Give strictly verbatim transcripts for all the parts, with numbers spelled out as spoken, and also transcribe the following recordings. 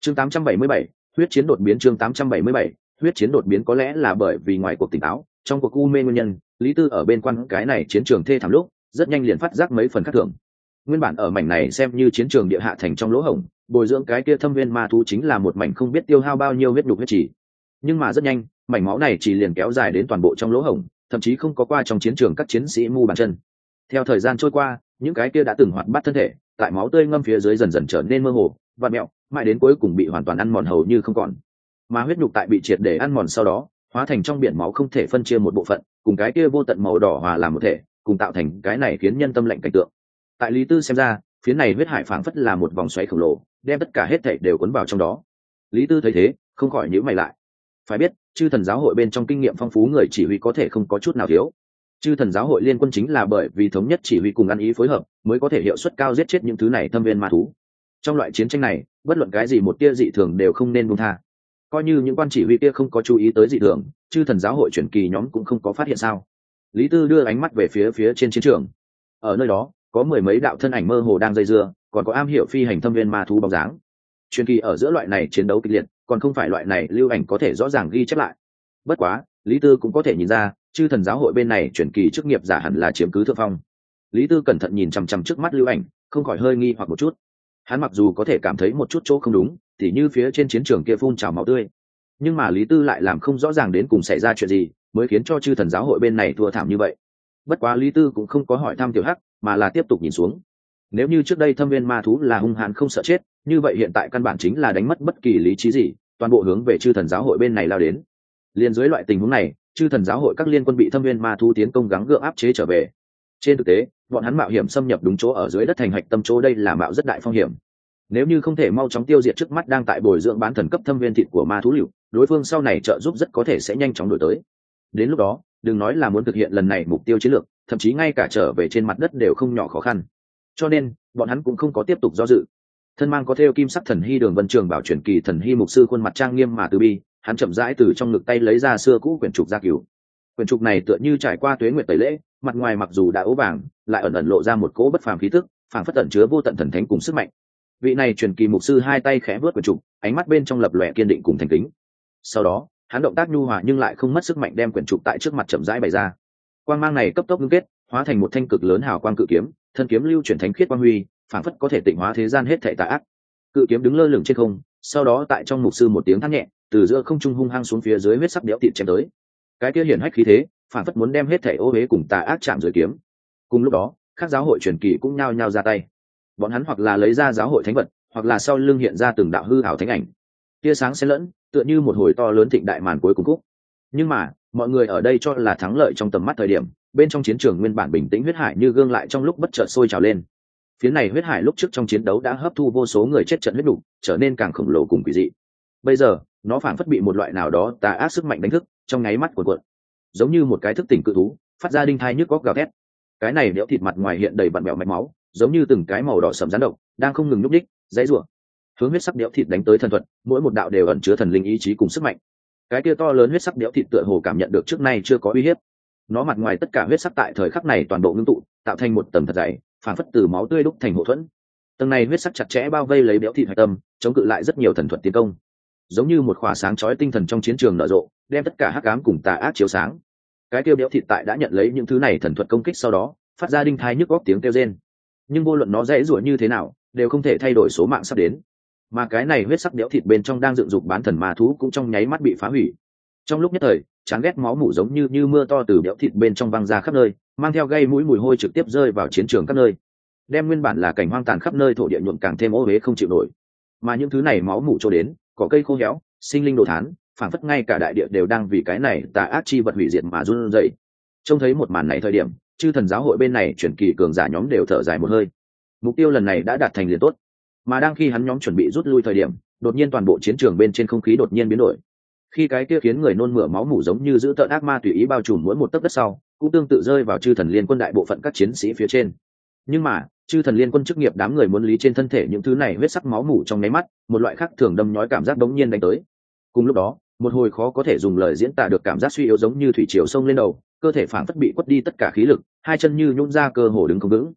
Chương tám trăm bảy mươi bảy, huyết chiến đột biến. Chương tám trăm bảy mươi bảy, huyết chiến đột biến. Có lẽ là bởi vì ngoài cuộc tỉnh táo, trong cuộc u mê nguyên nhân, Lý Tư ở bên quan cái này chiến trường thê thảm lúc, rất nhanh liền phát giác mấy phần khác thường. Nguyên bản ở mảnh này xem như chiến trường địa hạ thành trong lỗ hổng, bồi dưỡng cái kia thâm viên ma thú chính là một mảnh không biết tiêu hao bao nhiêu huyết nhục huyết chỉ. Nhưng mà rất nhanh, mảnh máu này chỉ liền kéo dài đến toàn bộ trong lỗ hổng, thậm chí không có qua trong chiến trường các chiến sĩ mu bàn chân. Theo thời gian trôi qua, những cái kia đã từng hoạt bát thân thể, tại máu tươi ngâm phía dưới dần dần trở nên mơ hồ, vặn mẹo, mãi đến cuối cùng bị hoàn toàn ăn mòn hầu như không còn. Mà huyết nhục tại bị triệt để ăn mòn sau đó, hóa thành trong biển máu không thể phân chia một bộ phận, cùng cái kia vô tận màu đỏ hòa làm một thể, cùng tạo thành cái này khiến nhân tâm lạnh cảnh tượng. Tại Lý Tư xem ra, phía này huyết hải phảng phất là một vòng xoáy khổng lồ, đem tất cả hết thảy đều cuốn vào trong đó. Lý Tư thấy thế, không khỏi nhíu mày lại. Phải biết, chư thần giáo hội bên trong kinh nghiệm phong phú người chỉ huy có thể không có chút nào thiếu. Chư thần giáo hội liên quân chính là bởi vì thống nhất chỉ huy cùng ăn ý phối hợp, mới có thể hiệu suất cao giết chết những thứ này thâm viên ma thú. Trong loại chiến tranh này, bất luận cái gì một tia dị thường đều không nên buông tha. Coi như những quan chỉ huy kia không có chú ý tới dị thường, chư thần giáo hội chuyển kỳ nhóm cũng không có phát hiện sao. Lý Tư đưa ánh mắt về phía phía trên chiến trường. Ở nơi đó, có mười mấy đạo thân ảnh mơ hồ đang dây dưa, còn có am hiểu phi hành thâm viên ma thú bóng dáng. Truyền kỳ ở giữa loại này chiến đấu kịch liệt, còn không phải loại này lưu ảnh có thể rõ ràng ghi chép lại. Bất quá, Lý Tư cũng có thể nhìn ra, chư thần giáo hội bên này truyền kỳ chức nghiệp giả hẳn là chiếm cứ thượng phong. Lý Tư cẩn thận nhìn chằm chằm trước mắt lưu ảnh, không khỏi hơi nghi hoặc một chút. Hắn mặc dù có thể cảm thấy một chút chỗ không đúng, tỉ như phía trên chiến trường kia phun trào máu tươi, nhưng mà Lý Tư lại làm không rõ ràng đến cùng xảy ra chuyện gì, mới khiến cho chư thần giáo hội bên này thua thảm như vậy. Bất quá Lý Tư cũng không có hỏi thăm Tiểu Hắc, mà là tiếp tục nhìn xuống. Nếu như trước đây thâm viên ma thú là hung hãn không sợ chết, như vậy hiện tại căn bản chính là đánh mất bất kỳ lý trí gì, toàn bộ hướng về chư thần giáo hội bên này lao đến. Liên dưới loại tình huống này, chư thần giáo hội các liên quân bị thâm viên ma thú tiến công gắng gượng áp chế trở về. Trên thực tế, bọn hắn mạo hiểm xâm nhập đúng chỗ ở dưới đất thành hạch tâm chỗ, đây là mạo rất đại phong hiểm. Nếu như không thể mau chóng tiêu diệt trước mắt đang tại bồi dưỡng bán thần cấp thâm viên thịt của ma thú liệu, đối phương sau này trợ giúp rất có thể sẽ nhanh chóng đổi tới. Đến lúc đó, đừng nói là muốn thực hiện lần này mục tiêu chiến lược, thậm chí ngay cả trở về trên mặt đất đều không nhỏ khó khăn. Cho nên, bọn hắn cũng không có tiếp tục do dự. Thân mang có thêu kim sắc thần hy đường vân trường bảo truyền kỳ thần hy mục sư khuôn mặt trang nghiêm mà từ bi, hắn chậm rãi từ trong ngực tay lấy ra xưa cũ quyển trục gia cứu. Quyển trục này tựa như trải qua tuế nguyệt tẩy lễ, mặt ngoài mặc dù đã ố vàng, lại ẩn ẩn lộ ra một cỗ bất phàm khí tức, phảng phất ẩn chứa vô tận thần thánh cùng sức mạnh. Vị này truyền kỳ mục sư hai tay khẽ vớt quyển trục, ánh mắt bên trong lập lòe kiên định cùng thành kính. Sau đó, hắn động tác nhu hòa nhưng lại không mất sức mạnh đem quyển trục tại trước mặt chậm rãi bày ra. Quang mang này cấp tốc ngưng kết, hóa thành một thanh cực lớn hào quang cự kiếm, thân kiếm lưu chuyển thánh khiết quang huy, phảng phất có thể tịnh hóa thế gian hết thảy tà ác. Cự kiếm đứng lơ lửng trên không, sau đó tại trong mục sư một tiếng thét nhẹ, từ giữa không trung hung hăng xuống phía dưới huyết sắc đẽo thịt chém tới. Cái kia hiển hách khí thế, phảng phất muốn đem hết thảy ô uế cùng tà ác chạm dưới kiếm. Cùng lúc đó, các giáo hội truyền kỳ cũng nhao nhao ra tay. Bọn hắn hoặc là lấy ra giáo hội thánh vật, hoặc là sau lưng hiện ra từng đạo hư ảo thánh ảnh. Tia sáng xen lẫn, tựa như một hồi to lớn thịnh đại màn cuối cùng khúc. Nhưng mà, mọi người ở đây cho là thắng lợi trong tầm mắt thời điểm, bên trong chiến trường nguyên bản bình tĩnh huyết hải như gương lại trong lúc bất chợt sôi trào lên. Phía này huyết hải lúc trước trong chiến đấu đã hấp thu vô số người chết trận huyết đủ, trở nên càng khổng lồ cùng quỷ dị. Bây giờ, nó phảng phất bị một loại nào đó tà ác sức mạnh đánh thức, trong nháy mắt cuộn cuộn, giống như một cái thức tỉnh cự thú, phát ra đinh thai nhức góc gào thét. Cái này đẽo thịt mặt ngoài hiện đầy vặn vẹo mạch máu, giống như từng cái màu đỏ sẫm rắn độc, đang không ngừng nhúc nhích, dãy rủa. Hướng huyết sắc đẽo thịt đánh tới thần thuật, mỗi một đạo đều ẩn chứa thần linh ý chí cùng sức mạnh. Cái kia to lớn huyết sắc đẽo thịt tựa hồ cảm nhận được trước nay chưa có uy hiếp. Nó mặt ngoài tất cả huyết sắc tại thời khắc này toàn bộ ngưng tụ, tạo thành một tầng thật dày, phản phất từ máu tươi đúc thành hộ thuẫn. Tầng này huyết sắc chặt chẽ bao vây lấy đẽo thịt hạch tâm, chống cự lại rất nhiều thần thuật tiến công. Giống như một khỏa sáng chói tinh thần trong chiến trường nở rộ, đem tất cả hắc ám cùng tà ác chiếu sáng. Cái kia đẽo thịt tại đã nhận lấy những thứ này thần thuật công kích sau đó, phát ra đinh thai nhức góc tiếng kêu rên. Nhưng vô luận nó dễ rủa như thế nào, đều không thể thay đổi số mạng sắp đến. Mà cái này huyết sắc đẽo thịt bên trong đang dựng dục bán thần ma thú cũng trong nháy mắt bị phá hủy. Trong lúc nhất thời, chán ghét máu mủ giống như như mưa to từ đẽo thịt bên trong văng ra khắp nơi, mang theo gây mũi mùi hôi trực tiếp rơi vào chiến trường các nơi, đem nguyên bản là cảnh hoang tàn khắp nơi thổ địa nhuộm càng thêm ô uế không chịu nổi. Mà những thứ này máu mủ trôi đến, cỏ cây khô héo, sinh linh đồ thán, phảng phất ngay cả đại địa đều đang vì cái này tà ác chi vật hủy diệt mà run rẩy. Trông thấy một màn này thời điểm, chư thần giáo hội bên này chuyển kỳ cường giả nhóm đều thở dài một hơi. Mục tiêu lần này đã đạt thành liền tốt. Mà đang khi hắn nhóm chuẩn bị rút lui thời điểm, đột nhiên toàn bộ chiến trường bên trên không khí đột nhiên biến đổi. Khi cái kia khiến người nôn mửa máu mủ giống như giữ tợn ác ma tùy ý bao trùm mỗi một tấc đất sau, cũng tương tự rơi vào chư thần liên quân đại bộ phận các chiến sĩ phía trên. Nhưng mà, chư thần liên quân chức nghiệp đám người muốn lý trên thân thể những thứ này huyết sắc máu mủ trong nháy mắt, một loại khác thường đâm nhói cảm giác đống nhiên đánh tới. Cùng lúc đó, một hồi khó có thể dùng lời diễn tả được cảm giác suy yếu giống như thủy triều sông lên đầu, cơ thể phảng phất bị quất đi tất cả khí lực, hai chân như nhũn ra cơ hồ đứng không vững.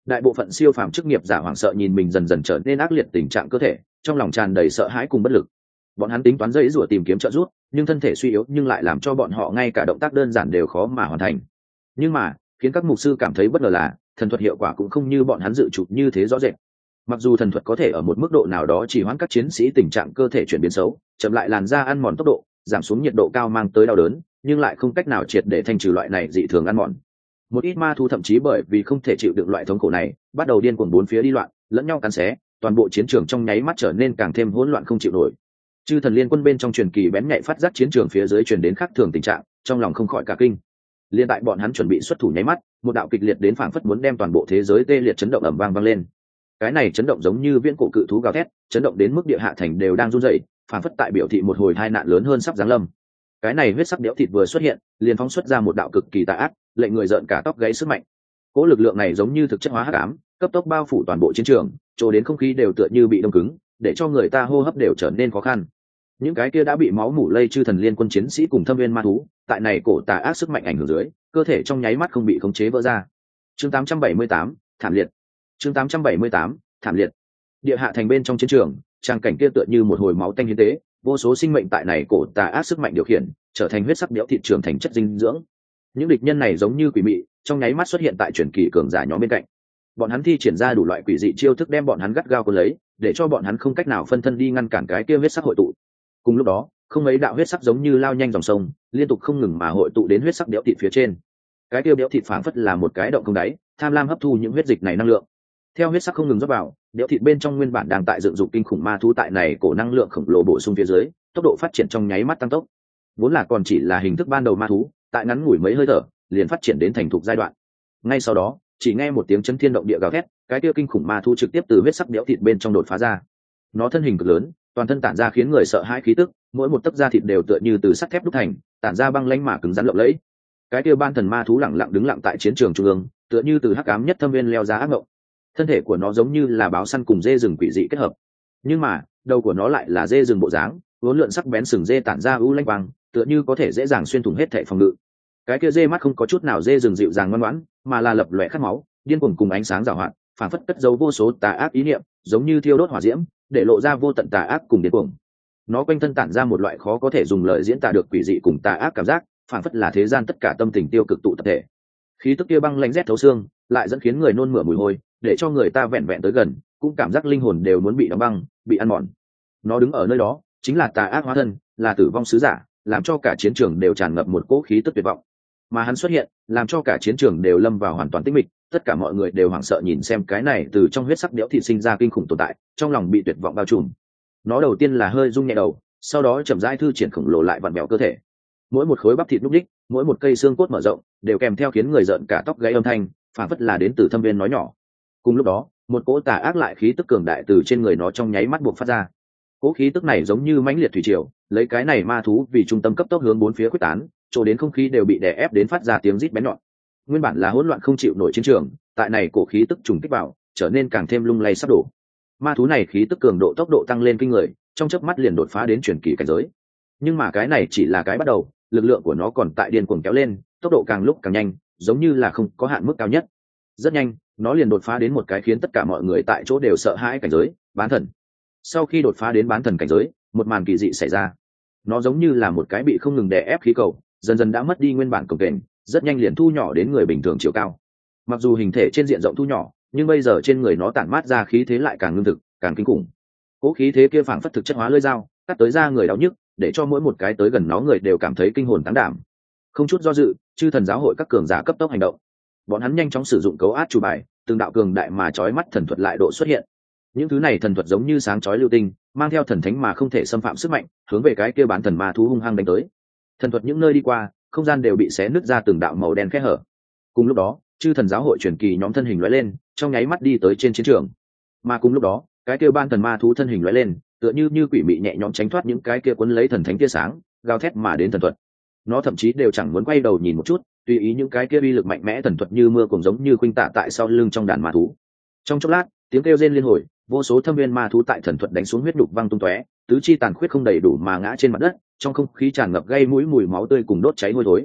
Đại bộ phận siêu phàm chức nghiệp giả hoảng sợ nhìn mình dần dần trở nên ác liệt tình trạng cơ thể, trong lòng tràn đầy sợ hãi cùng bất lực. Bọn hắn tính toán dãy rủa tìm kiếm trợ giúp, nhưng thân thể suy yếu nhưng lại làm cho bọn họ ngay cả động tác đơn giản đều khó mà hoàn thành. Nhưng mà khiến các mục sư cảm thấy bất ngờ là thần thuật hiệu quả cũng không như bọn hắn dự chụp như thế rõ rệt. Mặc dù thần thuật có thể ở một mức độ nào đó chỉ hoãn các chiến sĩ tình trạng cơ thể chuyển biến xấu, chậm lại làn da ăn mòn tốc độ, giảm xuống nhiệt độ cao mang tới đau đớn, nhưng lại không cách nào triệt để thanh trừ loại này dị thường ăn mòn. Một ít ma thú thậm chí bởi vì không thể chịu đựng loại thống khổ này, bắt đầu điên cuồng bốn phía đi loạn, lẫn nhau cắn xé, toàn bộ chiến trường trong nháy mắt trở nên càng thêm hỗn loạn không chịu nổi. Chư thần liên quân bên trong truyền kỳ bén nhạy phát giác chiến trường phía dưới truyền đến khác thường tình trạng, trong lòng không khỏi cả kinh. Liên tại bọn hắn chuẩn bị xuất thủ nháy mắt, một đạo kịch liệt đến phảng phất muốn đem toàn bộ thế giới tê liệt chấn động ầm vang vang lên. Cái này chấn động giống như viễn cổ cự thú gào thét, chấn động đến mức địa hạ thành đều đang run rẩy, phảng phất tại biểu thị một hồi tai nạn lớn hơn sắp giáng lâm. Cái này huyết sắc đẽo thịt vừa xuất hiện, liền phóng xuất ra một đạo cực kỳ tà ác, lệnh người giận cả tóc gáy sức mạnh. Cỗ lực lượng này giống như thực chất hóa hắc ám, cấp tốc bao phủ toàn bộ chiến trường, chỗ đến không khí đều tựa như bị đông cứng, để cho người ta hô hấp đều trở nên khó khăn. Những cái kia đã bị máu mủ lây chư thần liên quân chiến sĩ cùng thâm viên ma thú, tại này cổ tà ác sức mạnh ảnh hưởng dưới, cơ thể trong nháy mắt không bị khống chế vỡ ra. Chương tám trăm bảy mươi tám, thảm liệt. Chương tám trăm bảy mươi tám, thảm liệt. Địa hạ thành bên trong chiến trường, trang cảnh kia tựa như một hồi máu tanh hiến tế, vô số sinh mệnh tại này cổ tà ác sức mạnh điều khiển, trở thành huyết sắc béo thịt trưởng thành chất dinh dưỡng. Những địch nhân này giống như quỷ mị, trong nháy mắt xuất hiện tại truyền kỳ cường giả nhóm bên cạnh. Bọn hắn thi triển ra đủ loại quỷ dị chiêu thức đem bọn hắn gắt gao cuốn lấy, để cho bọn hắn không cách nào phân thân đi ngăn cản cái kia huyết sắc hội tụ. Cùng lúc đó, không mấy đạo huyết sắc giống như lao nhanh dòng sông, liên tục không ngừng mà hội tụ đến huyết sắc béo thịt phía trên. Cái kia béo thịt phảng phất là một cái động không đáy, tham lam hấp thu những huyết dịch này năng lượng. Theo huyết sắc không ngừng rót vào, béo thịt bên trong nguyên bản đang tại dựng dục kinh khủng ma thú tại này cổ năng lượng khổng lồ bổ sung phía dưới, tốc độ phát triển trong nháy mắt tăng tốc. Vốn là còn chỉ là hình thức ban đầu ma thú, tại ngắn ngủi mấy hơi thở, liền phát triển đến thành thục giai đoạn. Ngay sau đó, chỉ nghe một tiếng chấn thiên động địa gào thét, cái kia kinh khủng ma thú trực tiếp từ huyết sắc béo thịt bên trong đột phá ra. Nó thân hình cực lớn, toàn thân tản ra khiến người sợ hãi khí tức, mỗi một tấc da thịt đều tựa như từ sắt thép đúc thành, tản ra băng lãnh mà cứng rắn lộng lẫy. Cái kia ban thần ma thú lặng lặng đứng lặng tại chiến trường trung ương, tựa như từ hắc ám nhất thâm viên leo ra ác ngộng. Thân thể của nó giống như là báo săn cùng dê rừng quỷ dị kết hợp, nhưng mà đầu của nó lại là dê rừng bộ dáng, uốn lượn sắc bén sừng dê tản ra u lanh quang, tựa như có thể dễ dàng xuyên thủng hết thể phòng ngự. Cái kia dê mắt không có chút nào dê rừng dịu dàng ngoan ngoãn, mà là lập lòe khát máu, điên cuồng cùng ánh sáng giảo hoạt, phản phất cất giấu vô số tà ác ý niệm, giống như thiêu đốt hỏa diễm, để lộ ra vô tận tà ác cùng điên cuồng. Nó quanh thân tản ra một loại khó có thể dùng lời diễn tả được quỷ dị cùng tà ác cảm giác, phản phất là thế gian tất cả tâm tình tiêu cực tụ tập thể. Khí tức kia băng lãnh rét thấu xương, lại dẫn khiến người nôn mửa mùi hôi, để cho người ta vẹn vẹn tới gần cũng cảm giác linh hồn đều muốn bị đóng băng, bị ăn mòn. Nó đứng ở nơi đó, chính là tà ác hóa thân, là tử vong sứ giả, làm cho cả chiến trường đều tràn ngập một cỗ khí tức tuyệt vọng. Mà hắn xuất hiện, làm cho cả chiến trường đều lâm vào hoàn toàn tĩnh mịch, tất cả mọi người đều hoảng sợ nhìn xem cái này từ trong huyết sắc béo thịt sinh ra kinh khủng tồn tại, trong lòng bị tuyệt vọng bao trùm. Nó đầu tiên là hơi rung nhẹ đầu, sau đó chậm rãi thư triển khổng lồ lại vặn vẹo cơ thể. Mỗi một khối bắp thịt lúc đích, mỗi một cây xương cốt mở rộng, đều kèm theo khiến người giận cả tóc gáy âm thanh, phản phất là đến từ thâm viên nói nhỏ. Cùng lúc đó, một cỗ tà ác lại khí tức cường đại từ trên người nó trong nháy mắt buộc phát ra. Cỗ khí tức này giống như mãnh liệt thủy triều, lấy cái này ma thú vì trung tâm cấp tốc hướng bốn phía quyết tán, chỗ đến không khí đều bị đè ép đến phát ra tiếng rít bén nhọn. Nguyên bản là hỗn loạn không chịu nổi chiến trường, tại này cổ khí tức trùng kích vào, trở nên càng thêm lung lay sắp đổ. Ma thú này khí tức cường độ tốc độ tăng lên kinh người, trong chớp mắt liền đột phá đến truyền kỳ cảnh giới. Nhưng mà cái này chỉ là cái bắt đầu, lực lượng của nó còn tại điên cuồng kéo lên, tốc độ càng lúc càng nhanh, giống như là không có hạn mức cao nhất. Rất nhanh, nó liền đột phá đến một cái khiến tất cả mọi người tại chỗ đều sợ hãi cảnh giới, bán thần. Sau khi đột phá đến bán thần cảnh giới, một màn kỳ dị xảy ra. Nó giống như là một cái bị không ngừng đè ép khí cầu, dần dần đã mất đi nguyên bản cồng kềnh, rất nhanh liền thu nhỏ đến người bình thường chiều cao. Mặc dù hình thể trên diện rộng thu nhỏ, nhưng bây giờ trên người nó tản mát ra khí thế lại càng ngưng thực, càng kinh khủng. Cố khí thế kia phảng phất thực chất hóa lưỡi dao, cắt tới da người đau nhức, để cho mỗi một cái tới gần nó người đều cảm thấy kinh hồn táng đảm. Không chút do dự, chư thần giáo hội các cường giả cấp tốc hành động. Bọn hắn nhanh chóng sử dụng cấu át chủ bài, từng đạo cường đại mà chói mắt thần thuật lại độ xuất hiện. Những thứ này thần thuật giống như sáng chói lưu tinh, mang theo thần thánh mà không thể xâm phạm sức mạnh, hướng về cái kia bán thần ma thú hung hăng đánh tới. Thần thuật những nơi đi qua, không gian đều bị xé nứt ra từng đạo màu đen kẽ hở. Cùng lúc đó, chư thần giáo hội truyền kỳ nhóm thân hình lóe lên, trong nháy mắt đi tới trên chiến trường. Mà cùng lúc đó, cái kia ban thần ma thú thân hình lóe lên, tựa như như quỷ mị nhẹ nhõm tránh thoát những cái kia cuốn lấy thần thánh tia sáng, gào thét mà đến thần thuật. Nó thậm chí đều chẳng muốn quay đầu nhìn một chút, tùy ý những cái kia uy lực mạnh mẽ thần thuật như mưa cùng giống như khuynh tạ tại sau lưng trong đàn ma thú. Trong chốc lát, tiếng kêu rên liên hồi, vô số thâm viên ma thú tại thần thuật đánh xuống huyết đục văng tung tóe, tứ chi tàn khuyết không đầy đủ mà ngã trên mặt đất, trong không khí tràn ngập gây mũi mùi máu tươi cùng đốt cháy hôi thối.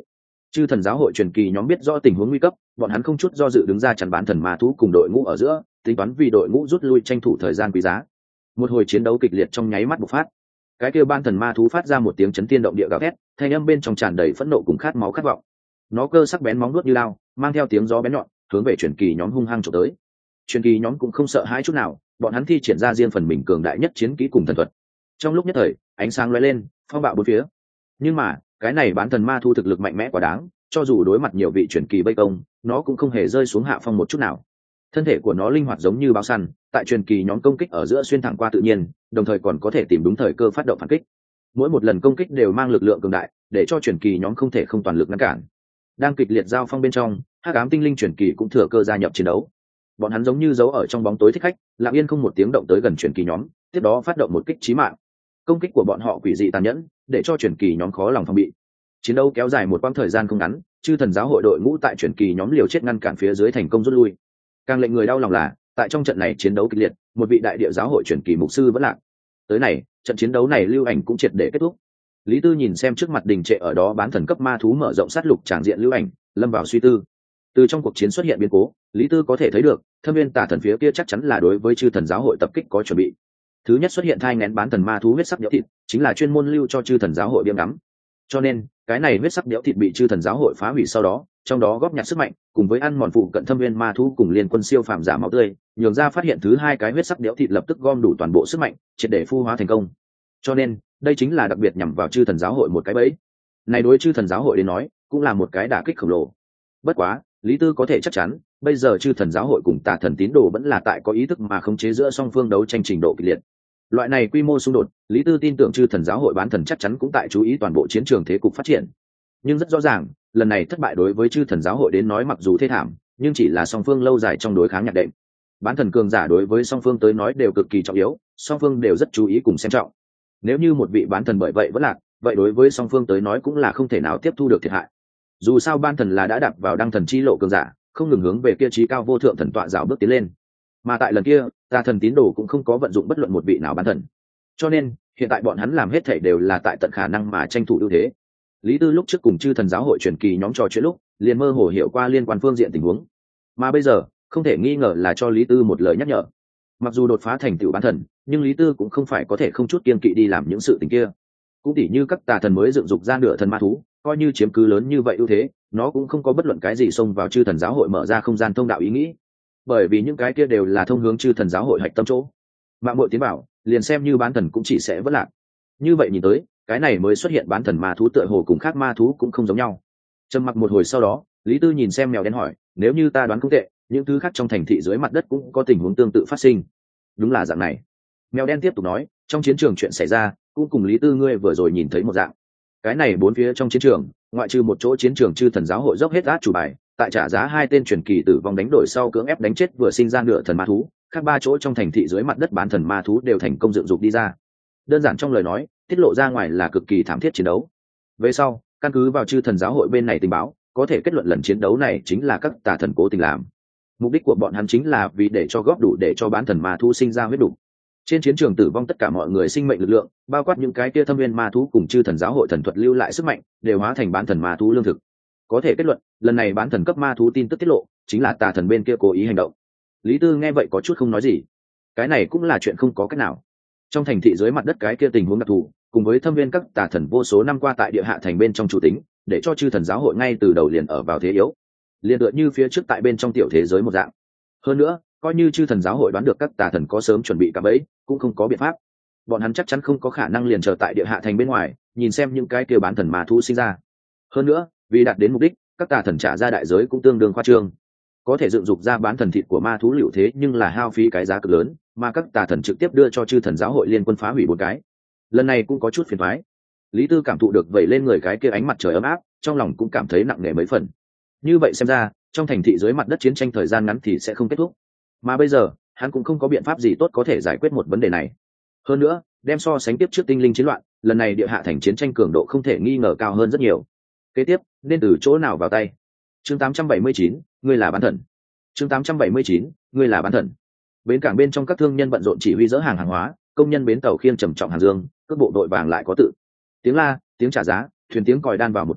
Chư thần giáo hội truyền kỳ nhóm biết rõ tình huống nguy cấp, bọn hắn không chút do dự đứng ra chặn bán thần ma thú cùng đội ngũ ở giữa, tính toán vì đội ngũ rút lui tranh thủ thời gian quý giá. Một hồi chiến đấu kịch liệt trong nháy mắt bộc phát. Cái kia ban thần ma thú phát ra một tiếng chấn thiên động địa gào thét, thanh âm bên trong tràn đầy phẫn nộ cùng khát máu khát vọng. Nó cơ sắc bén móng vuốt như lao, mang theo tiếng gió bén nhọn, hướng về truyền kỳ nhóm hung hăng chụp tới. Truyền kỳ nhóm cũng không sợ hãi chút nào, bọn hắn thi triển ra riêng phần mình cường đại nhất chiến kỹ cùng thần thuật. Trong lúc nhất thời, ánh sáng lóe lên, phong bạo bốn phía. Nhưng mà, cái này bán thần ma thu thực lực mạnh mẽ quá đáng, cho dù đối mặt nhiều vị truyền kỳ vây công, nó cũng không hề rơi xuống hạ phong một chút nào. Thân thể của nó linh hoạt giống như báo săn, tại truyền kỳ nhóm công kích ở giữa xuyên thẳng qua tự nhiên, đồng thời còn có thể tìm đúng thời cơ phát động phản kích. Mỗi một lần công kích đều mang lực lượng cường đại, để cho truyền kỳ nhóm không thể không toàn lực ngăn cản. Đang kịch liệt giao phong bên trong, hắc ám tinh linh truyền kỳ cũng thừa cơ gia nhập chiến đấu. Bọn hắn giống như giấu ở trong bóng tối thích khách, lặng yên không một tiếng động tới gần truyền kỳ nhóm, tiếp đó phát động một kích chí mạng. Công kích của bọn họ quỷ dị tàn nhẫn, để cho truyền kỳ nhóm khó lòng phòng bị. Chiến đấu kéo dài một quãng thời gian không ngắn, chư thần giáo hội đội ngũ tại truyền kỳ nhóm liều chết ngăn cản phía dưới thành công rút lui. Càng lệnh người đau lòng là, tại trong trận này chiến đấu kịch liệt, một vị đại địa giáo hội truyền kỳ mục sư vẫn lạc. Tới này, trận chiến đấu này lưu ảnh cũng triệt để kết thúc. Lý Tư nhìn xem trước mặt đình trệ ở đó bán thần cấp ma thú mở rộng sát lục tràng diện lưu ảnh, lâm vào suy tư. Từ trong cuộc chiến xuất hiện biến cố, Lý Tư có thể thấy được, Thâm Viên Tà thần phía kia chắc chắn là đối với chư thần giáo hội tập kích có chuẩn bị. Thứ nhất xuất hiện thai nghén bán thần ma thú huyết sắc đẽo thịt, chính là chuyên môn lưu cho chư thần giáo hội biếm ngắm. Cho nên, cái này huyết sắc đẽo thịt bị chư thần giáo hội phá hủy sau đó, trong đó góp nhặt sức mạnh, cùng với ăn mòn phụ cận Thâm Viên ma thú cùng liên quân siêu phàm giả máu tươi, nhường ra phát hiện thứ hai cái huyết sắc đẽo thịt lập tức gom đủ toàn bộ sức mạnh, triệt để phu hóa thành công. Cho nên, đây chính là đặc biệt nhằm vào chư thần giáo hội một cái bẫy. Này đối chư thần giáo hội đến nói, cũng là một cái đả kích khổng lồ. Bất quá, Lý Tư có thể chắc chắn, bây giờ chư thần giáo hội cùng Tà thần tín đồ vẫn là tại có ý thức mà khống chế giữa song phương đấu tranh trình độ kịch liệt. Loại này quy mô xung đột, Lý Tư tin tưởng chư thần giáo hội bán thần chắc chắn cũng tại chú ý toàn bộ chiến trường thế cục phát triển. Nhưng rất rõ ràng, lần này thất bại đối với chư thần giáo hội đến nói mặc dù thê thảm, nhưng chỉ là song phương lâu dài trong đối kháng nhạc đệm. Bán thần cường giả đối với song phương tới nói đều cực kỳ trọng yếu, song phương đều rất chú ý cùng xem trọng. Nếu như một vị bán thần bởi vậy vẫn lạc, vậy đối với song phương tới nói cũng là không thể nào tiếp thu được thiệt hại. Dù sao bán thần là đã đạp vào đăng thần chi lộ cường giả, không ngừng hướng về kia trí cao vô thượng thần tọa dạo bước tiến lên. Mà tại lần kia, Tà thần tín đồ cũng không có vận dụng bất luận một vị nào bán thần. Cho nên, hiện tại bọn hắn làm hết thảy đều là tại tận khả năng mà tranh thủ ưu thế. Lý Tư lúc trước cùng chư thần giáo hội truyền kỳ nhóm trò chuyện lúc, liền mơ hồ hiểu qua liên quan phương diện tình huống. Mà bây giờ, không thể nghi ngờ là cho Lý Tư một lời nhắc nhở. Mặc dù đột phá thành tựu bán thần, nhưng Lý Tư cũng không phải có thể không chút kiên kỵ đi làm những sự tình kia. Cũng tỉ như các tà thần mới dựng dục ra nửa thần ma thú, coi như chiếm cứ lớn như vậy ưu thế, nó cũng không có bất luận cái gì xông vào chư thần giáo hội mở ra không gian thông đạo ý nghĩ. Bởi vì những cái kia đều là thông hướng chư thần giáo hội hạch tâm chỗ. Mạng muội tiến bảo, liền xem như bán thần cũng chỉ sẽ vất lạc. Như vậy nhìn tới, cái này mới xuất hiện bán thần ma thú tựa hồ cùng khác ma thú cũng không giống nhau. Trầm mặc một hồi sau đó, Lý Tư nhìn xem mèo đen hỏi, nếu như ta đoán không tệ, những thứ khác trong thành thị dưới mặt đất cũng có tình huống tương tự phát sinh. Đúng là dạng này. Mèo đen tiếp tục nói, trong chiến trường chuyện xảy ra, cũng cùng Lý Tư ngươi vừa rồi nhìn thấy một dạng. Cái này bốn phía trong chiến trường, ngoại trừ một chỗ chiến trường chư thần giáo hội dốc hết át chủ bài, tại trả giá hai tên truyền kỳ tử vong đánh đổi sau cưỡng ép đánh chết vừa sinh ra nửa thần ma thú, khác ba chỗ trong thành thị dưới mặt đất bán thần ma thú đều thành công dựng dục đi ra. Đơn giản trong lời nói, tiết lộ ra ngoài là cực kỳ thảm thiết chiến đấu. Về sau, căn cứ vào chư thần giáo hội bên này tình báo, có thể kết luận lần chiến đấu này chính là các tà thần cố tình làm. Mục đích của bọn hắn chính là vì để cho góp đủ để cho bán thần ma thú sinh ra huyết đủ. Trên chiến trường tử vong tất cả mọi người sinh mệnh lực lượng, bao quát những cái kia thâm viên ma thú cùng chư thần giáo hội thần thuật lưu lại sức mạnh, đều hóa thành bán thần ma thú lương thực. Có thể kết luận, lần này bán thần cấp ma thú tin tức tiết lộ, chính là tà thần bên kia cố ý hành động. Lý Tư nghe vậy có chút không nói gì. Cái này cũng là chuyện không có cách nào. Trong thành thị dưới mặt đất cái kia tình huống đặc thù, cùng với thâm viên các tà thần vô số năm qua tại địa hạ thành bên trong chủ tính, để cho chư thần giáo hội ngay từ đầu liền ở vào thế yếu, liền tựa như phía trước tại bên trong tiểu thế giới một dạng. Hơn nữa, coi như chư thần giáo hội đoán được các tà thần có sớm chuẩn bị cả bẫy, cũng không có biện pháp. Bọn hắn chắc chắn không có khả năng liền chờ tại địa hạ thành bên ngoài, nhìn xem những cái kia bán thần ma thú sinh ra. Hơn nữa, vì đạt đến mục đích, các tà thần trả ra đại giới cũng tương đương khoa trương. Có thể dựng dục ra bán thần thịt của ma thú liệu thế nhưng là hao phí cái giá cực lớn, mà các tà thần trực tiếp đưa cho chư thần giáo hội liên quân phá hủy bốn cái. Lần này cũng có chút phiền toái. Lý Tư cảm thụ được vẩy lên người cái kia ánh mặt trời ấm áp, trong lòng cũng cảm thấy nặng nề mấy phần. Như vậy xem ra, trong thành thị dưới mặt đất chiến tranh thời gian ngắn thì sẽ không kết thúc. Mà bây giờ, hắn cũng không có biện pháp gì tốt có thể giải quyết một vấn đề này. Hơn nữa, đem so sánh tiếp trước tinh linh chiến loạn, lần này địa hạ thành chiến tranh cường độ không thể nghi ngờ cao hơn rất nhiều. Kế tiếp, nên từ chỗ nào vào tay? Chương tám trăm bảy mươi chín, ngươi là bán thần. Chương tám trăm bảy mươi chín, ngươi là bán thần. Bến cảng bên trong các thương nhân bận rộn chỉ huy dỡ hàng hàng hóa, công nhân bến tàu khiêng trầm trọng hàng dương, cước bộ đội vàng lại có tự. Tiếng la, tiếng trả giá, thuyền tiếng còi đan vào một chỗ,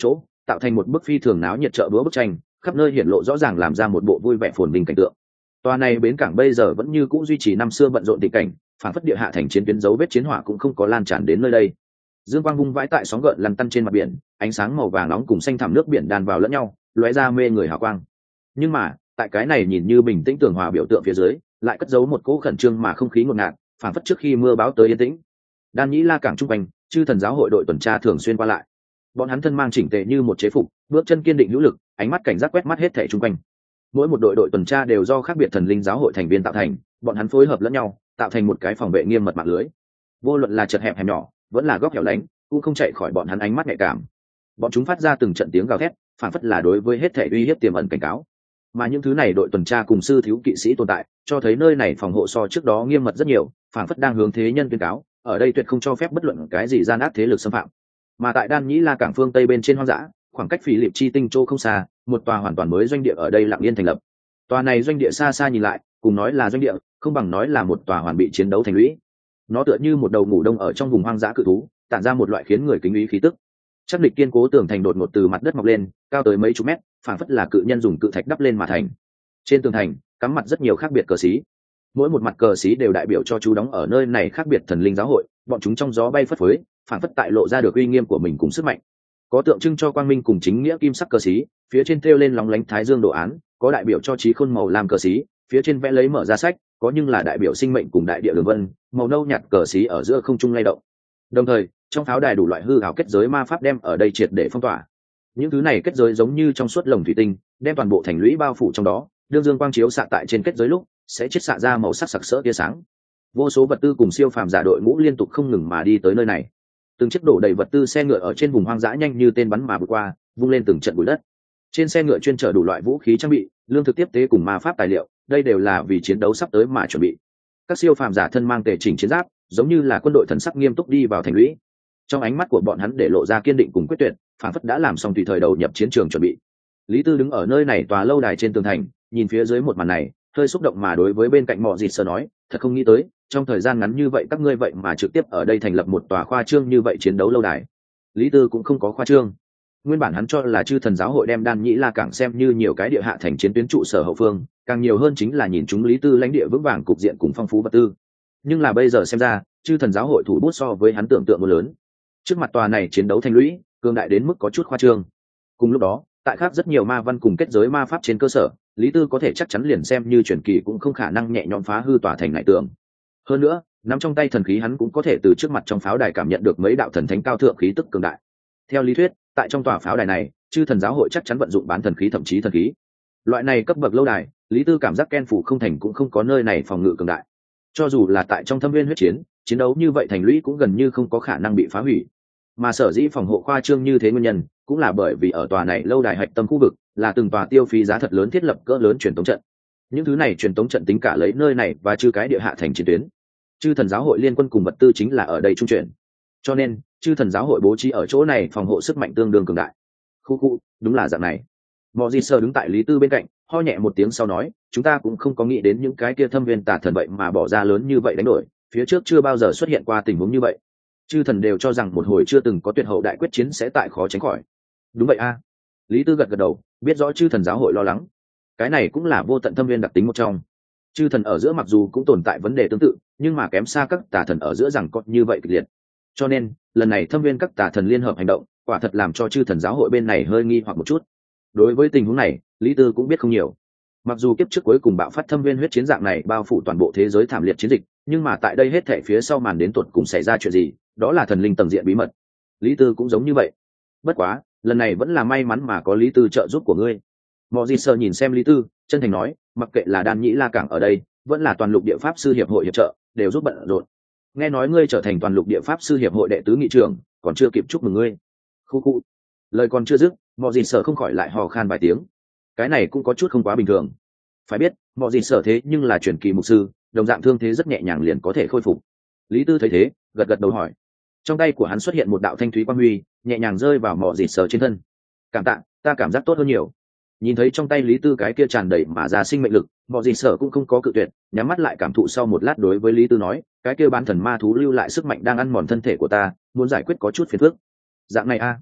tạo thành một bức phi thường náo nhiệt chợ búa bức tranh, khắp nơi hiện lộ rõ ràng làm ra một bộ vui vẻ phồn vinh cảnh tượng. Tòa này bến cảng bây giờ vẫn như cũ duy trì năm xưa bận rộn tình cảnh, phản phất địa hạ thành chiến tuyến dấu vết chiến hỏa cũng không có lan tràn đến nơi đây. Dương quang vung vãi tại sóng gợn lăn tăn trên mặt biển, ánh sáng màu vàng nóng cùng xanh thẳm nước biển đan vào lẫn nhau, lóe ra mê người hào quang. Nhưng mà, tại cái này nhìn như bình tĩnh tường hòa biểu tượng phía dưới, lại cất giấu một cỗ khẩn trương mà không khí ngột ngạt, phản phất trước khi mưa báo tới yên tĩnh. Đan Nhĩ La cảng trung quanh, chư thần giáo hội đội tuần tra thường xuyên qua lại. Bọn hắn thân mang chỉnh tề như một chế phục, bước chân kiên định hữu lực, ánh mắt cảnh giác quét mắt hết thảy chung quanh. Mỗi một đội đội tuần tra đều do khác biệt thần linh giáo hội thành viên tạo thành, bọn hắn phối hợp lẫn nhau, tạo thành một cái phòng vệ nghiêm mật mạng lưới. Vô luận là chật hẹp hẻm nhỏ, vẫn là góc hẻo lánh, cũng không chạy khỏi bọn hắn ánh mắt nhạy cảm. Bọn chúng phát ra từng trận tiếng gào thét, phản phất là đối với hết thảy uy hiếp tiềm ẩn cảnh cáo. Mà những thứ này đội tuần tra cùng sư thiếu kỵ sĩ tồn tại, cho thấy nơi này phòng hộ so trước đó nghiêm mật rất nhiều, phản phất đang hướng thế nhân tuyên cáo, ở đây tuyệt không cho phép bất luận cái gì gian ác thế lực xâm phạm. Mà tại Đan Nhĩ La cảng phương tây bên trên hoang dã, khoảng cách Phỉ Liệp chi tinh châu không xa, một tòa hoàn toàn mới doanh địa ở đây lặng yên thành lập. Tòa này doanh địa xa xa nhìn lại, cùng nói là doanh địa, không bằng nói là một tòa hoàn bị chiến đấu thành lũy. Nó tựa như một đầu ngủ đông ở trong vùng hoang dã cự thú, tản ra một loại khiến người kính ý khí tức. Chắc địch kiên cố tường thành đột ngột từ mặt đất mọc lên, cao tới mấy chục mét, phảng phất là cự nhân dùng cự thạch đắp lên mà thành. Trên tường thành, cắm mặt rất nhiều khác biệt cờ xí. Mỗi một mặt cờ xí đều đại biểu cho chú đóng ở nơi này khác biệt thần linh giáo hội, bọn chúng trong gió bay phất phới, phảng phất tại lộ ra được uy nghiêm của mình cùng sức mạnh. Có tượng trưng cho quang minh cùng chính nghĩa kim sắc cờ xí, phía trên thêu lên lóng lánh thái dương đồ án, có đại biểu cho trí khôn màu lam cờ xí, phía trên vẽ lấy mở ra sách, có nhưng là đại biểu sinh mệnh cùng đại địa đường vân, màu nâu nhạt cờ xí ở giữa không trung lay động. Đồng thời, trong pháo đài đủ loại hư ảo kết giới ma pháp đem ở đây triệt để phong tỏa. Những thứ này kết giới giống như trong suốt lồng thủy tinh, đem toàn bộ thành lũy bao phủ trong đó, đương dương quang chiếu xạ tại trên kết giới lúc, sẽ chiết xạ ra màu sắc sặc sỡ tia sáng. Vô số vật tư cùng siêu phàm giả đội ngũ liên tục không ngừng mà đi tới nơi này. Từng chiếc đổ đầy vật tư xe ngựa ở trên vùng hoang dã nhanh như tên bắn mà vượt qua, vung lên từng trận bụi đất. Trên xe ngựa chuyên chở đủ loại vũ khí trang bị, lương thực tiếp tế cùng ma pháp tài liệu, đây đều là vì chiến đấu sắp tới mà chuẩn bị. Các siêu phàm giả thân mang tề chỉnh chiến giáp, giống như là quân đội thần sắc nghiêm túc đi vào thành lũy. Trong ánh mắt của bọn hắn để lộ ra kiên định cùng quyết tuyệt, phản phất đã làm xong tùy thời đầu nhập chiến trường chuẩn bị. Lý Tư đứng ở nơi này tòa lâu đài trên tường thành, nhìn phía dưới một màn này, hơi xúc động mà đối với bên cạnh Mọ Dịt Sơ nói, thật không nghĩ tới, trong thời gian ngắn như vậy các ngươi vậy mà trực tiếp ở đây thành lập một tòa khoa trương như vậy chiến đấu lâu đài. Lý Tư cũng không có khoa trương. Nguyên bản hắn cho là chư thần giáo hội đem Đan Nhĩ La cảng xem như nhiều cái địa hạ thành chiến tuyến trụ sở hậu phương, càng nhiều hơn chính là nhìn chúng Lý Tư lãnh địa vững vàng cục diện cùng phong phú vật tư. Nhưng là bây giờ xem ra, chư thần giáo hội thủ bút so với hắn tưởng tượng một lớn. Trước mặt tòa này chiến đấu thành lũy, cường đại đến mức có chút khoa trương. Cùng lúc đó, tại khác rất nhiều ma văn cùng kết giới ma pháp trên cơ sở, Lý Tư có thể chắc chắn liền xem như truyền kỳ cũng không khả năng nhẹ nhõm phá hư tòa thành này tưởng. Hơn nữa, nắm trong tay thần khí hắn cũng có thể từ trước mặt trong pháo đài cảm nhận được mấy đạo thần thánh cao thượng khí tức cường đại. Theo lý thuyết, tại trong tòa pháo đài này, chư thần giáo hội chắc chắn vận dụng bán thần khí thậm chí thần khí. Loại này cấp bậc lâu đài, Lý Tư cảm giác Ken phủ không thành cũng không có nơi này phòng ngự cường đại. Cho dù là tại trong thâm viên huyết chiến, chiến đấu như vậy thành lũy cũng gần như không có khả năng bị phá hủy. Mà sở dĩ phòng hộ khoa trương như thế nguyên nhân, cũng là bởi vì ở tòa này lâu đài hạch tâm khu vực, là từng tòa tiêu phí giá thật lớn thiết lập cỡ lớn truyền tống trận. Những thứ này truyền tống trận tính cả lấy nơi này và chư cái địa hạ thành chiến tuyến. Chư thần giáo hội liên quân cùng vật tư chính là ở đây trung chuyển. Cho nên, chư thần giáo hội bố trí ở chỗ này phòng hộ sức mạnh tương đương cường đại. Khu khu, đúng là dạng này. Mọ Di Sơ đứng tại Lý Tư bên cạnh, ho nhẹ một tiếng sau nói, chúng ta cũng không có nghĩ đến những cái kia thâm viên tà thần vậy mà bỏ ra lớn như vậy đánh đổi, phía trước chưa bao giờ xuất hiện qua tình huống như vậy. Chư thần đều cho rằng một hồi chưa từng có tuyệt hậu đại quyết chiến sẽ tại khó tránh khỏi. Đúng vậy a. Lý Tư gật gật đầu, biết rõ chư thần giáo hội lo lắng. Cái này cũng là vô tận thâm viên đặc tính một trong. Chư thần ở giữa mặc dù cũng tồn tại vấn đề tương tự, nhưng mà kém xa các tà thần ở giữa rằng có như vậy kịch liệt. Cho nên, lần này thâm viên các tà thần liên hợp hành động, quả thật làm cho chư thần giáo hội bên này hơi nghi hoặc một chút. Đối với tình huống này, Lý Tư cũng biết không nhiều. Mặc dù kiếp trước cuối cùng bạo phát thâm viên huyết chiến dạng này bao phủ toàn bộ thế giới thảm liệt chiến dịch, nhưng mà tại đây hết thảy phía sau màn đến tuột cùng xảy ra chuyện gì, đó là thần linh tầng diện bí mật. Lý Tư cũng giống như vậy. Bất quá, lần này vẫn là may mắn mà có Lý Tư trợ giúp của ngươi. Mọ Di Sơ nhìn xem Lý Tư, chân thành nói, mặc kệ là Đan Nhĩ La cảng ở đây, vẫn là toàn lục địa pháp sư hiệp hội hiệp trợ, đều giúp bận rộn. Nghe nói ngươi trở thành toàn lục địa pháp sư hiệp hội đệ tứ nghị trưởng, còn chưa kịp chúc mừng ngươi. Khu khu. Lời còn chưa dứt, Mọ Di Sơ không khỏi lại hò khan vài tiếng. Cái này cũng có chút không quá bình thường. Phải biết, Mọ Di Sơ thế nhưng là truyền kỳ mục sư, đồng dạng thương thế rất nhẹ nhàng liền có thể khôi phục. Lý Tư thấy thế, gật gật đầu hỏi. Trong tay của hắn xuất hiện một đạo thanh thúy quang huy, nhẹ nhàng rơi vào Mọ Di Sơ trên thân. Cảm tạ, ta cảm giác tốt hơn nhiều. Nhìn thấy trong tay Lý Tư cái kia tràn đầy mà ra sinh mệnh lực, Mọ Di Sơ cũng không có cự tuyệt, nhắm mắt lại cảm thụ sau một lát đối với Lý Tư nói, cái kia bán thần ma thú lưu lại sức mạnh đang ăn mòn thân thể của ta, muốn giải quyết có chút phiền phức. Dạng này a.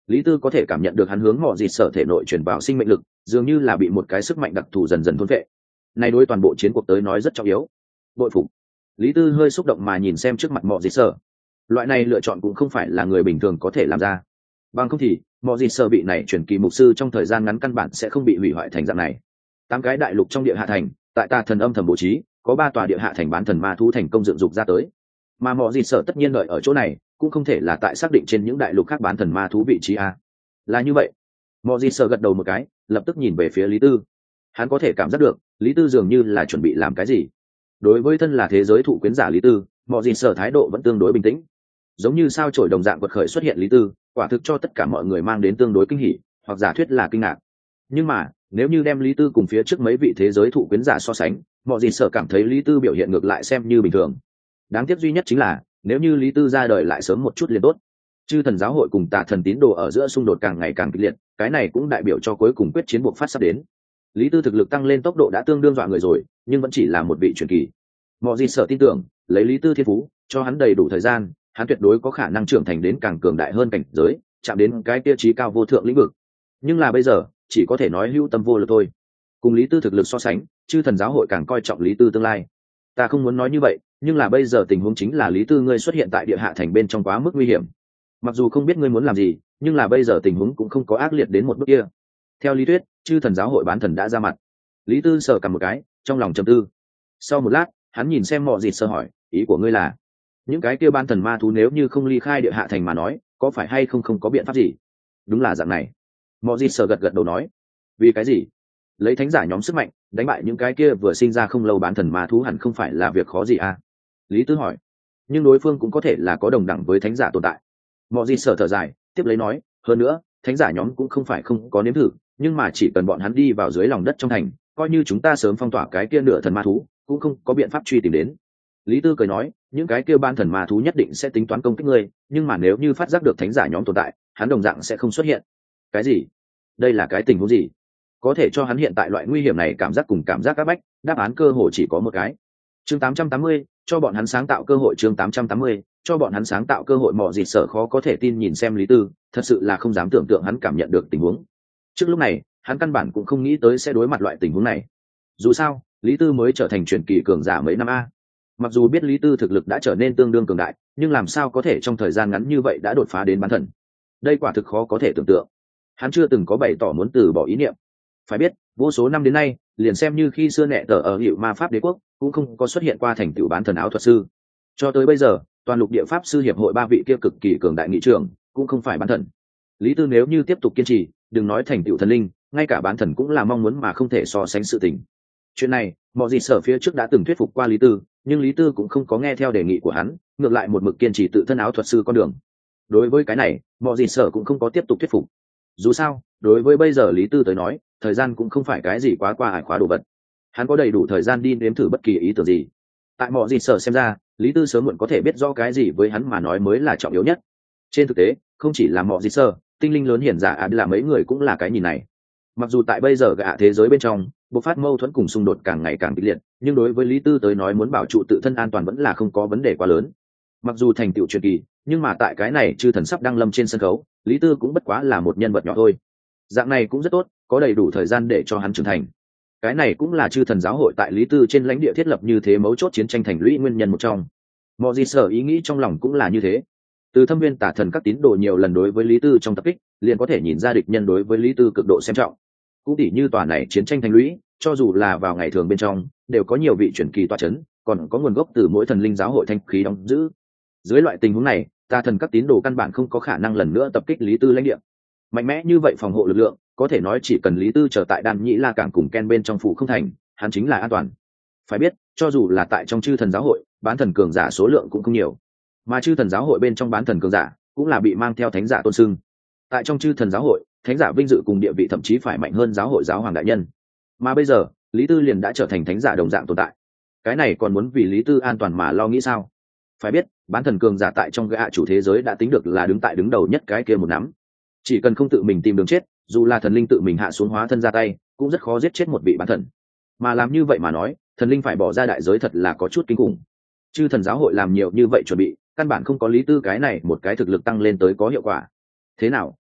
Lý Tư có thể cảm nhận được hắn hướng mọ dịt sở thể nội truyền vào sinh mệnh lực, dường như là bị một cái sức mạnh đặc thù dần dần thôn vệ. Này đối toàn bộ chiến cuộc tới nói rất trọng yếu. Bội phục. Lý Tư hơi xúc động mà nhìn xem trước mặt mọ dịt sở. Loại này lựa chọn cũng không phải là người bình thường có thể làm ra. Bằng không thì, mọ dịt sở bị này truyền kỳ mục sư trong thời gian ngắn căn bản sẽ không bị hủy hoại thành dạng này. Tám cái đại lục trong địa hạ thành, tại Tà Thần âm thầm bố trí, có ba tòa địa hạ thành bán thần ma thú thành công dựng dục ra tới. Mà mọ dịt sở tất nhiên đợi ở chỗ này, cũng không thể là tại xác định trên những đại lục khác bán thần ma thú vị trí a. Là như vậy. Mọ dịt sở gật đầu một cái, lập tức nhìn về phía Lý Tư. Hắn có thể cảm giác được, Lý Tư dường như là chuẩn bị làm cái gì. Đối với thân là thế giới thụ quyến giả Lý Tư, mọ dịt sở thái độ vẫn tương đối bình tĩnh. Giống như sao chổi đồng dạng quật khởi xuất hiện Lý Tư, quả thực cho tất cả mọi người mang đến tương đối kinh hỉ, hoặc giả thuyết là kinh ngạc. Nhưng mà, nếu như đem Lý Tư cùng phía trước mấy vị thế giới thụ quyến giả so sánh, mọ dịt sở cảm thấy Lý Tư biểu hiện ngược lại xem như bình thường. Đáng tiếc duy nhất chính là, nếu như Lý Tư ra đời lại sớm một chút liền tốt. Chư thần giáo hội cùng Tà thần tín đồ ở giữa xung đột càng ngày càng kịch liệt, cái này cũng đại biểu cho cuối cùng quyết chiến buộc phát sắp đến. Lý Tư thực lực tăng lên tốc độ đã tương đương dọa người rồi, nhưng vẫn chỉ là một vị truyền kỳ. Mọi gì sở tin tưởng, lấy Lý Tư thiên phú, cho hắn đầy đủ thời gian, hắn tuyệt đối có khả năng trưởng thành đến càng cường đại hơn cảnh giới, chạm đến cái tiêu chí cao vô thượng lĩnh vực. Nhưng là bây giờ, chỉ có thể nói hữu tâm vô lực thôi. Cùng Lý Tư thực lực so sánh, chư thần giáo hội càng coi trọng Lý Tư tương lai. Ta không muốn nói như vậy, nhưng là bây giờ tình huống chính là Lý Tư ngươi xuất hiện tại địa hạ thành bên trong quá mức nguy hiểm. Mặc dù không biết ngươi muốn làm gì, nhưng là bây giờ tình huống cũng không có ác liệt đến một bước kia. Theo lý thuyết, chư thần giáo hội bán thần đã ra mặt. Lý Tư sờ cầm một cái, trong lòng trầm tư. Sau một lát, hắn nhìn xem Mọ Dịt Sơ hỏi, ý của ngươi là, những cái kia bán thần ma thú nếu như không ly khai địa hạ thành mà nói, có phải hay không không có biện pháp gì? Đúng là dạng này. Mọ Dịt Sơ gật gật đầu nói. Vì cái gì? Lấy thánh giả nhóm sức mạnh, đánh bại những cái kia vừa sinh ra không lâu bán thần ma thú hẳn không phải là việc khó gì à? Lý Tư hỏi. Nhưng đối phương cũng có thể là có đồng đẳng với thánh giả tồn tại. Mọ Dịt Sơ thở dài, tiếp lấy nói, hơn nữa, thánh giả nhóm cũng không phải không có nếm thử, nhưng mà chỉ cần bọn hắn đi vào dưới lòng đất trong thành, coi như chúng ta sớm phong tỏa cái kia nửa thần ma thú, cũng không có biện pháp truy tìm đến. Lý Tư cười nói, những cái kia ban thần ma thú nhất định sẽ tính toán công kích ngươi, nhưng mà nếu như phát giác được thánh giả nhóm tồn tại, hắn đồng dạng sẽ không xuất hiện. Cái gì? Đây là cái tình huống gì? Có thể cho hắn hiện tại loại nguy hiểm này cảm giác cùng cảm giác áp bách, đáp án cơ hội chỉ có một cái. Chương tám trăm tám mươi, cho bọn hắn sáng tạo cơ hội. Chương tám trăm tám mươi, cho bọn hắn sáng tạo cơ hội. Mọ Dịt Sở khó có thể tin nhìn xem Lý Tư, thật sự là không dám tưởng tượng hắn cảm nhận được tình huống. Trước lúc này, hắn căn bản cũng không nghĩ tới sẽ đối mặt loại tình huống này. Dù sao, Lý Tư mới trở thành truyền kỳ cường giả mấy năm a. Mặc dù biết Lý Tư thực lực đã trở nên tương đương cường đại, nhưng làm sao có thể trong thời gian ngắn như vậy đã đột phá đến bán thần? Đây quả thực khó có thể tưởng tượng. Hắn chưa từng có bày tỏ muốn từ bỏ ý niệm. Phải biết, vô số năm đến nay, liền xem như khi xưa nệ tờ ở hiệu ma pháp đế quốc, cũng không có xuất hiện qua thành tựu bán thần áo thuật sư. Cho tới bây giờ, toàn lục địa pháp sư hiệp hội ba vị kia cực kỳ cường đại nghị trưởng, cũng không phải bán thần. Lý Tư nếu như tiếp tục kiên trì, đừng nói thành tựu thần linh, ngay cả bán thần cũng là mong muốn mà không thể so sánh sự tình. Chuyện này, Mọ Dịt Sở phía trước đã từng thuyết phục qua Lý Tư, nhưng Lý Tư cũng không có nghe theo đề nghị của hắn, ngược lại một mực kiên trì tự thân áo thuật sư con đường. Đối với cái này, Mọ Dịt Sở cũng không có tiếp tục thuyết phục. Dù sao, đối với bây giờ Lý Tư tới nói, thời gian cũng không phải cái gì quá qua ải khóa đồ vật. Hắn có đầy đủ thời gian đi nếm thử bất kỳ ý tưởng gì. Tại Mọ Dịt Sở xem ra, Lý Tư sớm muộn có thể biết rõ cái gì với hắn mà nói mới là trọng yếu nhất. Trên thực tế, không chỉ là Mọ Dịt Sở, tinh linh lớn hiển giả ạt là mấy người cũng là cái nhìn này. Mặc dù tại bây giờ gạ thế giới bên trong bộc phát mâu thuẫn cùng xung đột càng ngày càng kịch liệt, nhưng đối với Lý Tư tới nói muốn bảo trụ tự thân an toàn vẫn là không có vấn đề quá lớn. Mặc dù thành tựu truyền kỳ, nhưng mà tại cái này chư thần sắp đăng lâm trên sân khấu, Lý Tư cũng bất quá là một nhân vật nhỏ thôi. Dạng này cũng rất tốt, có đầy đủ thời gian để cho hắn trưởng thành. Cái này cũng là chư thần giáo hội tại Lý Tư trên lãnh địa thiết lập như thế mấu chốt chiến tranh thành lũy nguyên nhân một trong. Mọi gì sở ý nghĩ trong lòng cũng là như thế. Từ thâm viên tả thần các tín đồ nhiều lần đối với Lý Tư trong tập kích, liền có thể nhìn ra địch nhân đối với Lý Tư cực độ xem trọng. Cũng tỉ như tòa này chiến tranh thành lũy, cho dù là vào ngày thường bên trong, đều có nhiều vị truyền kỳ tọa chấn, còn có nguồn gốc từ mỗi thần linh giáo hội thanh khí đóng giữ. Dưới loại tình huống này, tà thần các tín đồ căn bản không có khả năng lần nữa tập kích Lý Tư lãnh địa. Mạnh mẽ như vậy phòng hộ lực lượng, có thể nói chỉ cần Lý Tư trở tại Đan Nhĩ La cảng cùng Ken bên trong phủ không thành, hắn chính là an toàn. Phải biết, cho dù là tại trong chư thần giáo hội, bán thần cường giả số lượng cũng không nhiều, mà chư thần giáo hội bên trong bán thần cường giả cũng là bị mang theo thánh giả tôn xưng. Tại trong chư thần giáo hội, thánh giả vinh dự cùng địa vị thậm chí phải mạnh hơn giáo hội giáo hoàng đại nhân. Mà bây giờ, Lý Tư liền đã trở thành thánh giả đồng dạng tồn tại. Cái này còn muốn vì Lý Tư an toàn mà lo nghĩ sao? Phải biết, bán thần cường giả tại trong gã chủ thế giới đã tính được là đứng tại đứng đầu nhất cái kia một nắm. Chỉ cần không tự mình tìm đường chết, dù là thần linh tự mình hạ xuống hóa thân ra tay, cũng rất khó giết chết một vị bán thần. Mà làm như vậy mà nói, thần linh phải bỏ ra đại giới thật là có chút kinh khủng. Chư thần giáo hội làm nhiều như vậy chuẩn bị, căn bản không có Lý Tư cái này một cái thực lực tăng lên tới có hiệu quả. Thế nào,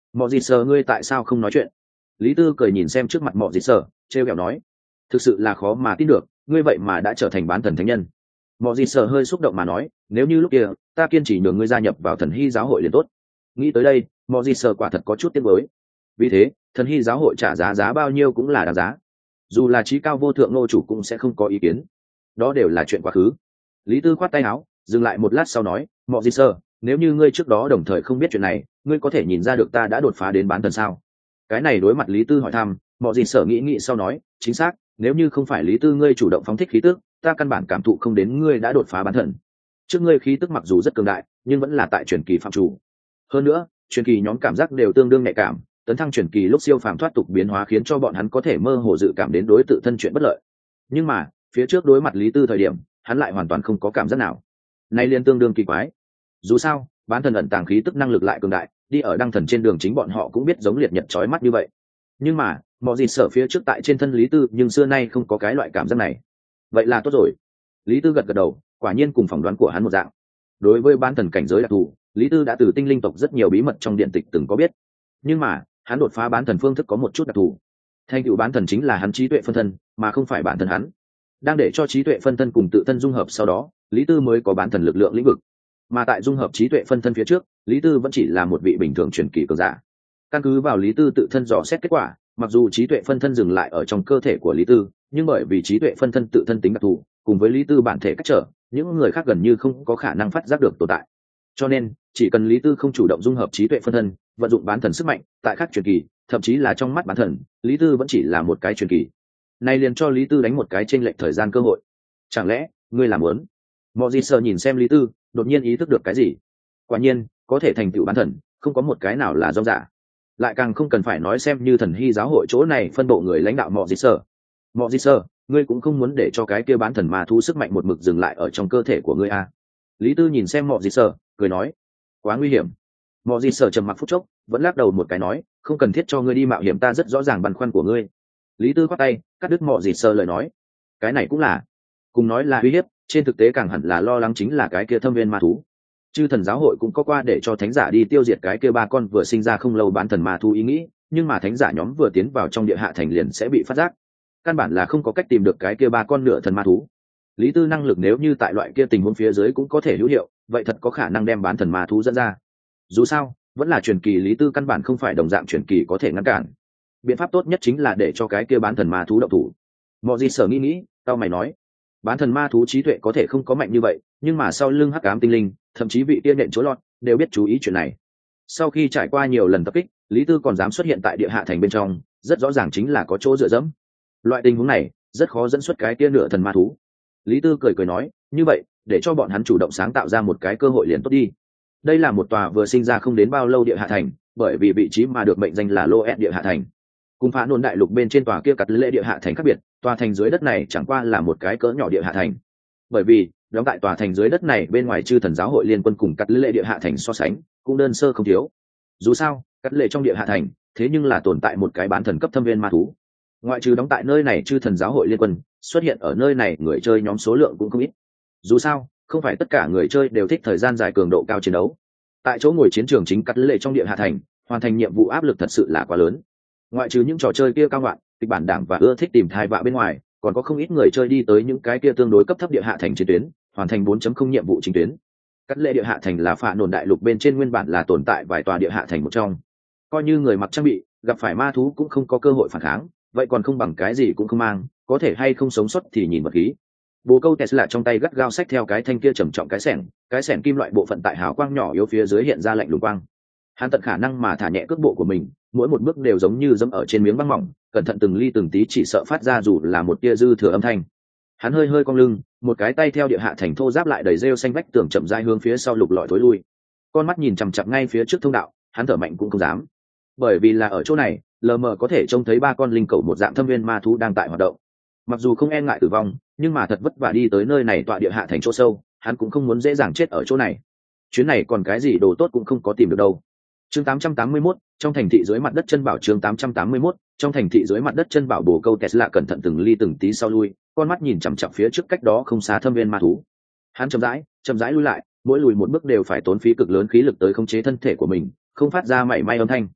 Mọ gì sờ, ngươi tại sao không nói chuyện? Lý Tư cười nhìn xem trước mặt Mọ gì sờ, trêu ghẹo nói, thực sự là khó mà tin được, ngươi vậy mà đã trở thành bán thần thánh nhân. Mọ gì sờ hơi xúc động mà nói, nếu như lúc kia ta kiên trì nhường ngươi gia nhập vào thần hy giáo hội liền tốt. Nghĩ tới đây, Mọ gì sờ quả thật có chút tiếc nuối. Vì thế thần hy giáo hội trả giá giá bao nhiêu cũng là đáng giá, dù là trí cao vô thượng nô chủ cũng sẽ không có ý kiến, đó đều là chuyện quá khứ. Lý Tư khoát tay áo, dừng lại một lát sau nói, Mọ gì sờ, nếu như ngươi trước đó đồng thời không biết chuyện này, ngươi có thể nhìn ra được ta đã đột phá đến bán thần sao? Cái này đối mặt Lý Tư hỏi thăm, Mọ gì sờ nghĩ nghĩ sau nói, chính xác, nếu như không phải Lý Tư ngươi chủ động phóng thích khí tức, ta căn bản cảm thụ không đến ngươi đã đột phá bán thần. Trước ngươi khí tức mặc dù rất cường đại, nhưng vẫn là tại truyền kỳ phạm chủ. Hơn nữa truyền kỳ nhóm cảm giác đều tương đương nhạy cảm, tấn thăng truyền kỳ lúc siêu phàm thoát tục biến hóa khiến cho bọn hắn có thể mơ hồ dự cảm đến đối tự thân chuyện bất lợi. Nhưng mà phía trước đối mặt Lý Tư thời điểm, hắn lại hoàn toàn không có cảm giác nào. Nay liên tương đương kỳ quái. Dù sao bán thần ẩn tàng khí tức năng lực lại cường đại, đi ở đăng thần trên đường chính bọn họ cũng biết giống liệt nhật chói mắt như vậy. Nhưng mà mọi gì sở phía trước tại trên thân Lý Tư nhưng xưa nay không có cái loại cảm giác này. Vậy là tốt rồi. Lý Tư gật gật đầu, quả nhiên cùng phỏng đoán của hắn một dạng. Đối với bán thần cảnh giới đặc thù, Lý Tư đã từ tinh linh tộc rất nhiều bí mật trong điện tịch từng có biết. Nhưng mà hắn đột phá bán thần phương thức có một chút đặc thù. Thành tựu bán thần chính là hắn trí tuệ phân thân, mà không phải bản thân hắn. Đang để cho trí tuệ phân thân cùng tự thân dung hợp sau đó, Lý Tư mới có bán thần lực lượng lĩnh vực. Mà tại dung hợp trí tuệ phân thân phía trước, Lý Tư vẫn chỉ là một vị bình thường truyền kỳ cường giả. Căn cứ vào Lý Tư tự thân dò xét kết quả, mặc dù trí tuệ phân thân dừng lại ở trong cơ thể của Lý Tư, nhưng bởi vì trí tuệ phân thân tự thân tính đặc thù, cùng với Lý Tư bản thể cách trở, những người khác gần như không có khả năng phát giác được tồn tại. Cho nên chỉ cần Lý Tư không chủ động dung hợp trí tuệ phân thân, vận dụng bán thần sức mạnh, tại khác truyền kỳ, thậm chí là trong mắt bán thần, Lý Tư vẫn chỉ là một cái truyền kỳ. Này liền cho Lý Tư đánh một cái chênh lệch thời gian cơ hội. Chẳng lẽ ngươi làm muốn? Mọ Di Sơ nhìn xem Lý Tư, đột nhiên ý thức được cái gì. Quả nhiên có thể thành tựu bán thần, không có một cái nào là do giả. Lại càng không cần phải nói xem như thần hy giáo hội chỗ này phân bộ người lãnh đạo Mọ Di Sơ. Mọ Di Sơ, ngươi cũng không muốn để cho cái kia bán thần ma thu sức mạnh một mực dừng lại ở trong cơ thể của ngươi à? Lý Tư nhìn xem Mọ Di Sơ, cười nói, quá nguy hiểm. Mọ Di Sơ trầm mặc phút chốc, vẫn lắc đầu một cái nói, không cần thiết cho ngươi đi mạo hiểm, ta rất rõ ràng băn khoăn của ngươi. Lý Tư khoát tay, cắt đứt Mọ Di Sơ lời nói, cái này cũng là, cùng nói là uy hiếp, trên thực tế càng hẳn là lo lắng chính là cái kia thâm viên ma thú. Chư thần giáo hội cũng có qua để cho thánh giả đi tiêu diệt cái kia ba con vừa sinh ra không lâu bán thần ma thú ý nghĩ, nhưng mà thánh giả nhóm vừa tiến vào trong địa hạ thành liền sẽ bị phát giác, căn bản là không có cách tìm được cái kia ba con nửa thần ma thú. Lý Tư năng lực nếu như tại loại kia tình huống phía dưới cũng có thể hữu hiệu, vậy thật có khả năng đem bán thần ma thú dẫn ra. Dù sao vẫn là truyền kỳ, Lý Tư căn bản không phải đồng dạng truyền kỳ có thể ngăn cản. Biện pháp tốt nhất chính là để cho cái kia bán thần ma thú động thủ. Mọi gì sở nghĩ nghĩ, tao mày nói, bán thần ma thú trí tuệ có thể không có mạnh như vậy, nhưng mà sau lưng hắc ám tinh linh, thậm chí vị tiên nện chối lọt, đều biết chú ý chuyện này. Sau khi trải qua nhiều lần tập kích, Lý Tư còn dám xuất hiện tại địa hạ thành bên trong, rất rõ ràng chính là có chỗ dựa dẫm. Loại tình huống này rất khó dẫn xuất cái kia nửa thần ma thú. Lý Tư cười cười nói, như vậy để cho bọn hắn chủ động sáng tạo ra một cái cơ hội liền tốt đi. Đây là một tòa vừa sinh ra không đến bao lâu địa hạ thành, bởi vì vị trí mà được mệnh danh là Lô Ed địa hạ thành. Cùng Phá Nôn đại lục bên trên tòa kia cắt lễ địa hạ thành khác biệt, tòa thành dưới đất này chẳng qua là một cái cỡ nhỏ địa hạ thành. Bởi vì đóng tại tòa thành dưới đất này bên ngoài chư thần giáo hội liên quân cùng cắt lễ địa hạ thành so sánh cũng đơn sơ không thiếu. Dù sao cắt lễ trong địa hạ thành thế nhưng là tồn tại một cái bán thần cấp thâm viên ma thú. Ngoại trừ đóng tại nơi này chư thần giáo hội liên quân, xuất hiện ở nơi này người chơi nhóm số lượng cũng không ít. Dù sao không phải tất cả người chơi đều thích thời gian dài cường độ cao chiến đấu. Tại chỗ ngồi chiến trường chính cắt lễ trong địa hạ thành, hoàn thành nhiệm vụ áp lực thật sự là quá lớn. Ngoại trừ những trò chơi kia cao ngoạn, kịch bản đảng và ưa thích tìm thai vạ bên ngoài, còn có không ít người chơi đi tới những cái kia tương đối cấp thấp địa hạ thành chiến tuyến, hoàn thành bốn chấm không nhiệm vụ chính tuyến. Cắt lễ địa hạ thành là Phá Nôn đại lục bên trên nguyên bản là tồn tại vài tòa địa hạ thành một trong. Coi như người mặc trang bị, gặp phải ma thú cũng không có cơ hội phản kháng, vậy còn không bằng cái gì cũng không mang, có thể hay không sống sót thì nhìn vật khí. Bồ câu Tesla trong tay gắt gao xách theo cái thanh kia trầm trọng cái xẻng, cái xẻng kim loại bộ phận tại hào quang nhỏ yếu phía dưới hiện ra lạnh lùng quang. Hắn tận khả năng mà thả nhẹ cước bộ của mình, mỗi một bước đều giống như dẫm ở trên miếng băng mỏng, cẩn thận từng ly từng tí, chỉ sợ phát ra dù là một tia dư thừa âm thanh. Hắn hơi hơi cong lưng, một cái tay theo địa hạ thành thô giáp lại đầy rêu xanh vách tường chậm rãi hướng phía sau lục lọi thối lui. Con mắt nhìn chằm chằm ngay phía trước thông đạo, hắn thở mạnh cũng không dám, bởi vì là ở chỗ này lờ mờ có thể trông thấy ba con linh cầu một dạng thâm viên ma thú đang tại hoạt động. Mặc dù không e ngại tử vong, nhưng mà thật vất vả đi tới nơi này tọa địa hạ thành chỗ sâu, hắn cũng không muốn dễ dàng chết ở chỗ này. Chuyến này còn cái gì đồ tốt cũng không có tìm được đâu. Chương tám trăm tám mươi mốt, trong thành thị dưới mặt đất chân bảo. Chương tám trăm tám mươi mốt, trong thành thị dưới mặt đất chân bảo. Bồ câu Tesla cẩn thận từng ly từng tí sau lui, con mắt nhìn chằm chằm phía trước cách đó không xa thâm viên ma thú. Hắn chậm rãi, chậm rãi lui lại, mỗi lùi một bước đều phải tốn phí cực lớn khí lực tới khống chế thân thể của mình, không phát ra mảy may âm thanh.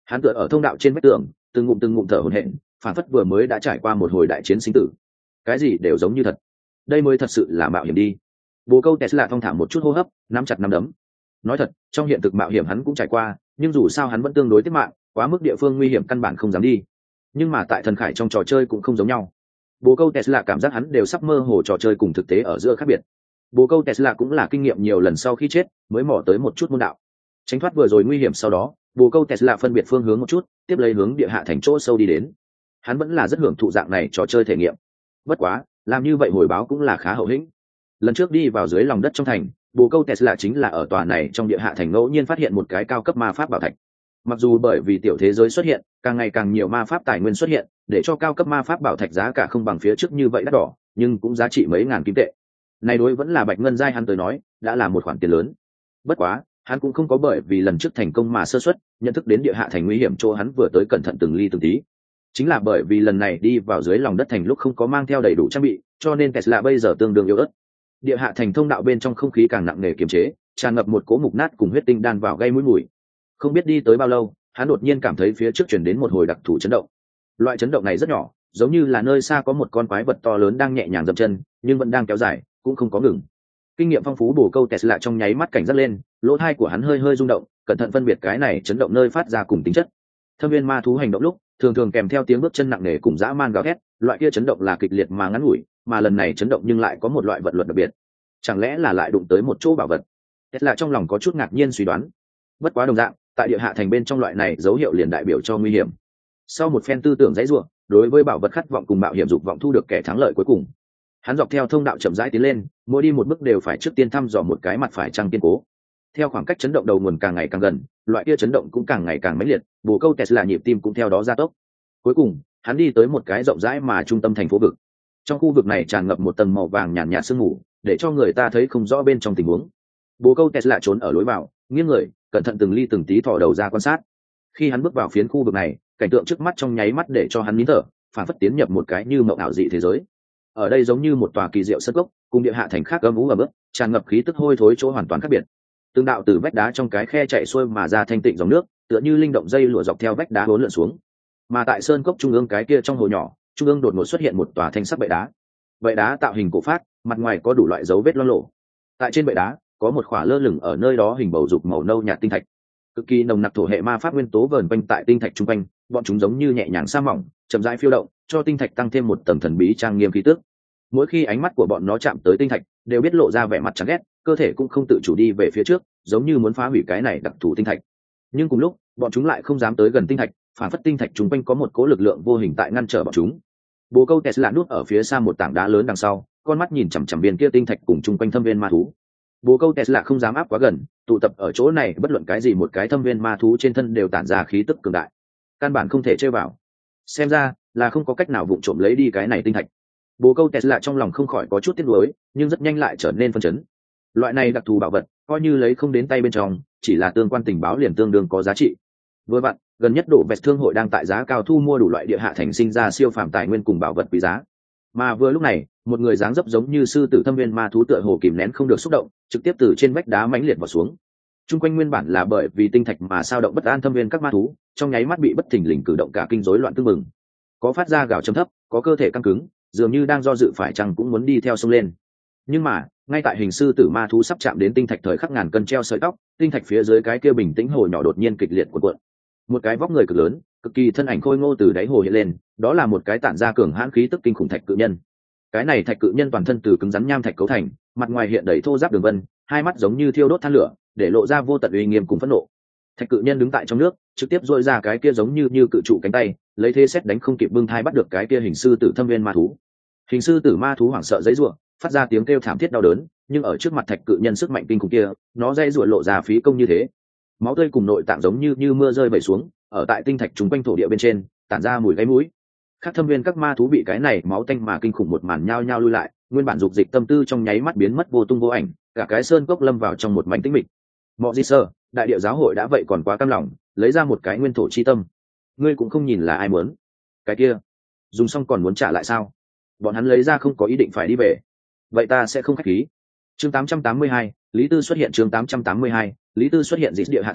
Hắn tựa ở thông đạo trên vách tường, từng ngụm từng ngụm thở hổn hển, phản phất vừa mới đã trải qua một hồi đại chiến sinh tử. Cái gì đều giống như thật, đây mới thật sự là mạo hiểm đi. Bồ câu Tesla thong thả một chút hô hấp, nắm chặt nắm đấm. Nói thật, trong hiện thực mạo hiểm hắn cũng trải qua, nhưng dù sao hắn vẫn tương đối tiết mạng, quá mức địa phương nguy hiểm căn bản không dám đi. Nhưng mà tại thần khải trong trò chơi cũng không giống nhau. Bồ câu Tesla cảm giác hắn đều sắp mơ hồ trò chơi cùng thực tế ở giữa khác biệt. Bồ câu Tesla cũng là kinh nghiệm nhiều lần sau khi chết mới mò tới một chút môn đạo, tránh thoát vừa rồi nguy hiểm. Sau đó bồ câu Tesla phân biệt phương hướng một chút, tiếp lấy hướng địa hạ thành chỗ sâu đi đến. Hắn vẫn là rất hưởng thụ dạng này trò chơi thể nghiệm. Bất quá làm như vậy hồi báo cũng là khá hậu hĩnh. Lần trước đi vào dưới lòng đất trong thành, bồ câu Tesla chính là ở tòa này trong địa hạ thành ngẫu nhiên phát hiện một cái cao cấp ma pháp bảo thạch. Mặc dù bởi vì tiểu thế giới xuất hiện, càng ngày càng nhiều ma pháp tài nguyên xuất hiện, để cho cao cấp ma pháp bảo thạch giá cả không bằng phía trước như vậy đắt đỏ, nhưng cũng giá trị mấy ngàn kim tệ. Này đối vẫn là bạch ngân giai hắn tới nói, đã là một khoản tiền lớn. Bất quá, hắn cũng không có bởi vì lần trước thành công mà sơ suất, nhận thức đến địa hạ thành nguy hiểm chỗ hắn vừa tới cẩn thận từng ly từng tí. Chính là bởi vì lần này đi vào dưới lòng đất thành lúc không có mang theo đầy đủ trang bị, cho nên Tesla bây giờ tương đương yếu ớt. Địa hạ thành thông đạo bên trong không khí càng nặng nề kiềm chế, tràn ngập một cỗ mục nát cùng huyết tinh đan vào gây mũi mùi. Không biết đi tới bao lâu, hắn đột nhiên cảm thấy phía trước chuyển đến một hồi đặc thù chấn động. Loại chấn động này rất nhỏ, giống như là nơi xa có một con quái vật to lớn đang nhẹ nhàng dậm chân, nhưng vẫn đang kéo dài, cũng không có ngừng. Kinh nghiệm phong phú bổ câu Tesla trong nháy mắt cảnh giác lên, lỗ tai của hắn hơi hơi rung động, cẩn thận phân biệt cái này chấn động nơi phát ra cùng tính chất. Thâm viên ma thú hành động lúc, thường thường kèm theo tiếng bước chân nặng nề cùng dã man gào thét, loại kia chấn động là kịch liệt mà ngắn ngủi, mà lần này chấn động nhưng lại có một loại vận luật đặc biệt. Chẳng lẽ là lại đụng tới một chỗ bảo vật? Tesla trong lòng có chút ngạc nhiên suy đoán. Bất quá đồng dạng, tại địa hạ thành bên trong loại này dấu hiệu liền đại biểu cho nguy hiểm. Sau một phen tư tưởng dãy rủa, đối với bảo vật khát vọng cùng mạo hiểm dục vọng thu được kẻ thắng lợi cuối cùng, hắn dọc theo thông đạo chậm rãi tiến lên, mỗi đi một bước đều phải trước tiên thăm dò một cái mặt phải trăng kiên cố. Theo khoảng cách chấn động đầu nguồn càng ngày càng gần, loại kia chấn động cũng càng ngày càng mãnh liệt, bồ câu Tesla nhịp tim cũng theo đó gia tốc. Cuối cùng, hắn đi tới một cái rộng rãi mà trung tâm thành phố vực. Trong khu vực này tràn ngập một tầng màu vàng nhàn nhạt sương mù, để cho người ta thấy không rõ bên trong tình huống. Bồ câu Tesla trốn ở lối vào, nghiêng người, cẩn thận từng ly từng tí thò đầu ra quan sát. Khi hắn bước vào phiến khu vực này, cảnh tượng trước mắt trong nháy mắt để cho hắn nín thở, phản phất tiến nhập một cái như mộng ảo dị thế giới. Ở đây giống như một tòa kỳ diệu sân cốc, cùng địa hạ thành khác âm ú ẩm ướt, tràn ngập khí tức hôi thối chỗ hoàn toàn khác biệt. Từng đạo từ vách đá trong cái khe chạy xuôi mà ra thanh tịnh dòng nước, tựa như linh động dây lụa dọc theo vách đá hỗn lượn xuống. Mà tại sơn cốc trung ương cái kia trong hồ nhỏ, trung ương đột ngột xuất hiện một tòa thanh sắc bệ đá. Bệ đá tạo hình cổ phác, mặt ngoài có đủ loại dấu vết loang lổ. Tại trên bệ đá, có một khỏa lơ lửng ở nơi đó hình bầu dục màu nâu nhạt tinh thạch. Cực kỳ nồng nặc thổ hệ ma pháp nguyên tố vờn quanh tại tinh thạch trung quanh, bọn chúng giống như nhẹ nhàng sa mỏng, chậm rãi phiêu động, cho tinh thạch tăng thêm một tầng thần bí trang nghiêm khí tức. Mỗi khi ánh mắt của bọn nó chạm tới tinh thạch, đều biết lộ ra vẻ mặt chán ghét, cơ thể cũng không tự chủ đi về phía trước, giống như muốn phá hủy cái này đặc thù tinh thạch. Nhưng cùng lúc, bọn chúng lại không dám tới gần tinh thạch, phản phất tinh thạch trung quanh có một cố lực lượng vô hình tại ngăn trở bọn chúng. Bồ câu Tesla núp ở phía xa một tảng đá lớn đằng sau, con mắt nhìn chằm chằm viên kia tinh thạch cùng trung quanh thâm viên ma thú. Bồ câu Tesla không dám áp quá gần, tụ tập ở chỗ này bất luận cái gì một cái thâm viên ma thú trên thân đều tản ra khí tức cường đại, căn bản không thể chơi vào. Xem ra là không có cách nào vụng trộm lấy đi cái này tinh thạch. Bồ câu Tesla trong lòng không khỏi có chút tiếc nuối, nhưng rất nhanh lại trở nên phân chấn. Loại này đặc thù bảo vật, coi như lấy không đến tay bên trong, chỉ là tương quan tình báo liền tương đương có giá trị. Vừa vặn, gần nhất đổ vẹt thương hội đang tại giá cao thu mua đủ loại địa hạ thành sinh ra siêu phàm tài nguyên cùng bảo vật quý giá. Mà vừa lúc này, một người dáng dấp giống như sư tử thâm viên ma thú tựa hồ kìm nén không được xúc động, trực tiếp từ trên vách đá mãnh liệt vào xuống. Trung quanh nguyên bản là bởi vì tinh thạch mà sao động bất an thâm viên các ma thú, trong nháy mắt bị bất thình lình cử động cả kinh rối loạn tương mừng. Có phát ra gào trầm thấp, có cơ thể căng cứng, dường như đang do dự phải chăng cũng muốn đi theo sông lên. Nhưng mà, ngay tại hình sư tử ma thú sắp chạm đến tinh thạch thời khắc ngàn cân treo sợi tóc, tinh thạch phía dưới cái kia bình tĩnh hồ nhỏ đột nhiên kịch liệt cuộn cuộn. Một cái vóc người cực lớn, cực kỳ thân ảnh khôi ngô từ đáy hồ hiện lên, đó là một cái tản ra cường hãn khí tức kinh khủng thạch cự nhân. Cái này thạch cự nhân toàn thân từ cứng rắn nham thạch cấu thành, mặt ngoài hiện đầy thô ráp đường vân, hai mắt giống như thiêu đốt than lửa, để lộ ra vô tận uy nghiêm cùng phẫn nộ. Thạch cự nhân đứng tại trong nước, trực tiếp dội ra cái kia giống như như cự trụ cánh tay, lấy thế xét đánh không kịp bưng thai bắt được cái kia hình sư tử thâm viên ma thú. Hình sư tử ma thú hoảng sợ giãy giụa, phát ra tiếng kêu thảm thiết đau đớn, nhưng ở trước mặt thạch cự nhân sức mạnh kinh khủng kia, nó giãy giụa lộ ra phí công như thế. Máu tươi cùng nội tạng giống như như mưa rơi vẩy xuống, ở tại tinh thạch chúng quanh thổ địa bên trên, tản ra mùi gáy mũi. Các thâm viên các ma thú bị cái này máu tanh mà kinh khủng một màn nhao nhao lui lại, nguyên bản dục dịch tâm tư trong nháy mắt biến mất vô tung vô ảnh, cả cái sơn cốc lâm vào trong một mảnh tĩnh mịch. Mọ Di Sơ, đại địa giáo hội đã vậy còn quá cam lòng, lấy ra một cái nguyên thổ chi tâm. Ngươi cũng không nhìn là ai muốn. Cái kia, dùng xong còn muốn trả lại sao? Bọn hắn lấy ra không có ý định phải đi về. Vậy ta sẽ không khách khí. Chương tám trăm tám mươi hai, Lý Tư xuất hiện chương tám trăm tám mươi hai, Lý Tư xuất hiện dị địa hạ thành,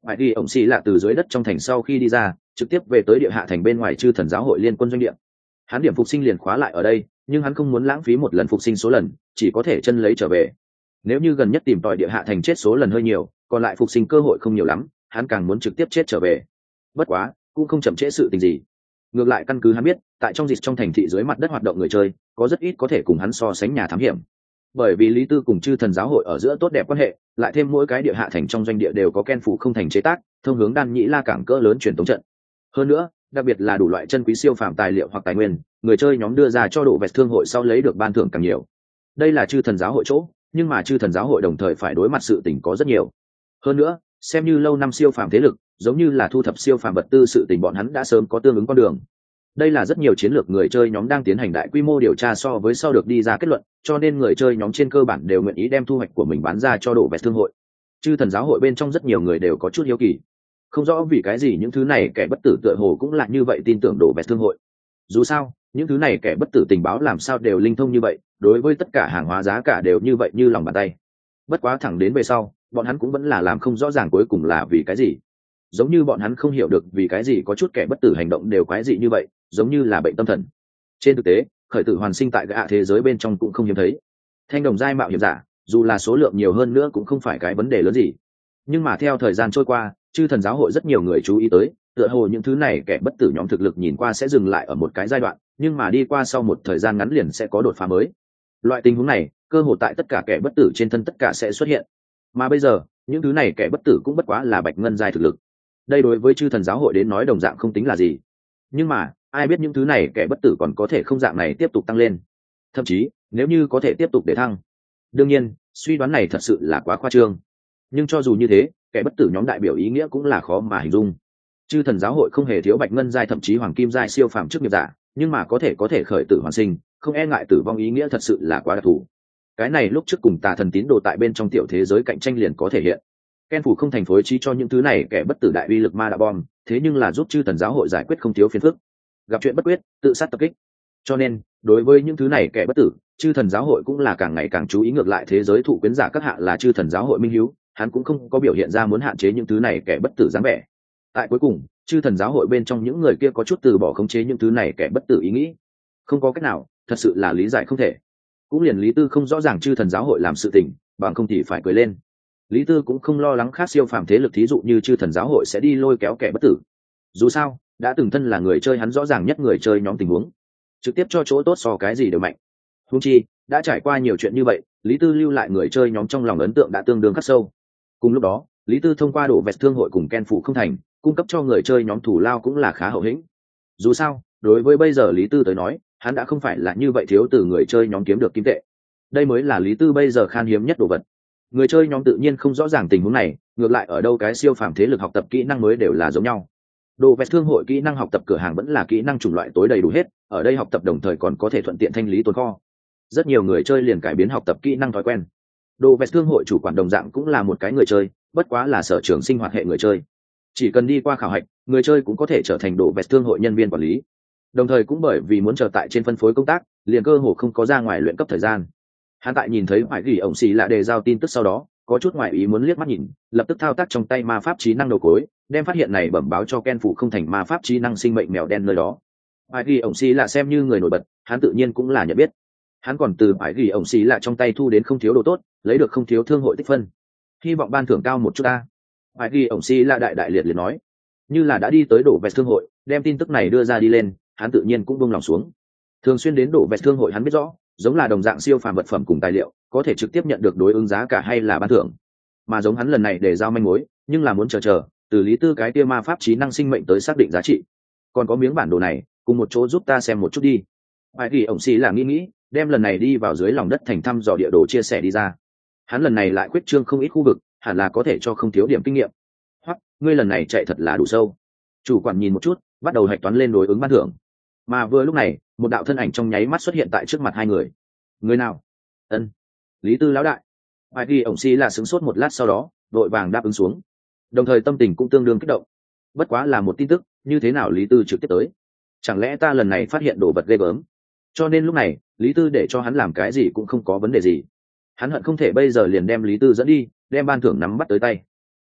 Phải đi ổng xì lạ từ dưới đất trong thành sau khi đi ra, trực tiếp về tới địa hạ thành bên ngoài chư thần giáo hội liên quân doanh địa. Hắn điểm phục sinh liền khóa lại ở đây, nhưng hắn không muốn lãng phí một lần phục sinh số lần, chỉ có thể chân lấy trở về. Nếu như gần nhất tìm tòi địa hạ thành chết số lần hơi nhiều, còn lại phục sinh cơ hội không nhiều lắm, hắn càng muốn trực tiếp chết trở về. Bất quá, cũng không chậm trễ sự tình gì. Ngược lại căn cứ hắn biết, tại trong dịch trong thành thị dưới mặt đất hoạt động người chơi, có rất ít có thể cùng hắn so sánh nhà thám hiểm. Bởi vì Lý Tư cùng chư thần giáo hội ở giữa tốt đẹp quan hệ, lại thêm mỗi cái địa hạ thành trong doanh địa đều có ken phủ không thành chế tác, thông hướng đan nhĩ la cảng cỡ lớn truyền tống trận. Hơn nữa, đặc biệt là đủ loại chân quý siêu phàm tài liệu hoặc tài nguyên, người chơi nhóm đưa ra cho độ vẹt thương hội sau lấy được ban thưởng càng nhiều. Đây là chư thần giáo hội chỗ, nhưng mà chư thần giáo hội đồng thời phải đối mặt sự tình có rất nhiều. Hơn nữa, xem như lâu năm siêu phàm thế lực, giống như là thu thập siêu phàm vật tư sự tình bọn hắn đã sớm có tương ứng con đường. Đây là rất nhiều chiến lược người chơi nhóm đang tiến hành đại quy mô điều tra so với sau được đi ra kết luận, cho nên người chơi nhóm trên cơ bản đều nguyện ý đem thu hoạch của mình bán ra cho độ vẹt thương hội. Chư thần giáo hội bên trong rất nhiều người đều có chút hiếu kỳ, không rõ vì cái gì những thứ này kẻ bất tử tựa hồ cũng là như vậy tin tưởng độ vẹt thương hội. Dù sao, những thứ này kẻ bất tử tình báo làm sao đều linh thông như vậy, đối với tất cả hàng hóa giá cả đều như vậy như lòng bàn tay. Bất quá thẳng đến về sau, bọn hắn cũng vẫn là làm không rõ ràng cuối cùng là vì cái gì. Giống như bọn hắn không hiểu được vì cái gì có chút kẻ bất tử hành động đều quái dị như vậy, giống như là bệnh tâm thần. Trên thực tế, khởi tử hoàn sinh tại gã thế giới bên trong cũng không hiếm thấy. Thanh đồng giai mạo hiểm giả, dù là số lượng nhiều hơn nữa cũng không phải cái vấn đề lớn gì. Nhưng mà theo thời gian trôi qua, chư thần giáo hội rất nhiều người chú ý tới, tựa hồ những thứ này kẻ bất tử nhóm thực lực nhìn qua sẽ dừng lại ở một cái giai đoạn, nhưng mà đi qua sau một thời gian ngắn liền sẽ có đột phá mới. Loại tình huống này, cơ hội tại tất cả kẻ bất tử trên thân tất cả sẽ xuất hiện. Mà bây giờ, những thứ này kẻ bất tử cũng bất quá là bạch ngân giai thực lực. Đây đối với chư thần giáo hội đến nói đồng dạng không tính là gì. Nhưng mà, ai biết những thứ này kẻ bất tử còn có thể không dạng này tiếp tục tăng lên. Thậm chí, nếu như có thể tiếp tục để thăng. Đương nhiên, suy đoán này thật sự là quá khoa trương. Nhưng cho dù như thế, kẻ bất tử nhóm đại biểu ý nghĩa cũng là khó mà hình dung. Chư thần giáo hội không hề thiếu bạch ngân giai thậm chí hoàng kim giai siêu phàm chức nghiệp giả, nhưng mà có thể có thể khởi tử hoàn sinh, không e ngại tử vong ý nghĩa thật sự là quá đặc thù. Cái này lúc trước cùng tà thần tín đồ tại bên trong tiểu thế giới cạnh tranh liền có thể hiện. Ken phủ không thành phối trí cho những thứ này kẻ bất tử đại uy lực ma đạo bom, thế nhưng là giúp chư thần giáo hội giải quyết không thiếu phiền phức. Gặp chuyện bất quyết, tự sát tập kích. Cho nên, đối với những thứ này kẻ bất tử, chư thần giáo hội cũng là càng ngày càng chú ý ngược lại thế giới thụ quyến giả các hạ là chư thần giáo hội minh hiếu, hắn cũng không có biểu hiện ra muốn hạn chế những thứ này kẻ bất tử dáng vẻ. Tại cuối cùng, chư thần giáo hội bên trong những người kia có chút từ bỏ khống chế những thứ này kẻ bất tử ý nghĩ. Không có cách nào, thật sự là lý giải không thể. Cũng liền Lý Tư không rõ ràng chư thần giáo hội làm sự tình, bằng không thì phải cười lên. Lý Tư cũng không lo lắng khác siêu phàm thế lực thí dụ như chư thần giáo hội sẽ đi lôi kéo kẻ bất tử. Dù sao, đã từng thân là người chơi hắn rõ ràng nhất người chơi nhóm tình huống, trực tiếp cho chỗ tốt so cái gì đều mạnh. Huống chi, đã trải qua nhiều chuyện như vậy, Lý Tư lưu lại người chơi nhóm trong lòng ấn tượng đã tương đương khắc sâu. Cùng lúc đó, Lý Tư thông qua độ vẹt thương hội cùng Ken phủ không thành, cung cấp cho người chơi nhóm thủ lao cũng là khá hậu hĩnh. Dù sao, đối với bây giờ Lý Tư tới nói, hắn đã không phải là như vậy thiếu từ người chơi nhóm kiếm được kim tệ. Đây mới là Lý Tư bây giờ khan hiếm nhất đồ vật. Người chơi nhóm tự nhiên không rõ ràng tình huống này, ngược lại ở đâu cái siêu phàm thế lực học tập kỹ năng mới đều là giống nhau. Đồ vẹt thương hội kỹ năng học tập cửa hàng vẫn là kỹ năng chủng loại tối đầy đủ hết, ở đây học tập đồng thời còn có thể thuận tiện thanh lý tồn kho. Rất nhiều người chơi liền cải biến học tập kỹ năng thói quen. Đồ vẹt thương hội chủ quản đồng dạng cũng là một cái người chơi, bất quá là sở trường sinh hoạt hệ người chơi. Chỉ cần đi qua khảo hạch, người chơi cũng có thể trở thành đồ vẹt thương hội nhân viên quản lý. Đồng thời cũng bởi vì muốn chờ tại trên phân phối công tác, liền cơ hồ không có ra ngoài luyện cấp thời gian. Hắn tại nhìn thấy phải gỉ ổng xì lạ đề giao tin tức sau đó, có chút ngoài ý muốn liếc mắt nhìn, lập tức thao tác trong tay ma pháp trí năng đầu cối, đem phát hiện này bẩm báo cho Ken phủ không thành ma pháp trí năng sinh mệnh mèo đen nơi đó. Phải gỉ ổng xì lạ xem như người nổi bật, hắn tự nhiên cũng là nhận biết. Hắn còn từ phải gỉ ổng xì lạ trong tay thu đến không thiếu đồ tốt, lấy được không thiếu thương hội tích phân. Hy vọng ban thưởng cao một chút ta. Phải gỉ ổng xì lạ đại đại liệt liệt nói, như là đã đi tới đổ vẹt thương hội, đem tin tức này đưa ra đi lên, hắn tự nhiên cũng buông lòng xuống. Thường xuyên đến đổ vẹt thương hội hắn biết rõ, giống là đồng dạng siêu phàm vật phẩm cùng tài liệu, có thể trực tiếp nhận được đối ứng giá cả hay là ban thưởng. Mà giống hắn lần này để giao manh mối, nhưng là muốn chờ chờ, từ Lý Tư cái kia ma pháp trí năng sinh mệnh tới xác định giá trị. Còn có miếng bản đồ này, cùng một chỗ giúp ta xem một chút đi. Phải gỉ ổng xì là nghĩ nghĩ, đem lần này đi vào dưới lòng đất thành thăm dò địa đồ chia sẻ đi ra. Hắn lần này lại quyết trương không ít khu vực, hẳn là có thể cho không thiếu điểm kinh nghiệm. Hoặc, ngươi lần này chạy thật là đủ sâu. Chủ quản nhìn một chút, bắt đầu hạch toán lên đối ứng ban thưởng. Mà vừa lúc này, một đạo thân ảnh trong nháy mắt xuất hiện tại trước mặt hai người. Người nào? Ân, Lý Tư lão đại. Phải ghi ổng xì là sửng sốt một lát sau đó, vội vàng đáp ứng xuống. Đồng thời tâm tình cũng tương đương kích động. Bất quá là một tin tức, như thế nào Lý Tư trực tiếp tới? Chẳng lẽ ta lần này phát hiện đồ vật ghê gớm? Cho nên lúc này, Lý Tư để cho hắn làm cái gì cũng không có vấn đề gì. Hắn hận không thể bây giờ liền đem Lý Tư dẫn đi, đem ban thưởng nắm bắt tới tay.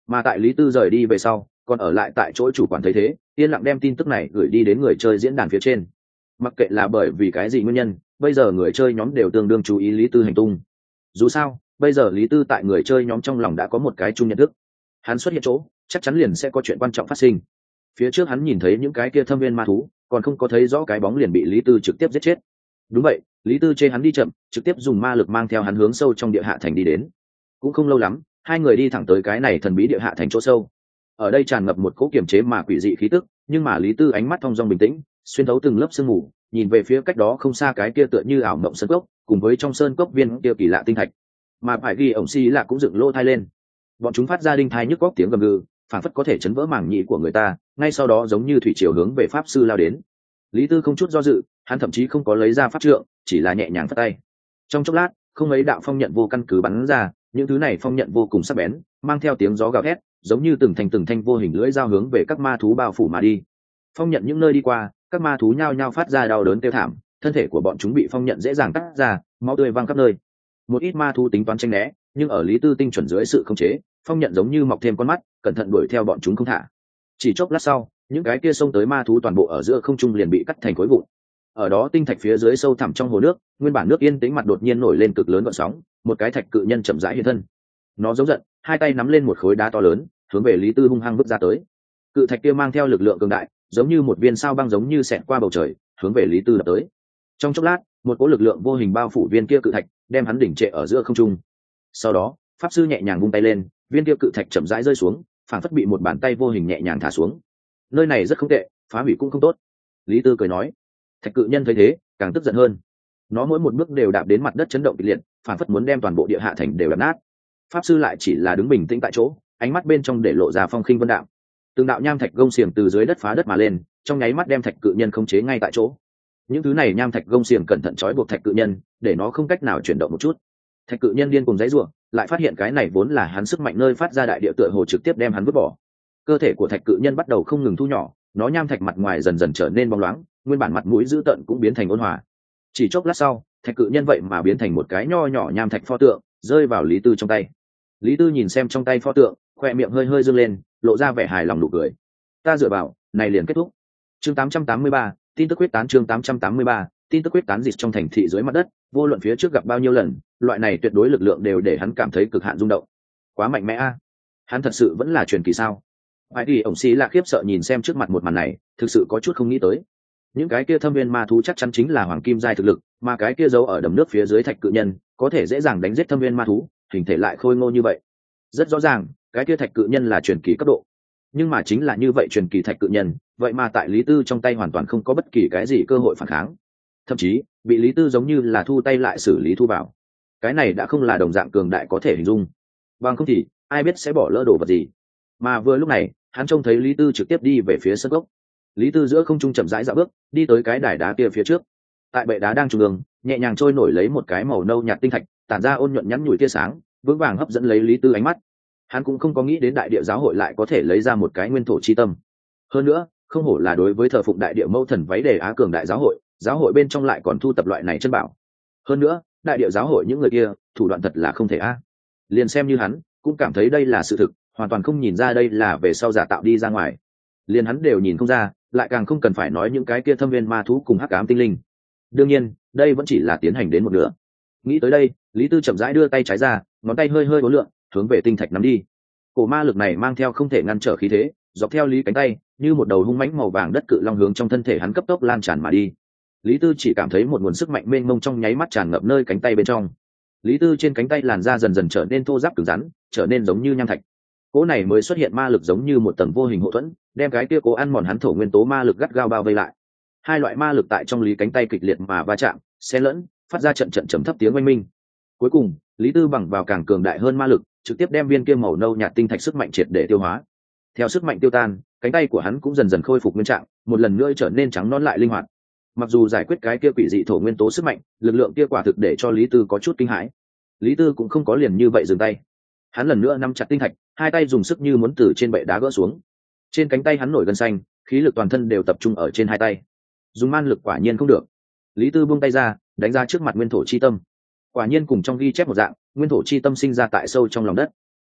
Mà tại Lý Tư rời đi về sau, còn ở lại tại chỗ chủ quản thấy thế, yên lặng đem tin tức này gửi đi đến người chơi diễn đàn phía trên. Mặc kệ là bởi vì cái gì nguyên nhân, bây giờ người chơi nhóm đều tương đương chú ý Lý Tư hành tung. Dù sao, bây giờ Lý Tư tại người chơi nhóm trong lòng đã có một cái chung nhận thức. Hắn xuất hiện chỗ, chắc chắn liền sẽ có chuyện quan trọng phát sinh. Phía trước hắn nhìn thấy những cái kia thâm viên ma thú, còn không có thấy rõ cái bóng liền bị Lý Tư trực tiếp giết chết. Đúng vậy, Lý Tư chê hắn đi chậm, trực tiếp dùng ma lực mang theo hắn hướng sâu trong địa hạ thành đi đến. Cũng không lâu lắm, hai người đi thẳng tới cái này thần bí địa hạ thành chỗ sâu. Ở đây tràn ngập một cỗ kiềm chế mà quỷ dị khí tức, nhưng mà Lý Tư ánh mắt thong dong bình tĩnh, xuyên thấu từng lớp sương mù, nhìn về phía cách đó không xa cái kia tựa như ảo mộng sơn cốc, cùng với trong sơn cốc viên kia kỳ lạ tinh thạch. Mà phải ghi ổng xi là cũng dựng lô thai lên. Bọn chúng phát ra đinh thai nhức góc tiếng gầm gừ, phản phất có thể chấn vỡ màng nhĩ của người ta, ngay sau đó giống như thủy triều hướng về pháp sư lao đến. Lý Tư không chút do dự, hắn thậm chí không có lấy ra pháp trượng, chỉ là nhẹ nhàng phất tay. Trong chốc lát, không mấy đạo phong nhận vô căn cứ bắn ra, những thứ này phong nhận vô cùng sắc bén, mang theo tiếng gió gào thét, giống như từng thành từng thanh vô hình lưỡi dao hướng về các ma thú bao phủ mà đi. Phong nhận những nơi đi qua, các ma thú nhao nhao phát ra đau đớn kêu thảm, thân thể của bọn chúng bị phong nhận dễ dàng cắt ra, máu tươi văng khắp nơi. Một ít ma thú tính toán tranh né, nhưng ở Lý Tư tinh chuẩn dưới sự khống chế, phong nhận giống như mọc thêm con mắt, cẩn thận đuổi theo bọn chúng không thả. Chỉ chốc lát sau, những cái kia xông tới ma thú toàn bộ ở giữa không trung liền bị cắt thành khối vụn. Ở đó tinh thạch phía dưới sâu thẳm trong hồ nước, nguyên bản nước yên tĩnh mặt đột nhiên nổi lên cực lớn gợn sóng, một cái thạch cự nhân chậm rãi hiện thân. Nó giống giận, hai tay nắm lên một khối đá to lớn, hướng về Lý Tư hung hăng vứt ra tới. Cự thạch kia mang theo lực lượng cường đại, giống như một viên sao băng giống như xẹt qua bầu trời, hướng về Lý Tư đập tới. Trong chốc lát, một cỗ lực lượng vô hình bao phủ viên kia cự thạch, đem hắn đỉnh trệ ở giữa không trung. Sau đó, pháp sư nhẹ nhàng vung tay lên, viên kia cự thạch chậm rãi rơi xuống, phảng phất bị một bàn tay vô hình nhẹ nhàng thả xuống. Nơi này rất không tệ, phá hủy cũng không tốt. Lý Tư cười nói. Thạch cự nhân thấy thế, càng tức giận hơn. Nó mỗi một bước đều đạp đến mặt đất chấn động kịch liệt, phảng phất muốn đem toàn bộ địa hạ thành đều đập nát. Pháp sư lại chỉ là đứng bình tĩnh tại chỗ, ánh mắt bên trong để lộ ra phong khinh vân đạm. Từng đạo nham thạch gông xiềng từ dưới đất phá đất mà lên, trong nháy mắt đem thạch cự nhân khống chế ngay tại chỗ. Những thứ này nham thạch gông xiềng cẩn thận trói buộc thạch cự nhân, để nó không cách nào chuyển động một chút. Thạch cự nhân điên cùng giãy giụa, lại phát hiện cái này vốn là hắn sức mạnh nơi phát ra đại địa tựa hồ trực tiếp đem hắn vứt bỏ. Cơ thể của thạch cự nhân bắt đầu không ngừng thu nhỏ, nó nham thạch mặt ngoài dần dần trở nên bóng loáng, nguyên bản mặt mũi dữ tợn cũng biến thành ôn hòa. Chỉ chốc lát sau, thạch cự nhân vậy mà biến thành một cái nho nhỏ nham thạch pho tượng, rơi vào Lý Tư trong tay. Lý Tư nhìn xem trong tay pho tượng, khoe miệng hơi hơi dương lên, lộ ra vẻ hài lòng nụ cười. Ta dựa vào, này liền kết thúc. Chương tám trăm tám mươi ba, tin tức quyết tán chương tám trăm tám mươi ba, tin tức quyết tán dịch trong thành thị dưới mặt đất, vô luận phía trước gặp bao nhiêu lần, loại này tuyệt đối lực lượng đều để hắn cảm thấy cực hạn rung động. Quá mạnh mẽ a. Hắn thật sự vẫn là truyền kỳ sao? Phải đi ổng xí là khiếp sợ nhìn xem trước mặt một màn này, thực sự có chút không nghĩ tới. Những cái kia thâm viên ma thú chắc chắn chính là hoàng kim giai thực lực, mà cái kia giấu ở đầm nước phía dưới thạch cự nhân, có thể dễ dàng đánh giết thâm viên ma thú, hình thể lại khôi ngô như vậy. Rất rõ ràng, cái kia thạch cự nhân là truyền kỳ cấp độ. Nhưng mà chính là như vậy truyền kỳ thạch cự nhân, vậy mà tại Lý Tư trong tay hoàn toàn không có bất kỳ cái gì cơ hội phản kháng. Thậm chí, bị Lý Tư giống như là thu tay lại xử lý thu vào. Cái này đã không là đồng dạng cường đại có thể hình dung. Bằng không thì, ai biết sẽ bỏ lỡ đồ vật gì. Mà vừa lúc này, hắn trông thấy Lý Tư trực tiếp đi về phía sân gốc. Lý Tư giữa không trung chậm rãi dạo bước, đi tới cái đài đá kia phía trước. Tại bệ đá đang trung ương, nhẹ nhàng trôi nổi lấy một cái màu nâu nhạt tinh thạch, tản ra ôn nhuận nhắn nhủi tia sáng, vững vàng hấp dẫn lấy Lý Tư ánh mắt. Hắn cũng không có nghĩ đến đại địa giáo hội lại có thể lấy ra một cái nguyên thổ chi tâm. Hơn nữa, không hổ là đối với thờ phụng đại địa mẫu thần váy đề á cường đại giáo hội, giáo hội bên trong lại còn thu tập loại này chân bảo. Hơn nữa, đại địa giáo hội những người kia, thủ đoạn thật là không thể a. Liền xem như hắn, cũng cảm thấy đây là sự thực, hoàn toàn không nhìn ra đây là về sau giả tạo đi ra ngoài. Liền hắn đều nhìn không ra, lại càng không cần phải nói những cái kia thâm viên ma thú cùng hắc ám tinh linh. Đương nhiên, đây vẫn chỉ là tiến hành đến một nửa. Nghĩ tới đây, Lý Tư chậm rãi đưa tay trái ra, ngón tay hơi hơi uốn lượn, hướng về tinh thạch nắm đi. Cổ ma lực này mang theo không thể ngăn trở khí thế, dọc theo Lý cánh tay, như một đầu hung mãnh màu vàng đất cự long hướng trong thân thể hắn cấp tốc lan tràn mà đi. Lý Tư chỉ cảm thấy một nguồn sức mạnh mênh mông trong nháy mắt tràn ngập nơi cánh tay bên trong. Lý Tư trên cánh tay làn da dần dần trở nên thô ráp cứng rắn, trở nên giống như nham thạch. Cỗ này mới xuất hiện ma lực giống như một tầng vô hình hộ thuẫn, đem cái kia cố ăn mòn hắn thổ nguyên tố ma lực gắt gao bao vây lại. Hai loại ma lực tại trong Lý cánh tay kịch liệt mà va chạm, xen lẫn, phát ra trận trận trầm thấp tiếng oanh minh. Cuối cùng, Lý Tư bằng vào càng cường đại hơn ma lực, trực tiếp đem viên kia màu nâu nhạt tinh thạch sức mạnh triệt để tiêu hóa. Theo sức mạnh tiêu tan, cánh tay của hắn cũng dần dần khôi phục nguyên trạng, một lần nữa trở nên trắng nõn lại linh hoạt. Mặc dù giải quyết cái kia quỷ dị thổ nguyên tố sức mạnh, lực lượng kia quả thực để cho Lý Tư có chút kinh hãi. Lý Tư cũng không có liền như vậy dừng tay. Hắn lần nữa nắm chặt tinh thạch, hai tay dùng sức như muốn từ trên bệ đá gỡ xuống. Trên cánh tay hắn nổi gân xanh, khí lực toàn thân đều tập trung ở trên hai tay. Dùng man lực quả nhiên không được. Lý Tư buông tay ra, đánh ra trước mặt nguyên thổ chi tâm. Quả nhiên cùng trong ghi chép một dạng, nguyên thổ chi tâm sinh ra tại sâu trong lòng đất.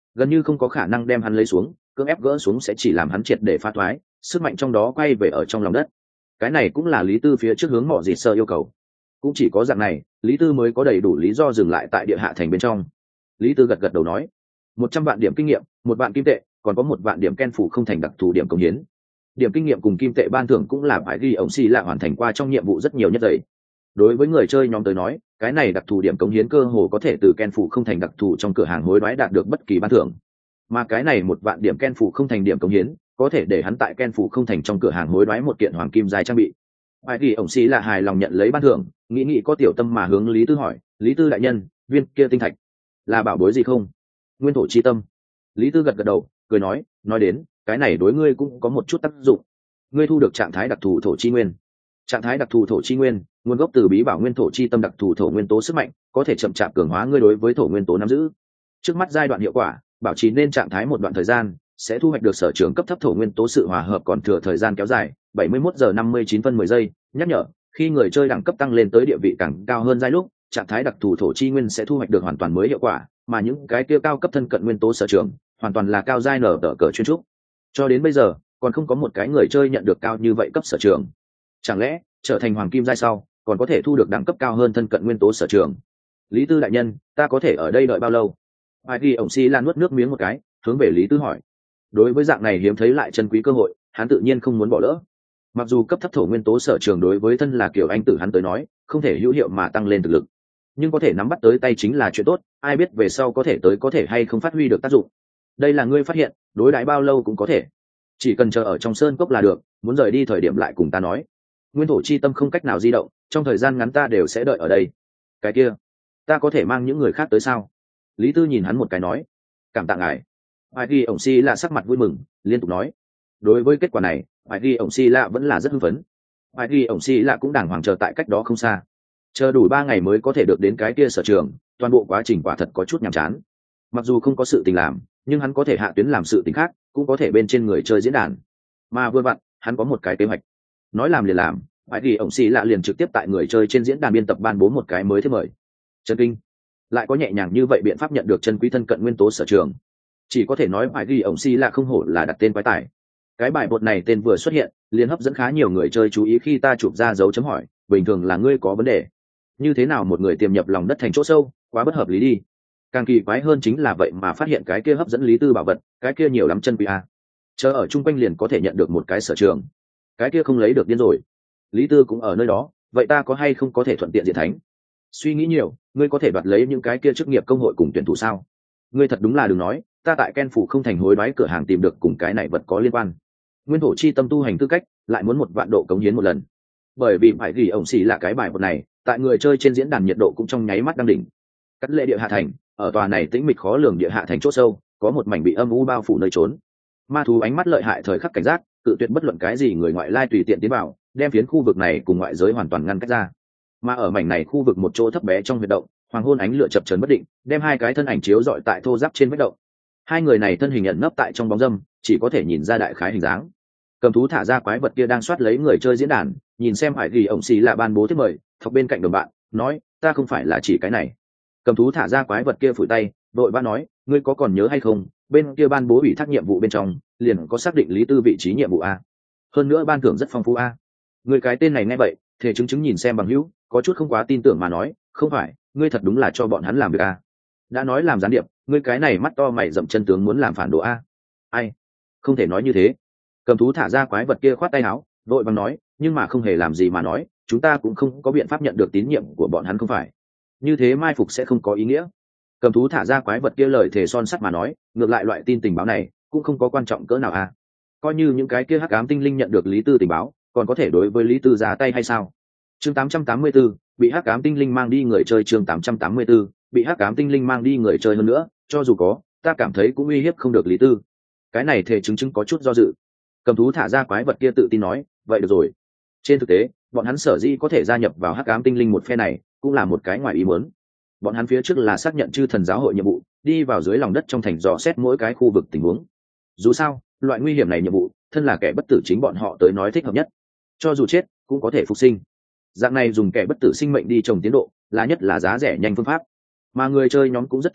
gần như không có khả năng đem hắn lấy xuống, cưỡng ép gỡ xuống sẽ chỉ làm hắn triệt để phá thoái, sức mạnh trong đó quay về ở trong lòng đất. Cái này cũng là Lý Tư phía trước hướng Mọ Dịt Sơ yêu cầu. Cũng chỉ có dạng này, Lý Tư mới có đầy đủ lý do dừng lại tại địa hạ thành bên trong. Lý Tư gật gật đầu nói, một trăm vạn điểm kinh nghiệm, một vạn kim tệ, còn có một vạn điểm ken phủ không thành đặc thù điểm công hiến. Điểm kinh nghiệm cùng kim tệ ban thưởng cũng là phải ghi ổng xì lạ hoàn thành qua trong nhiệm vụ rất nhiều nhất đấy. Đối với người chơi nhóm tới nói, cái này đặc thù điểm công hiến cơ hồ có thể từ ken phủ không thành đặc thù trong cửa hàng hối đoái đạt được bất kỳ ban thưởng. Mà cái này một vạn điểm ken phủ không thành điểm công hiến, có thể để hắn tại ken phủ không thành trong cửa hàng hối đoái một kiện hoàng kim dài trang bị. Phải ghi ổng xì lạ hài lòng nhận lấy ban thưởng, nghĩ nghĩ có tiểu tâm mà hướng Lý Tư hỏi, Lý Tư đại nhân, viên kia tinh thạch là bảo bối gì không? Nguyên thổ chi tâm. Lý Tư gật gật đầu, cười nói, nói đến cái này đối ngươi cũng có một chút tác dụng. Ngươi thu được trạng thái đặc thù thổ chi nguyên. Trạng thái đặc thù thổ chi nguyên nguồn gốc từ bí bảo nguyên thổ chi tâm đặc thù thổ nguyên tố sức mạnh, có thể chậm chạp cường hóa ngươi đối với thổ nguyên tố nắm giữ. Trước mắt giai đoạn hiệu quả, bảo trì nên trạng thái một đoạn thời gian, sẽ thu hoạch được sở trường cấp thấp thổ nguyên tố sự hòa hợp còn thừa thời gian kéo dài bảy mươi mốt giờ năm mươi chín phân mười giây. Nhắc nhở, khi người chơi đẳng cấp tăng lên tới địa vị càng cao hơn giai lúc, trạng thái đặc thù thổ chi nguyên sẽ thu hoạch được hoàn toàn mới hiệu quả, mà những cái kia cao cấp thân cận nguyên tố sở trường hoàn toàn là cao giai nở tờ cờ chuyên trúc. Cho đến bây giờ còn không có một cái người chơi nhận được cao như vậy cấp sở trường. Chẳng lẽ trở thành hoàng kim giai sau còn có thể thu được đẳng cấp cao hơn thân cận nguyên tố sở trường? Lý Tư đại nhân, ta có thể ở đây đợi bao lâu? Ai đi ổng xi lan nuốt nước miếng một cái, hướng về Lý Tư hỏi. Đối với dạng này hiếm thấy lại chân quý cơ hội, hắn tự nhiên không muốn bỏ lỡ. Mặc dù cấp thấp thổ nguyên tố sở trường đối với thân là kiểu anh tử hắn tới nói không thể hữu hiệu mà tăng lên thực lực, nhưng có thể nắm bắt tới tay chính là chuyện tốt, ai biết về sau có thể tới có thể hay không phát huy được tác dụng. Đây là ngươi phát hiện, đối đãi bao lâu cũng có thể, chỉ cần chờ ở trong sơn cốc là được, muốn rời đi thời điểm lại cùng ta nói. Nguyên thổ chi tâm không cách nào di động, trong thời gian ngắn ta đều sẽ đợi ở đây. Cái kia, ta có thể mang những người khác tới sao? Lý Tư nhìn hắn một cái nói, cảm tạ ngài. Ai đi ổng si là sắc mặt vui mừng, liên tục nói. Đối với kết quả này, Ai đi ổng si lạ vẫn là rất hưng phấn. Ai đi ổng si lạ cũng đàng hoàng chờ tại cách đó không xa, chờ đủ ba ngày mới có thể được đến cái kia sở trường. Toàn bộ quá trình quả thật có chút nhàm chán. Mặc dù không có sự tình làm, nhưng hắn có thể hạ tuyến làm sự tình khác, cũng có thể bên trên người chơi diễn đàn. Mà vừa vặn, hắn có một cái kế hoạch. Nói làm liền làm, Ai đi ổng si lạ liền trực tiếp tại người chơi trên diễn đàn biên tập ban bố một cái mới thiết mời. Chân kinh, lại có nhẹ nhàng như vậy biện pháp nhận được chân quý thân cận nguyên tố sở trường. Chỉ có thể nói Ai đi ổng si lạ không hổ là đặt tên quái tài. Cái bài bột này tên vừa xuất hiện liền hấp dẫn khá nhiều người chơi chú ý. Khi ta chụp ra dấu chấm hỏi, bình thường là ngươi có vấn đề, như thế nào một người tiềm nhập lòng đất thành chỗ sâu, quá bất hợp lý đi. Càng kỳ quái hơn chính là vậy mà phát hiện cái kia hấp dẫn Lý Tư bảo vật, cái kia nhiều lắm chân quý a, chờ ở chung quanh liền có thể nhận được một cái sở trường, cái kia không lấy được điên rồi. Lý Tư cũng ở nơi đó, vậy ta có hay không có thể thuận tiện diện thánh? Suy nghĩ nhiều, ngươi có thể đoạt lấy những cái kia chức nghiệp công hội cùng tuyển thủ sao? Ngươi thật đúng là đừng nói, ta tại Ken phủ không thành hối đoái cửa hàng tìm được cùng cái này vật có liên quan. Nguyên thổ chi tâm tu hành tư cách, lại muốn một vạn độ cống hiến một lần. Bởi vì phải ghi ổng xì là cái bài vật này, tại người chơi trên diễn đàn nhiệt độ cũng trong nháy mắt đang đỉnh. Cắt lệ địa hạ thành, ở tòa này tĩnh mịch khó lường địa hạ thành chỗ sâu, có một mảnh bị âm u bao phủ nơi trốn. Ma thú ánh mắt lợi hại thời khắc cảnh giác, cự tuyệt bất luận cái gì người ngoại lai tùy tiện tiến vào, đem phiến khu vực này cùng ngoại giới hoàn toàn ngăn cách ra. Mà ở mảnh này khu vực một chỗ thấp bé trong huyệt động, hoàng hôn ánh lửa chập chờn bất định, đem hai cái thân ảnh chiếu rọi tại thô giáp trên vách động. Hai người này thân hình ẩn nấp tại trong bóng râm, chỉ có thể nhìn ra đại khái hình dáng. Cầm thú thả ra quái vật kia đang soát lấy người chơi diễn đàn, nhìn xem Hải ghi ổng xì là ban bố thiết mời, thọc bên cạnh đồng bạn, nói, ta không phải là chỉ cái này. Cầm thú thả ra quái vật kia phủi tay, đội ba nói, ngươi có còn nhớ hay không, bên kia ban bố ủy thác nhiệm vụ bên trong, liền có xác định Lý Tư vị trí nhiệm vụ a. Hơn nữa ban thưởng rất phong phú a. Người cái tên này nghe vậy, thể chứng chứng nhìn xem bằng hữu, có chút không quá tin tưởng mà nói, không phải, ngươi thật đúng là cho bọn hắn làm việc a. Đã nói làm gián điệp, ngươi cái này mắt to mày rậm chân tướng muốn làm phản đồ a. Ai? Không thể nói như thế. Cầm thú thả ra quái vật kia khoát tay áo, vội vàng nói, nhưng mà không hề làm gì mà nói, chúng ta cũng không có biện pháp nhận được tín nhiệm của bọn hắn không phải. Như thế mai phục sẽ không có ý nghĩa. Cầm thú thả ra quái vật kia lời thề son sắt mà nói, ngược lại loại tin tình báo này cũng không có quan trọng cỡ nào a. Coi như những cái kia hắc ám tinh linh nhận được Lý Tư tình báo, còn có thể đối với Lý Tư ra tay hay sao? Chương tám trăm tám mươi tư, bị hắc ám tinh linh mang đi người chơi. Chương tám trăm tám mươi tư, bị hắc ám tinh linh mang đi người chơi. Hơn nữa, cho dù có, ta cảm thấy cũng uy hiếp không được Lý Tư. Cái này thể chứng chứng có chút do dự. Cầm thú thả ra quái vật kia tự tin nói, vậy được rồi. Trên thực tế, bọn hắn sở dĩ có thể gia nhập vào hắc ám tinh linh một phe này, cũng là một cái ngoài ý muốn. Bọn hắn phía trước là xác nhận chư thần giáo hội nhiệm vụ, đi vào dưới lòng đất trong thành dò xét mỗi cái khu vực tình huống. Dù sao, loại nguy hiểm này nhiệm vụ, thân là kẻ bất tử chính bọn họ tới nói thích hợp nhất. Cho dù chết, cũng có thể phục sinh. Dạng này dùng kẻ bất tử sinh mệnh đi trồng tiến độ, là nhất là giá rẻ nhanh phương pháp. Mà người chơi nhóm cũng rất tình nguyện,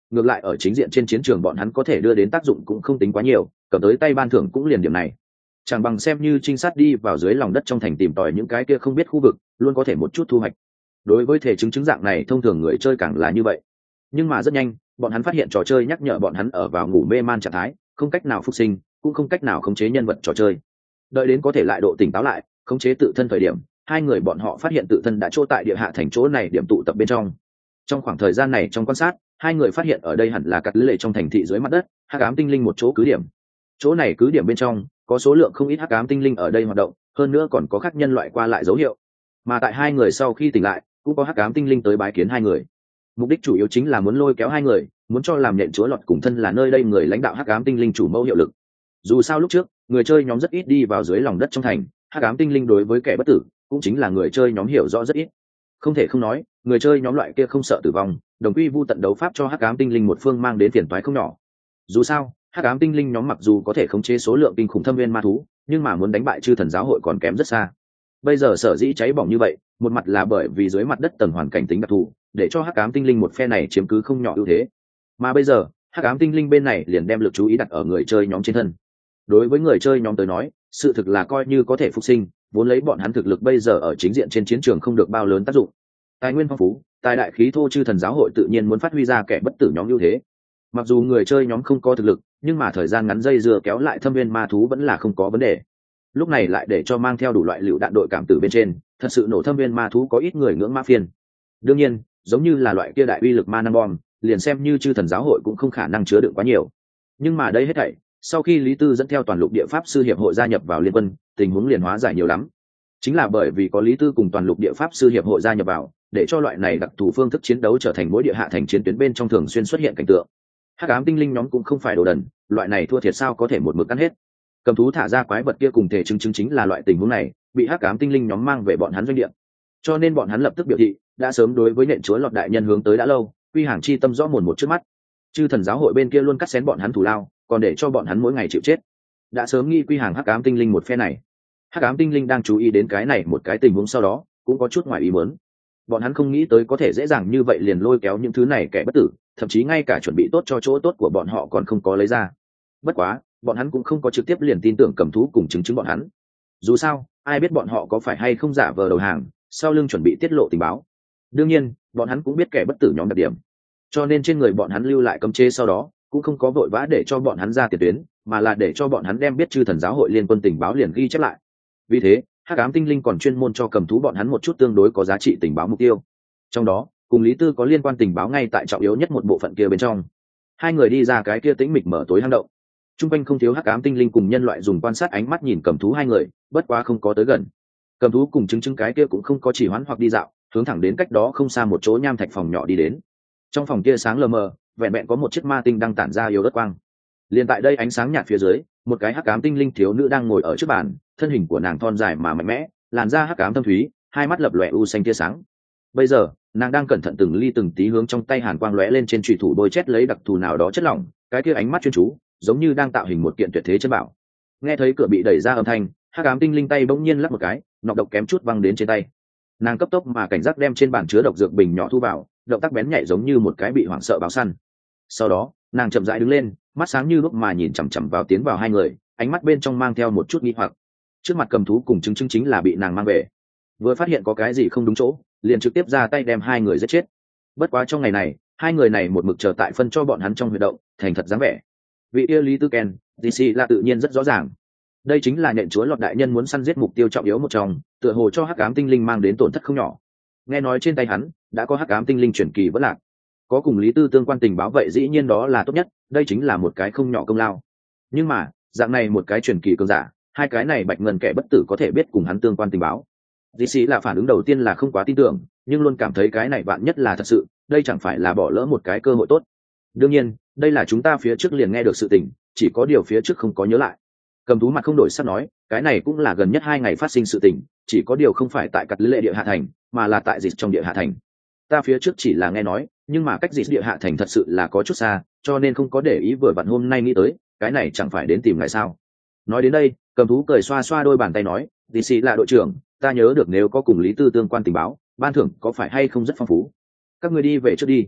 ngược lại ở chính diện trên chiến trường bọn hắn có thể đưa đến tác dụng cũng không tính quá nhiều, cầm tới tay ban thưởng cũng liền điểm này. Chẳng bằng xem như trinh sát đi vào dưới lòng đất trong thành tìm tòi những cái kia không biết khu vực, luôn có thể một chút thu hoạch. Đối với thể chứng chứng dạng này thông thường người chơi càng là như vậy. Nhưng mà rất nhanh, bọn hắn phát hiện trò chơi nhắc nhở bọn hắn ở vào ngủ mê man trạng thái, không cách nào phục sinh, cũng không cách nào khống chế nhân vật trò chơi. Đợi đến có thể lại độ tỉnh táo lại, khống chế tự thân thời điểm, hai người bọn họ phát hiện tự thân đã chỗ tại địa hạ thành chỗ này điểm tụ tập bên trong. Trong khoảng thời gian này trong quan sát, hai người phát hiện ở đây hẳn là cắt lệ trong thành thị dưới mặt đất, hắc ám tinh linh một chỗ cứ điểm. Chỗ này cứ điểm bên trong có số lượng không ít hắc ám tinh linh ở đây hoạt động, hơn nữa còn có khác nhân loại qua lại dấu hiệu. Mà tại hai người sau khi tỉnh lại, cũng có hắc ám tinh linh tới bái kiến hai người. Mục đích chủ yếu chính là muốn lôi kéo hai người, muốn cho làm nhện chúa lọt cùng thân là nơi đây người lãnh đạo hắc ám tinh linh chủ mẫu hiệu lực. Dù sao lúc trước, người chơi nhóm rất ít đi vào dưới lòng đất trong thành, hắc ám tinh linh đối với kẻ bất tử cũng chính là người chơi nhóm hiểu rõ rất ít. Không thể không nói, người chơi nhóm loại kia không sợ tử vong, đồng quy vu tận đấu pháp cho hắc ám tinh linh một phương mang đến phiền toái không nhỏ. Dù sao, hắc ám tinh linh nhóm mặc dù có thể khống chế số lượng kinh khủng thâm viên ma thú, nhưng mà muốn đánh bại chư thần giáo hội còn kém rất xa. Bây giờ sở dĩ cháy bỏng như vậy, một mặt là bởi vì dưới mặt đất tầng hoàn cảnh tính đặc thù, để cho hắc ám tinh linh một phe này chiếm cứ không nhỏ ưu thế. Mà bây giờ, hắc ám tinh linh bên này liền đem lực chú ý đặt ở người chơi nhóm trên thân. Đối với người chơi nhóm tới nói, sự thực là coi như có thể phục sinh, vốn lấy bọn hắn thực lực bây giờ ở chính diện trên chiến trường không được bao lớn tác dụng. Tài nguyên phong phú, tài đại khí thô chư thần giáo hội tự nhiên muốn phát huy ra kẻ bất tử nhóm ưu thế. Mặc dù người chơi nhóm không có thực lực, nhưng mà thời gian ngắn dây dưa kéo lại thâm viên ma thú vẫn là không có vấn đề. Lúc này lại để cho mang theo đủ loại lựu đạn đội cảm tử bên trên, thật sự nổ thâm viên ma thú có ít người ngưỡng ma phiền. Đương nhiên, giống như là loại kia đại uy lực ma năng bom, liền xem như chư thần giáo hội cũng không khả năng chứa đựng quá nhiều. Nhưng mà đây hết thảy, sau khi Lý Tư dẫn theo toàn lục địa pháp sư hiệp hội gia nhập vào liên quân, tình huống liền hóa giải nhiều lắm. Chính là bởi vì có Lý Tư cùng toàn lục địa pháp sư hiệp hội gia nhập vào, để cho loại này đặc thù phương thức chiến đấu trở thành mỗi địa hạ thành chiến tuyến bên trong thường xuyên xuất hiện cảnh tượng. Hắc ám tinh linh nhóm cũng không phải đồ đần, loại này thua thiệt sao có thể một mực ăn hết. Cầm thú thả ra quái vật kia cùng thể chứng chứng chính là loại tình huống này, bị hắc ám tinh linh nhóm mang về bọn hắn doanh địa. Cho nên bọn hắn lập tức biểu thị, đã sớm đối với nện chúa lọt đại nhân hướng tới đã lâu, quy hàng chi tâm rõ mồn một trước mắt. Chư thần giáo hội bên kia luôn cắt xén bọn hắn thù lao, còn để cho bọn hắn mỗi ngày chịu chết. Đã sớm nghi quy hàng hắc ám tinh linh một phe này. Hắc ám tinh linh đang chú ý đến cái này một cái tình huống sau đó, cũng có chút ngoài ý muốn. Bọn hắn không nghĩ tới có thể dễ dàng như vậy liền lôi kéo những thứ này kẻ bất tử, thậm chí ngay cả chuẩn bị tốt cho chỗ tốt của bọn họ còn không có lấy ra. Bất quá, bọn hắn cũng không có trực tiếp liền tin tưởng cầm thú cùng chứng chứng bọn hắn. Dù sao, ai biết bọn họ có phải hay không giả vờ đầu hàng, sau lưng chuẩn bị tiết lộ tình báo. Đương nhiên, bọn hắn cũng biết kẻ bất tử nhóm đặc điểm, cho nên trên người bọn hắn lưu lại cấm chế sau đó, cũng không có vội vã để cho bọn hắn ra tiền tuyến, mà là để cho bọn hắn đem biết chư thần giáo hội liên quân tình báo liền ghi chép lại. Vì thế, hắc ám tinh linh còn chuyên môn cho cầm thú bọn hắn một chút tương đối có giá trị tình báo mục tiêu. Trong đó, cùng Lý Tư có liên quan tình báo ngay tại trọng yếu nhất một bộ phận kia bên trong. Hai người đi ra cái kia tĩnh mịch mở tối hang động. Trung quanh không thiếu hắc ám tinh linh cùng nhân loại dùng quan sát ánh mắt nhìn cầm thú hai người, bất quá không có tới gần. Cầm thú cùng chứng chứng cái kia cũng không có chỉ hoãn hoặc đi dạo, hướng thẳng đến cách đó không xa một chỗ nham thạch phòng nhỏ đi đến. Trong phòng kia sáng lờ mờ, vẹn vẹn có một chiếc ma tinh đang tản ra yếu ớt quang. Liền tại đây ánh sáng nhạt phía dưới, một cái hắc ám tinh linh thiếu nữ đang ngồi ở trước bàn, thân hình của nàng thon dài mà mạnh mẽ, làn da hắc ám thâm thúy, hai mắt lập lòe u xanh tia sáng. Bây giờ, nàng đang cẩn thận từng ly từng tí hướng trong tay hàn quang lóe lên trên chủy thủ bôi chét lấy đặc thù nào đó chất lỏng, cái kia ánh mắt chuyên chú, giống như đang tạo hình một kiện tuyệt thế chân bảo. Nghe thấy cửa bị đẩy ra âm thanh, hắc ám tinh linh tay bỗng nhiên lắc một cái, nọc độc kém chút văng đến trên tay. Nàng cấp tốc mà cảnh giác đem trên bàn chứa độc dược bình nhỏ thu vào, động tác bén nhạy giống như một cái bị hoảng sợ báo săn. Sau đó, nàng chậm rãi đứng lên, mắt sáng như lúc mà nhìn chằm chằm vào tiến vào hai người, ánh mắt bên trong mang theo một chút nghi hoặc. Trước mặt cầm thú cùng chứng chứng chính là bị nàng mang về, vừa phát hiện có cái gì không đúng chỗ, liền trực tiếp ra tay đem hai người giết chết. Bất quá trong ngày này, hai người này một mực chờ tại phân cho bọn hắn trong huy động, thành thật dáng vẻ. Vị yêu Lý Tư Ken, đê xê là tự nhiên rất rõ ràng. Đây chính là nhện chúa lọt đại nhân muốn săn giết mục tiêu trọng yếu một trong, tựa hồ cho hắc ám tinh linh mang đến tổn thất không nhỏ. Nghe nói trên tay hắn đã có hắc ám tinh linh chuyển kỳ vẫn lạc, có cùng Lý Tư tương quan tình báo vậy dĩ nhiên đó là tốt nhất, đây chính là một cái không nhỏ công lao. Nhưng mà, dạng này một cái chuyển kỳ cường giả, hai cái này bạch ngân kẻ bất tử có thể biết cùng hắn tương quan tình báo. đê xê là phản ứng đầu tiên là không quá tin tưởng, nhưng luôn cảm thấy cái này vạn nhất là thật sự, đây chẳng phải là bỏ lỡ một cái cơ hội tốt. Đương nhiên, đây là chúng ta phía trước liền nghe được sự tình, chỉ có điều phía trước không có nhớ lại. Cầm thú mặt không đổi sắc nói, cái này cũng là gần nhất hai ngày phát sinh sự tình, chỉ có điều không phải tại cật lệ địa hạ thành, mà là tại dịch trong địa hạ thành. Ta phía trước chỉ là nghe nói, nhưng mà cách dịch địa hạ thành thật sự là có chút xa, cho nên không có để ý, vừa vặn hôm nay nghĩ tới, cái này chẳng phải đến tìm ngài sao? Nói đến đây, cầm thú cười xoa xoa đôi bàn tay nói, đê xê là đội trưởng, ta nhớ được nếu có cùng Lý Tư tương quan tình báo, ban thưởng có phải hay không rất phong phú. Các người đi về trước đi.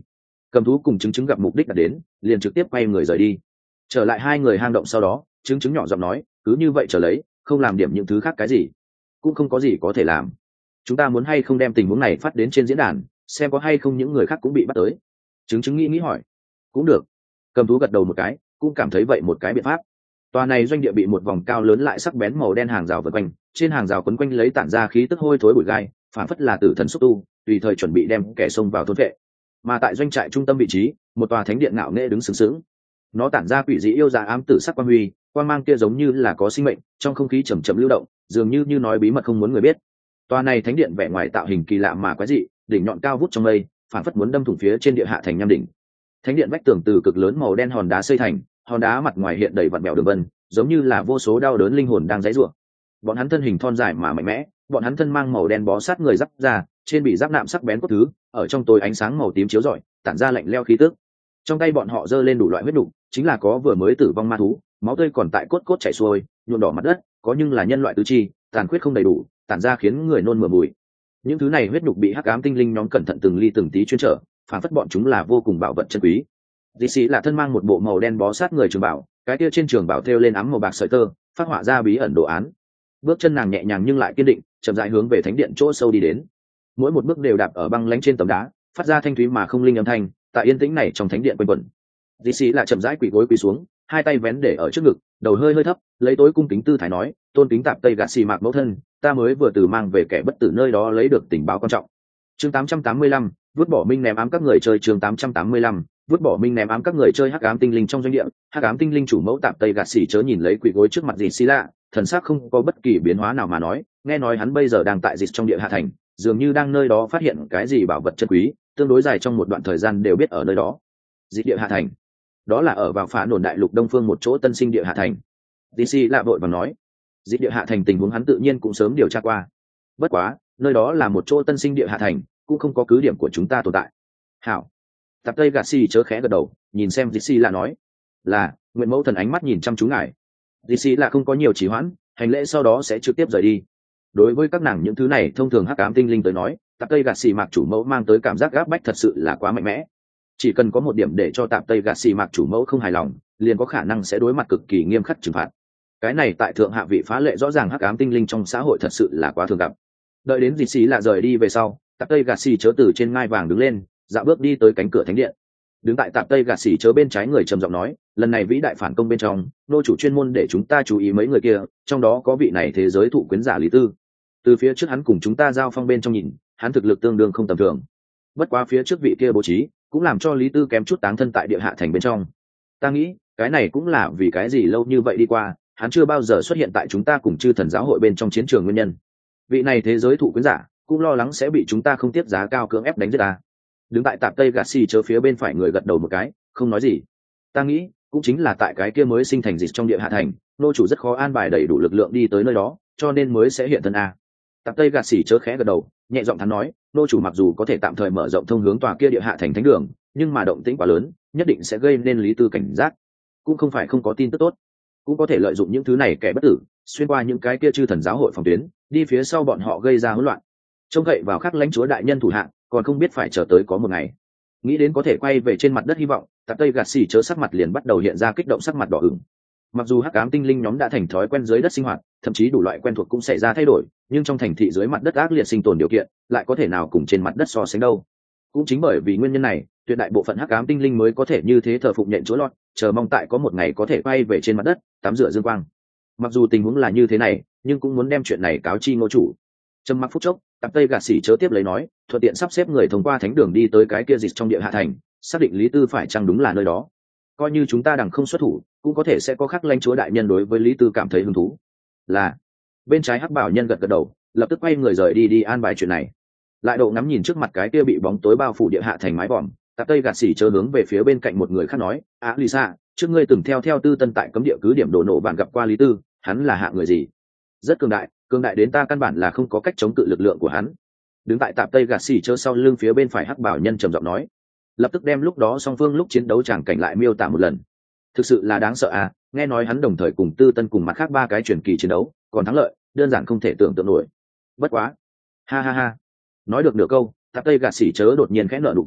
Cầm thú cùng chứng chứng gặp mục đích đã đến, liền trực tiếp quay người rời đi. Trở lại hai người hang động sau đó, chứng chứng nhỏ giọng nói, cứ như vậy trở lấy, không làm điểm những thứ khác cái gì, cũng không có gì có thể làm. Chúng ta muốn hay không đem tình huống này phát đến trên diễn đàn, xem có hay không những người khác cũng bị bắt tới. Chứng chứng nghĩ nghĩ hỏi, cũng được. Cầm thú gật đầu một cái, cũng cảm thấy vậy một cái biện pháp. Tòa này doanh địa bị một vòng cao lớn lại sắc bén màu đen hàng rào vây quanh, trên hàng rào quấn quanh lấy tản ra khí tức hôi thối bụi gai, phản phất là tử thần xúc tu, tùy thời chuẩn bị đem kẻ xông vào thôn vệ. Mà tại doanh trại trung tâm vị trí, một tòa thánh điện ngạo nghễ đứng sừng sững. Nó tản ra quỷ dị yêu dạ ám tử sắc quang huy, quang mang kia giống như là có sinh mệnh, trong không khí chậm chậm lưu động, dường như như nói bí mật không muốn người biết. Tòa này thánh điện vẻ ngoài tạo hình kỳ lạ mà quái dị, đỉnh nhọn cao vút trong mây, phản phất muốn đâm thủng phía trên địa hạ thành nham đỉnh. Thánh điện vách tường từ cực lớn màu đen hòn đá xây thành, hòn đá mặt ngoài hiện đầy vặn vẹo đường vân, giống như là vô số đau đớn linh hồn đang giãy giụa. Bọn hắn thân hình thon dài mà mạnh mẽ, bọn hắn thân mang màu đen bó sát người giáp ra, trên bị giáp nạm sắc bén cốt thứ, ở trong tối ánh sáng màu tím chiếu rọi, tản ra lạnh lẽo khí tức. Trong tay bọn họ giơ lên đủ loại huyết nục, chính là có vừa mới tử vong ma thú, máu tươi còn tại cốt cốt chảy xuôi, nhuộm đỏ mặt đất, có nhưng là nhân loại tứ chi, tàn khuyết không đầy đủ, tản ra khiến người nôn mửa mùi. Những thứ này huyết nục bị hắc ám tinh linh nhóm cẩn thận từng ly từng tí chuyên trở, phản phất bọn chúng là vô cùng bảo vật chân quý. Dị sĩ là thân mang một bộ màu đen bó sát người trường bảo, cái kia trên trường bảo thêu lên ám màu bạc sợi tơ, phát họa ra bí ẩn đồ án. Bước chân nàng nhẹ nhàng nhưng lại kiên định, chậm rãi hướng về thánh điện chỗ sâu đi đến. Mỗi một bước đều đạp ở băng lãnh trên tấm đá, phát ra thanh thúy mà không linh âm thanh, tại yên tĩnh này trong thánh điện quanh quẩn. Dị sĩ là chậm rãi quỳ gối quỳ xuống, hai tay vén để ở trước ngực, đầu hơi hơi thấp, lấy tối cung kính tư thái nói, tôn kính tạp tây gạt xì mạc mẫu thân, ta mới vừa từ mang về kẻ bất tử nơi đó lấy được tình báo quan trọng. Chương tám trăm tám mươi lăm, vứt bỏ minh ném ám các người chơi. Chương tám trăm tám mươi lăm, vứt bỏ minh ném ám các người chơi hắc ám tinh linh trong doanh địa. Hắc ám tinh linh chủ mẫu tạp tây gạt xì chớ nhìn lấy quỳ gối trước mặt Dị sĩ lạ, thần sắc không có bất kỳ biến hóa nào mà nói, nghe nói hắn bây giờ đang tại dịch trong địa hạ thành, dường như đang nơi đó phát hiện cái gì bảo vật chân quý, tương đối dài trong một đoạn thời gian đều biết ở nơi đó. Dịch địa hạ thành, đó là ở vào phá nổn đại lục đông phương một chỗ tân sinh địa hạ thành. Dị sĩ lạ vội vàng nói, dịch địa hạ thành tình huống hắn tự nhiên cũng sớm điều tra qua, bất quá nơi đó là một chỗ tân sinh địa hạ thành, cũng không có cứ điểm của chúng ta tồn tại. Hảo. Tạp tây gạt xì chớ khẽ gật đầu, nhìn xem Dị sĩ lạ nói, là nguyện mẫu thần ánh mắt nhìn chăm chú ngài. Dị sĩ lạ không có nhiều trì hoãn, hành lễ sau đó sẽ trực tiếp rời đi. Đối với các nàng những thứ này thông thường hắc ám tinh linh tới nói, tạp tây gạt xì mạc chủ mẫu mang tới cảm giác gáp bách thật sự là quá mạnh mẽ. Chỉ cần có một điểm để cho tạp tây gạt xì mạc chủ mẫu không hài lòng, liền có khả năng sẽ đối mặt cực kỳ nghiêm khắc trừng phạt. Cái này tại thượng hạ vị phá lệ rõ ràng hắc ám tinh linh trong xã hội thật sự là quá thường gặp. Đợi đến Dị sĩ lạ rời đi về sau, tạp tây gạt xì chớ từ trên ngai vàng đứng lên, dạo bước đi tới cánh cửa thánh điện. Đứng tại tạp tây gạt xì chớ bên trái người trầm giọng nói, lần này vĩ đại phản công bên trong, nô chủ chuyên môn để chúng ta chú ý mấy người kia, trong đó có vị này thế giới thụ quyến giả Lý Tư. Từ phía trước hắn cùng chúng ta giao phong bên trong nhìn, hắn thực lực tương đương không tầm thường. Bất quá phía trước vị kia bố trí, cũng làm cho Lý Tư kém chút táng thân tại địa hạ thành bên trong. Ta nghĩ, cái này cũng là vì cái gì lâu như vậy đi qua, hắn chưa bao giờ xuất hiện tại chúng ta cùng chư thần giáo hội bên trong chiến trường nguyên nhân. Vị này thế giới thụ quyến giả, cũng lo lắng sẽ bị chúng ta không tiếp giá cao cưỡng ép đánh giết ta. Đứng tại tạp tây gạt xì chớ phía bên phải người gật đầu một cái, không nói gì. Ta nghĩ, cũng chính là tại cái kia mới sinh thành dịch trong địa hạ thành, nô chủ rất khó an bài đầy đủ lực lượng đi tới nơi đó, cho nên mới sẽ hiện thân a. Tạp tây gạt xì chớ khẽ gật đầu, nhẹ giọng thắn nói, nô chủ mặc dù có thể tạm thời mở rộng thông hướng tòa kia địa hạ thành thánh đường, nhưng mà động tĩnh quá lớn, nhất định sẽ gây nên Lý Tư cảnh giác. Cũng không phải không có tin tức tốt, cũng có thể lợi dụng những thứ này kẻ bất tử, xuyên qua những cái kia chư thần giáo hội phòng tuyến, đi phía sau bọn họ gây ra hỗn loạn. Trông cậy vào khắc lãnh chúa đại nhân thủ hạng, còn không biết phải chờ tới có một ngày. Nghĩ đến có thể quay về trên mặt đất hy vọng, tạp tây gạt xì chớ sắc mặt liền bắt đầu hiện ra kích động sắc mặt đỏ ửng. Mặc dù hắc ám tinh linh nhóm đã thành thói quen dưới đất sinh hoạt, thậm chí đủ loại quen thuộc cũng xảy ra thay đổi, nhưng trong thành thị dưới mặt đất ác liệt sinh tồn điều kiện lại có thể nào cùng trên mặt đất so sánh đâu. Cũng chính bởi vì nguyên nhân này, tuyệt đại bộ phận hắc ám tinh linh mới có thể như thế thờ phụng nhện chúa lọt, chờ mong tại có một ngày có thể quay về trên mặt đất tắm rửa dương quang. Mặc dù tình huống là như thế này, nhưng cũng muốn đem chuyện này cáo chi ngô chủ. Trầm mặc phút chốc, tạp tây gạt xỉ chớ tiếp lấy nói, thuận tiện sắp xếp người thông qua thánh đường đi tới cái kia dịch trong địa hạ thành, xác định Lý Tư phải chăng đúng là nơi đó. Coi như chúng ta đằng không xuất thủ, cũng có thể sẽ có khắc lãnh chúa đại nhân đối với Lý Tư cảm thấy hứng thú. Là. Bên trái hắc bảo nhân gật gật đầu, lập tức quay người rời đi đi an bài chuyện này. Lại độ ngắm nhìn trước mặt cái kia bị bóng tối bao phủ địa hạ thành mái vòm, tạp tây gạt xỉ chớ hướng về phía bên cạnh một người khác nói, á Lisa, trước ngươi từng theo theo tư tân tại cấm địa cứ điểm đổ nổ bạn gặp qua Lý Tư, hắn là hạ người gì? Rất cường đại, cường đại đến ta căn bản là không có cách chống cự lực lượng của hắn. Đứng tại tạp tây gạt xỉ chớ sau lưng phía bên phải hắc bảo nhân trầm giọng nói, lập tức đem lúc đó song phương lúc chiến đấu tràng cảnh lại miêu tả một lần. Thực sự là đáng sợ à, nghe nói hắn đồng thời cùng tư tân cùng mặt khác ba cái truyền kỳ chiến đấu, còn thắng lợi, đơn giản không thể tưởng tượng nổi. Bất quá, ha ha ha. Nói được nửa câu, tạp tây gạt xỉ chớ đột nhiên khẽ nở nụ cười,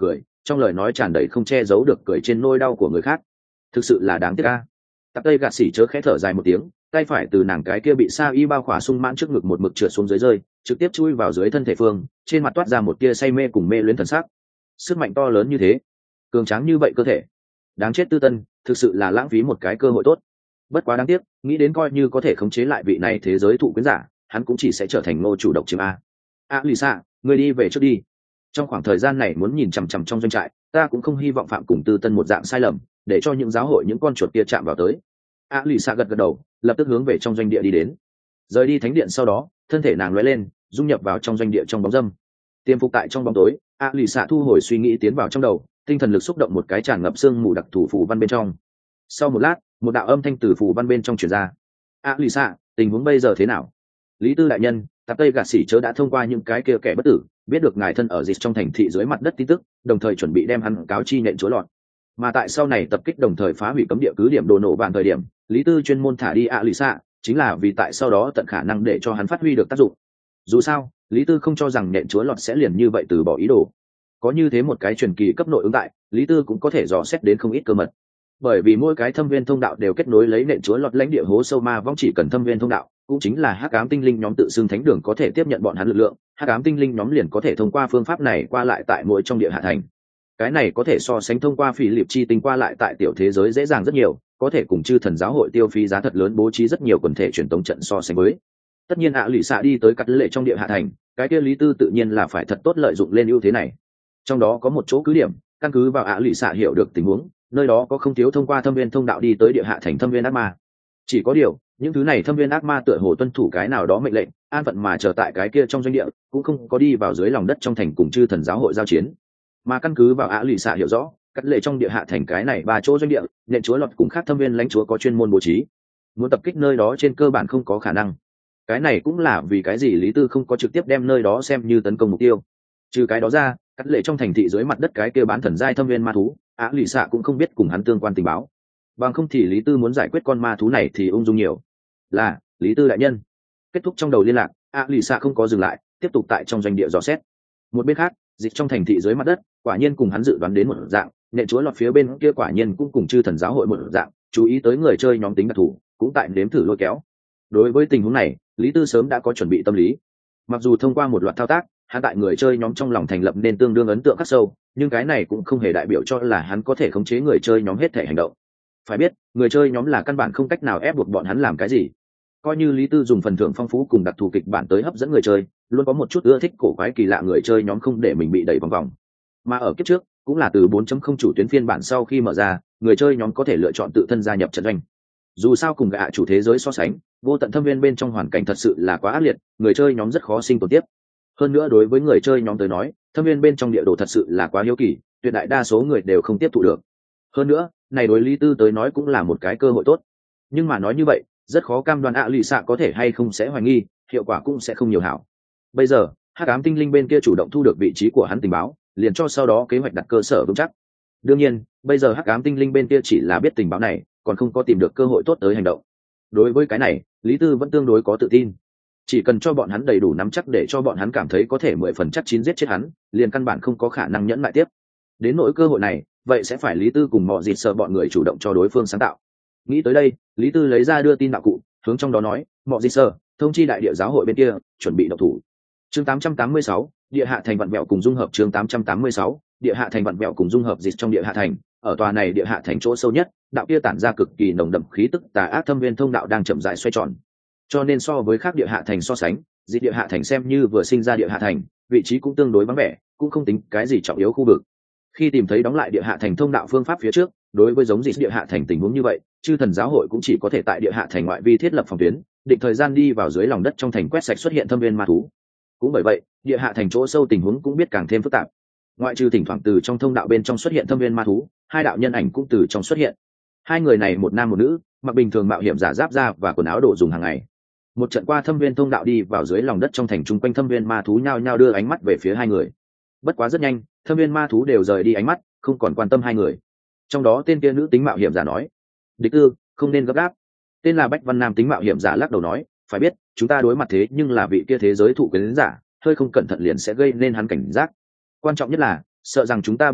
trong lời nói tràn đầy không che giấu được cười trên nỗi đau của người khác. Thực sự là đáng tiếc a. Tạp Tây Gạt Xỉ chớ khẽ thở dài một tiếng, tay phải từ nàng cái kia bị sa y bao khỏa sung mãn trước ngực một mực trượt xuống dưới rơi, trực tiếp chui vào dưới thân thể Phương, trên mặt toát ra một tia say mê cùng mê luyến thần sắc. Sức mạnh to lớn như thế, cường tráng như vậy cơ thể, đáng chết Tư Tân, thực sự là lãng phí một cái cơ hội tốt. Bất quá đáng tiếc, nghĩ đến coi như có thể khống chế lại vị này thế giới thụ quyến giả, hắn cũng chỉ sẽ trở thành ngô chủ độc chiếm a. A Lisa, ngươi đi về trước đi. Trong khoảng thời gian này muốn nhìn chằm chằm trong doanh trại, ta cũng không hy vọng phạm cùng Tư Tân một dạng sai lầm, để cho những giáo hội những con chuột kia chạm vào tới. A Lisa gật gật đầu, lập tức hướng về trong doanh địa đi đến. Rời đi thánh điện sau đó, thân thể nàng lóe lên, dung nhập vào trong doanh địa trong bóng râm. Tiềm phục tại trong bóng tối, A Lisa thu hồi suy nghĩ tiến vào trong đầu, tinh thần lực xúc động một cái tràn ngập xương mù đặc thủ phù văn bên trong. Sau một lát, một đạo âm thanh từ phù văn bên trong truyền ra. A Lisa, tình huống bây giờ thế nào? Lý Tư đại nhân, Tạp Tây Gạt Xỉ chớ đã thông qua những cái kia kẻ bất tử, biết được ngài thân ở dịch trong thành thị dưới mặt đất tin tức, đồng thời chuẩn bị đem hắn cáo chi nhện chúa lọt. Mà tại sau này tập kích đồng thời phá hủy cấm địa cứ điểm đồ nổ vạn thời điểm, Lý Tư chuyên môn thả đi A Lisa, chính là vì tại sau đó tận khả năng để cho hắn phát huy được tác dụng. Dù sao, Lý Tư không cho rằng nhện chúa lọt sẽ liền như vậy từ bỏ ý đồ. Có như thế một cái truyền kỳ cấp nội ứng tại, Lý Tư cũng có thể dò xét đến không ít cơ mật. Bởi vì mỗi cái thâm viên thông đạo đều kết nối lấy nện chúa lọt lãnh địa hố sâu ma vong, chỉ cần thâm viên thông đạo, cũng chính là hắc ám tinh linh nhóm tự xưng thánh đường có thể tiếp nhận bọn hắn lực lượng, hắc ám tinh linh nhóm liền có thể thông qua phương pháp này qua lại tại mỗi trong địa hạ thành. Cái này có thể so sánh thông qua phỉ liệp chi tinh qua lại tại tiểu thế giới dễ dàng rất nhiều, có thể cùng chư thần giáo hội tiêu phí giá thật lớn bố trí rất nhiều quần thể truyền tống trận so sánh với. Tất nhiên ạ lụy xạ đi tới cắt lệ trong địa hạ thành, cái kia Lý Tư tự nhiên là phải thật tốt lợi dụng lên ưu thế này. Trong đó có một chỗ cứ điểm, căn cứ vào ạ lụy xạ hiểu được tình huống, nơi đó có không thiếu thông qua thâm viên thông đạo đi tới địa hạ thành thâm viên ác ma. Chỉ có điều, những thứ này thâm viên ác ma tựa hồ tuân thủ cái nào đó mệnh lệnh, an phận mà chờ tại cái kia trong doanh địa, cũng không có đi vào dưới lòng đất trong thành cùng chư thần giáo hội giao chiến. Mà căn cứ vào ạ lụy xạ hiểu rõ, cắt lệ trong địa hạ thành cái này ba chỗ doanh địa, nện chúa lọt cùng khác thâm viên lãnh chúa có chuyên môn bố trí, muốn tập kích nơi đó trên cơ bản không có khả năng. Cái này cũng là vì cái gì Lý Tư không có trực tiếp đem nơi đó xem như tấn công mục tiêu. Trừ cái đó ra, cắt lệ trong thành thị dưới mặt đất cái kia bán thần giai thâm viên ma thú, ạ lụy xạ cũng không biết cùng hắn tương quan tình báo. Bằng không thì Lý Tư muốn giải quyết con ma thú này thì ung dung nhiều. Là Lý Tư đại nhân. Kết thúc trong đầu liên lạc, ạ lụy xạ không có dừng lại, tiếp tục tại trong doanh địa dò xét. Một bên khác, dịch trong thành thị dưới mặt đất, quả nhiên cùng hắn dự đoán đến một dạng, nện chúa lọt phía bên kia quả nhiên cũng cùng chư thần giáo hội một dạng, chú ý tới người chơi nhóm tính đặc thù, cũng tại nếm thử lôi kéo. Đối với tình huống này, Lý Tư sớm đã có chuẩn bị tâm lý. Mặc dù thông qua một loạt thao tác, hắn tại người chơi nhóm trong lòng thành lập nên tương đương ấn tượng khắc sâu, nhưng cái này cũng không hề đại biểu cho là hắn có thể khống chế người chơi nhóm hết thể hành động. Phải biết, người chơi nhóm là căn bản không cách nào ép buộc bọn hắn làm cái gì. Coi như Lý Tư dùng phần thưởng phong phú cùng đặc thù kịch bản tới hấp dẫn người chơi, luôn có một chút ưa thích cổ quái kỳ lạ người chơi nhóm không để mình bị đẩy vòng vòng. Mà ở kiếp trước, cũng là từ bốn chấm không chủ tuyến phiên bản sau khi mở ra, người chơi nhóm có thể lựa chọn tự thân gia nhập trận doanh. Dù sao cùng gạ chủ thế giới so sánh, vô tận thâm viên bên trong hoàn cảnh thật sự là quá ác liệt, người chơi nhóm rất khó sinh tồn tiếp. Hơn nữa đối với người chơi nhóm tới nói, thâm viên bên trong địa đồ thật sự là quá hiếu kỳ, tuyệt đại đa số người đều không tiếp thụ được. Hơn nữa, này đối Lý Tư tới nói cũng là một cái cơ hội tốt. Nhưng mà nói như vậy, rất khó cam đoan ạ lụy xạ có thể hay không sẽ hoài nghi, hiệu quả cũng sẽ không nhiều hảo. Bây giờ, hắc ám tinh linh bên kia chủ động thu được vị trí của hắn tình báo, liền cho sau đó kế hoạch đặt cơ sở vững chắc. Đương nhiên, bây giờ hắc ám tinh linh bên kia chỉ là biết tình báo này, còn không có tìm được cơ hội tốt tới hành động. Đối với cái này, Lý Tư vẫn tương đối có tự tin. Chỉ cần cho bọn hắn đầy đủ nắm chắc để cho bọn hắn cảm thấy có thể mười phần chắc chín giết chết hắn, liền căn bản không có khả năng nhẫn lại tiếp. Đến nỗi cơ hội này, vậy sẽ phải Lý Tư cùng mọi dịt sợ bọn người chủ động cho đối phương sáng tạo. Nghĩ tới đây, Lý Tư lấy ra đưa tin đạo cụ, hướng trong đó nói, mọi dịt sợ, thông chi đại địa giáo hội bên kia, chuẩn bị động thủ. Chương tám trăm tám mươi sáu, địa hạ thành vặn vẹo cùng dung hợp. Chương tám trăm tám mươi sáu, địa hạ thành vặn vẹo cùng dung hợp. Dịch trong địa hạ thành, ở tòa này địa hạ thành chỗ sâu nhất, đạo kia tản ra cực kỳ nồng đậm khí tức tà ác thâm viên thông đạo đang chậm rãi xoay tròn. Cho nên so với khác địa hạ thành so sánh, dịch địa hạ thành xem như vừa sinh ra địa hạ thành, vị trí cũng tương đối vắng vẻ, cũng không tính cái gì trọng yếu khu vực. Khi tìm thấy đóng lại địa hạ thành thông đạo phương pháp phía trước, đối với giống dịch địa hạ thành tình huống như vậy, chư thần giáo hội cũng chỉ có thể tại địa hạ thành ngoại vi thiết lập phòng tuyến, định thời gian đi vào dưới lòng đất trong thành quét sạch xuất hiện thâm viên ma thú. Cũng bởi vậy, địa hạ thành chỗ sâu tình huống cũng biết càng thêm phức tạp. Ngoại trừ thỉnh thoảng từ trong thông đạo bên trong xuất hiện thâm viên ma thú, hai đạo nhân ảnh cũng từ trong xuất hiện. Hai người này một nam một nữ, mặc bình thường mạo hiểm giả giáp da và quần áo đồ dùng hàng ngày. Một trận qua thâm viên thông đạo đi vào dưới lòng đất trong thành, chung quanh thâm viên ma thú nhao nhao đưa ánh mắt về phía hai người. Bất quá rất nhanh, thâm viên ma thú đều rời đi ánh mắt, không còn quan tâm hai người. Trong đó tên kia nữ tính mạo hiểm giả nói, địch tư, không nên gấp gáp. Tên là Bách Văn nam tính mạo hiểm giả lắc đầu nói, phải biết chúng ta đối mặt thế nhưng là vị kia thế giới thụ quyến giả, hơi không cẩn thận liền sẽ gây nên hắn cảnh giác. Quan trọng nhất là sợ rằng chúng ta bỏ mình,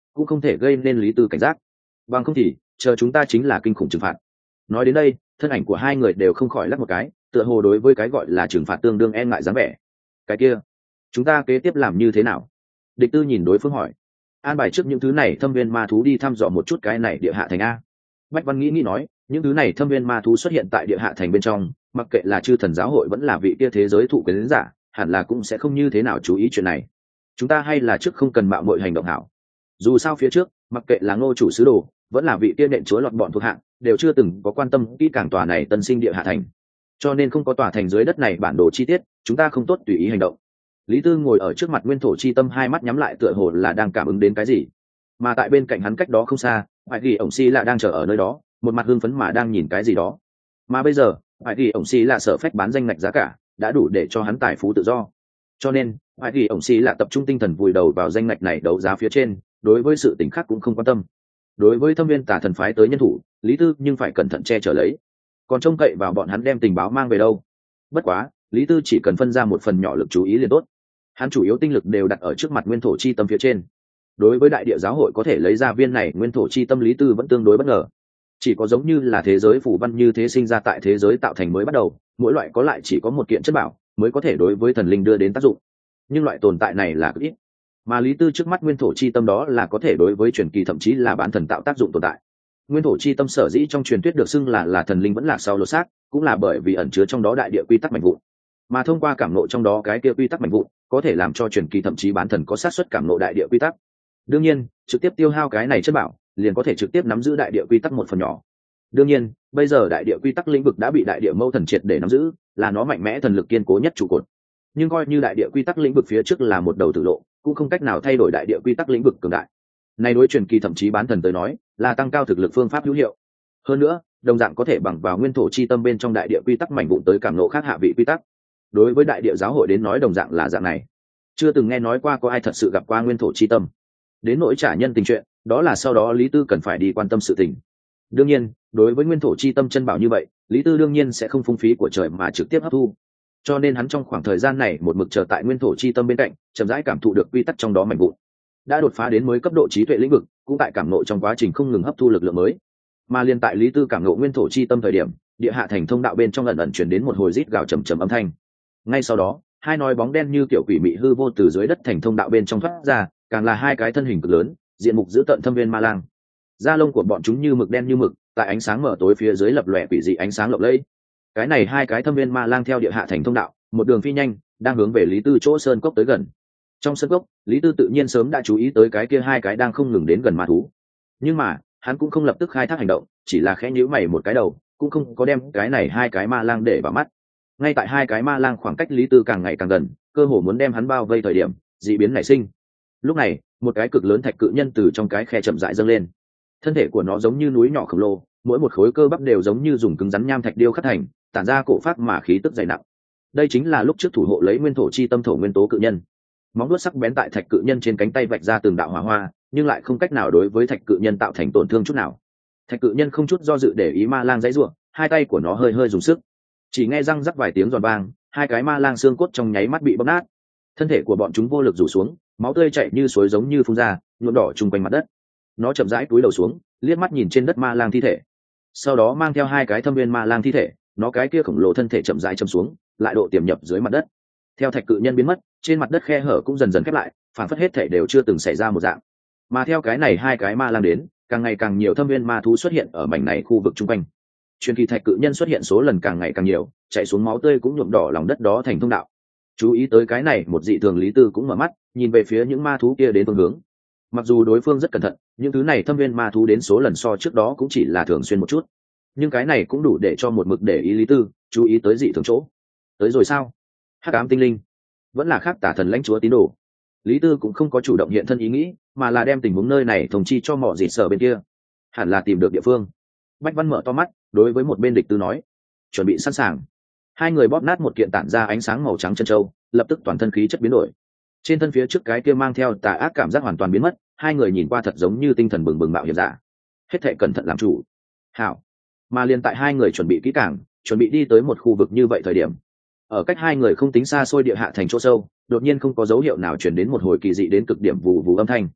cũng không thể gây nên lý tư cảnh giác. Bằng không thì chờ chúng ta chính là kinh khủng trừng phạt. Nói đến đây, thân ảnh của hai người đều không khỏi lắc một cái, tựa hồ đối với cái gọi là trừng phạt tương đương e ngại dáng vẻ. Cái kia, chúng ta kế tiếp làm như thế nào? Địch Tư nhìn đối phương hỏi. An bài trước những thứ này thâm viên ma thú đi thăm dò một chút cái này địa hạ thành a. Bách Văn nghĩ nghĩ nói, những thứ này thâm viên ma thú xuất hiện tại địa hạ thành bên trong, mặc kệ là chư thần giáo hội vẫn là vị kia thế giới thụ quyến giả, hẳn là cũng sẽ không như thế nào chú ý chuyện này. Chúng ta hay là trước không cần mạo muội hành động hảo. Dù sao phía trước, mặc kệ là Ngô chủ sứ đồ, vẫn là vị kia nện chúa lọt bọn thuộc hạng, đều chưa từng có quan tâm kỹ càng tòa này tân sinh địa hạ thành. Cho nên không có tòa thành dưới đất này bản đồ chi tiết, chúng ta không tốt tùy ý hành động. Lý Tư ngồi ở trước mặt nguyên thổ chi tâm, hai mắt nhắm lại tựa hồ là đang cảm ứng đến cái gì. Mà tại bên cạnh hắn cách đó không xa, Bạch Kỳ ổng Si là đang chờ ở nơi đó, một mặt hưng phấn mà đang nhìn cái gì đó. Mà bây giờ, Bạch Kỳ ổng Si là sở phách bán danh ngạch giá cả, đã đủ để cho hắn tài phú tự do. Cho nên, Bạch Kỳ ổng Si là tập trung tinh thần vùi đầu vào danh ngạch này đấu giá phía trên, đối với sự tình khác cũng không quan tâm. Đối với thâm viên tà thần phái tới nhân thủ, Lý Tư nhưng phải cẩn thận che chở lấy, còn trông cậy vào bọn hắn đem tình báo mang về đâu. Bất quá, Lý Tư chỉ cần phân ra một phần nhỏ lực chú ý liền tốt. Hắn chủ yếu tinh lực đều đặt ở trước mặt nguyên thổ chi tâm phía trên. Đối với đại địa giáo hội có thể lấy ra viên này nguyên thổ chi tâm, Lý Tư vẫn tương đối bất ngờ. Chỉ có giống như là thế giới phù văn như thế sinh ra tại thế giới tạo thành mới bắt đầu, mỗi loại có lại chỉ có một kiện chất bảo mới có thể đối với thần linh đưa đến tác dụng. Nhưng loại tồn tại này là ít. Mà Lý Tư trước mắt nguyên thổ chi tâm đó là có thể đối với truyền kỳ thậm chí là bán thần tạo tác dụng tồn tại. Nguyên thổ chi tâm sở dĩ trong truyền thuyết được xưng là là thần linh vẫn là sau lột xác, cũng là bởi vì ẩn chứa trong đó đại địa quy tắc mạnh vụn. Mà thông qua cảm ngộ trong đó cái kia quy tắc mạnh vụn, có thể làm cho truyền kỳ thậm chí bán thần có xác suất cảm ngộ đại địa quy tắc. Đương nhiên, trực tiếp tiêu hao cái này chất bảo, liền có thể trực tiếp nắm giữ đại địa quy tắc một phần nhỏ. Đương nhiên, bây giờ đại địa quy tắc lĩnh vực đã bị đại địa mâu thần triệt để nắm giữ, là nó mạnh mẽ thần lực kiên cố nhất trụ cột. Nhưng coi như đại địa quy tắc lĩnh vực phía trước là một đầu tử lộ, cũng không cách nào thay đổi đại địa quy tắc lĩnh vực cường đại. Này đối truyền kỳ thậm chí bán thần tới nói, là tăng cao thực lực phương pháp hữu hiệu. Hơn nữa, đồng dạng có thể bằng vào nguyên thổ chi tâm bên trong đại địa quy tắc mảnh vụn tới cảm ngộ khác hạ vị quy tắc. Đối với đại địa giáo hội đến nói đồng dạng là dạng này. Chưa từng nghe nói qua có ai thật sự gặp qua nguyên thổ chi tâm. Đến nỗi trả nhân tình chuyện, đó là sau đó Lý Tư cần phải đi quan tâm sự tình. Đương nhiên, đối với nguyên thổ chi tâm chân bảo như vậy, Lý Tư đương nhiên sẽ không phung phí của trời mà trực tiếp hấp thu. Cho nên hắn trong khoảng thời gian này một mực chờ tại nguyên thổ chi tâm bên cạnh, chậm rãi cảm thụ được quy tắc trong đó mạnh vụn. Đã đột phá đến mới cấp độ trí tuệ lĩnh vực, cũng tại cảm ngộ trong quá trình không ngừng hấp thu lực lượng mới. Mà liên tại Lý Tư cảm ngộ nguyên thổ chi tâm thời điểm, địa hạ thành thông đạo bên trong ẩn ẩn truyền đến một hồi rít gào trầm trầm âm thanh. Ngay sau đó, hai nói bóng đen như kiểu quỷ mị hư vô từ dưới đất thành thông đạo bên trong thoát ra, càng là hai cái thân hình cực lớn, diện mục dữ tợn thâm viên ma lang. Da lông của bọn chúng như mực đen như mực, tại ánh sáng mở tối phía dưới lập lòe quỷ dị ánh sáng lộng lẫy. Cái này hai cái thâm viên ma lang theo địa hạ thành thông đạo, một đường phi nhanh, đang hướng về Lý Tư chỗ sơn cốc tới gần. Trong sơn cốc, Lý Tư tự nhiên sớm đã chú ý tới cái kia hai cái đang không ngừng đến gần ma thú. Nhưng mà, hắn cũng không lập tức khai thác hành động, chỉ là khẽ nhíu mày một cái đầu, cũng không có đem cái này hai cái ma lang để vào mắt. Ngay tại hai cái ma lang khoảng cách Lý Tư càng ngày càng gần, cơ hồ muốn đem hắn bao vây thời điểm, dị biến nảy sinh. Lúc này, một cái cực lớn thạch cự nhân từ trong cái khe chậm rãi dâng lên. Thân thể của nó giống như núi nhỏ khổng lồ, mỗi một khối cơ bắp đều giống như dùng cứng rắn nham thạch điêu khắc thành, tản ra cổ phát mà khí tức dày nặng. Đây chính là lúc trước thủ hộ lấy nguyên thổ chi tâm thổ nguyên tố cự nhân. Móng vuốt sắc bén tại thạch cự nhân trên cánh tay vạch ra từng đạo hỏa hoa, nhưng lại không cách nào đối với thạch cự nhân tạo thành tổn thương chút nào. Thạch cự nhân không chút do dự để ý ma lang dãy rủa, hai tay của nó hơi hơi dùng sức. Chỉ nghe răng rắc vài tiếng giòn vang, hai cái ma lang xương cốt trong nháy mắt bị bóp nát. Thân thể của bọn chúng vô lực rủ xuống, máu tươi chảy như suối giống như phun ra, nhuộm đỏ chung quanh mặt đất. Nó chậm rãi cúi đầu xuống, liếc mắt nhìn trên đất ma lang thi thể. Sau đó mang theo hai cái thâm viên ma lang thi thể, nó cái kia khổng lồ thân thể chậm rãi chầm xuống, lại độ tiềm nhập dưới mặt đất. Theo thạch cự nhân biến mất, trên mặt đất khe hở cũng dần dần khép lại, phản phất hết thể đều chưa từng xảy ra một dạng. Mà theo cái này hai cái ma lang đến, càng ngày càng nhiều thâm viên ma thú xuất hiện ở mảnh này khu vực chung quanh. Truyền kỳ thạch cự nhân xuất hiện số lần càng ngày càng nhiều, chạy xuống máu tươi cũng nhuộm đỏ lòng đất đó thành thông đạo. Chú ý tới cái này, một dị thường Lý Tư cũng mở mắt, nhìn về phía những ma thú kia đến phương hướng. Mặc dù đối phương rất cẩn thận, những thứ này thâm viên ma thú đến số lần so trước đó cũng chỉ là thường xuyên một chút, nhưng cái này cũng đủ để cho một mực để ý Lý Tư chú ý tới dị thường chỗ. Tới rồi sao? Hắc ám tinh linh, vẫn là khác tả thần lãnh chúa tín đồ. Lý Tư cũng không có chủ động hiện thân ý nghĩ, mà là đem tình huống nơi này thông chi cho mỏ dịt sở bên kia, hẳn là tìm được địa phương. Bách Văn mở to mắt, đối với một bên địch tư nói, chuẩn bị sẵn sàng. Hai người bóp nát một kiện tản ra ánh sáng màu trắng chân châu, lập tức toàn thân khí chất biến đổi. Trên thân phía trước cái kia mang theo tà ác cảm giác hoàn toàn biến mất, hai người nhìn qua thật giống như tinh thần bừng bừng mạo hiểm giả. Hết thảy cẩn thận làm chủ. Hảo. Mà liền tại hai người chuẩn bị kỹ càng, chuẩn bị đi tới một khu vực như vậy thời điểm, ở cách hai người không tính xa xôi địa hạ thành chỗ sâu, đột nhiên không có dấu hiệu nào truyền đến một hồi kỳ dị đến cực điểm vù vù âm thanh.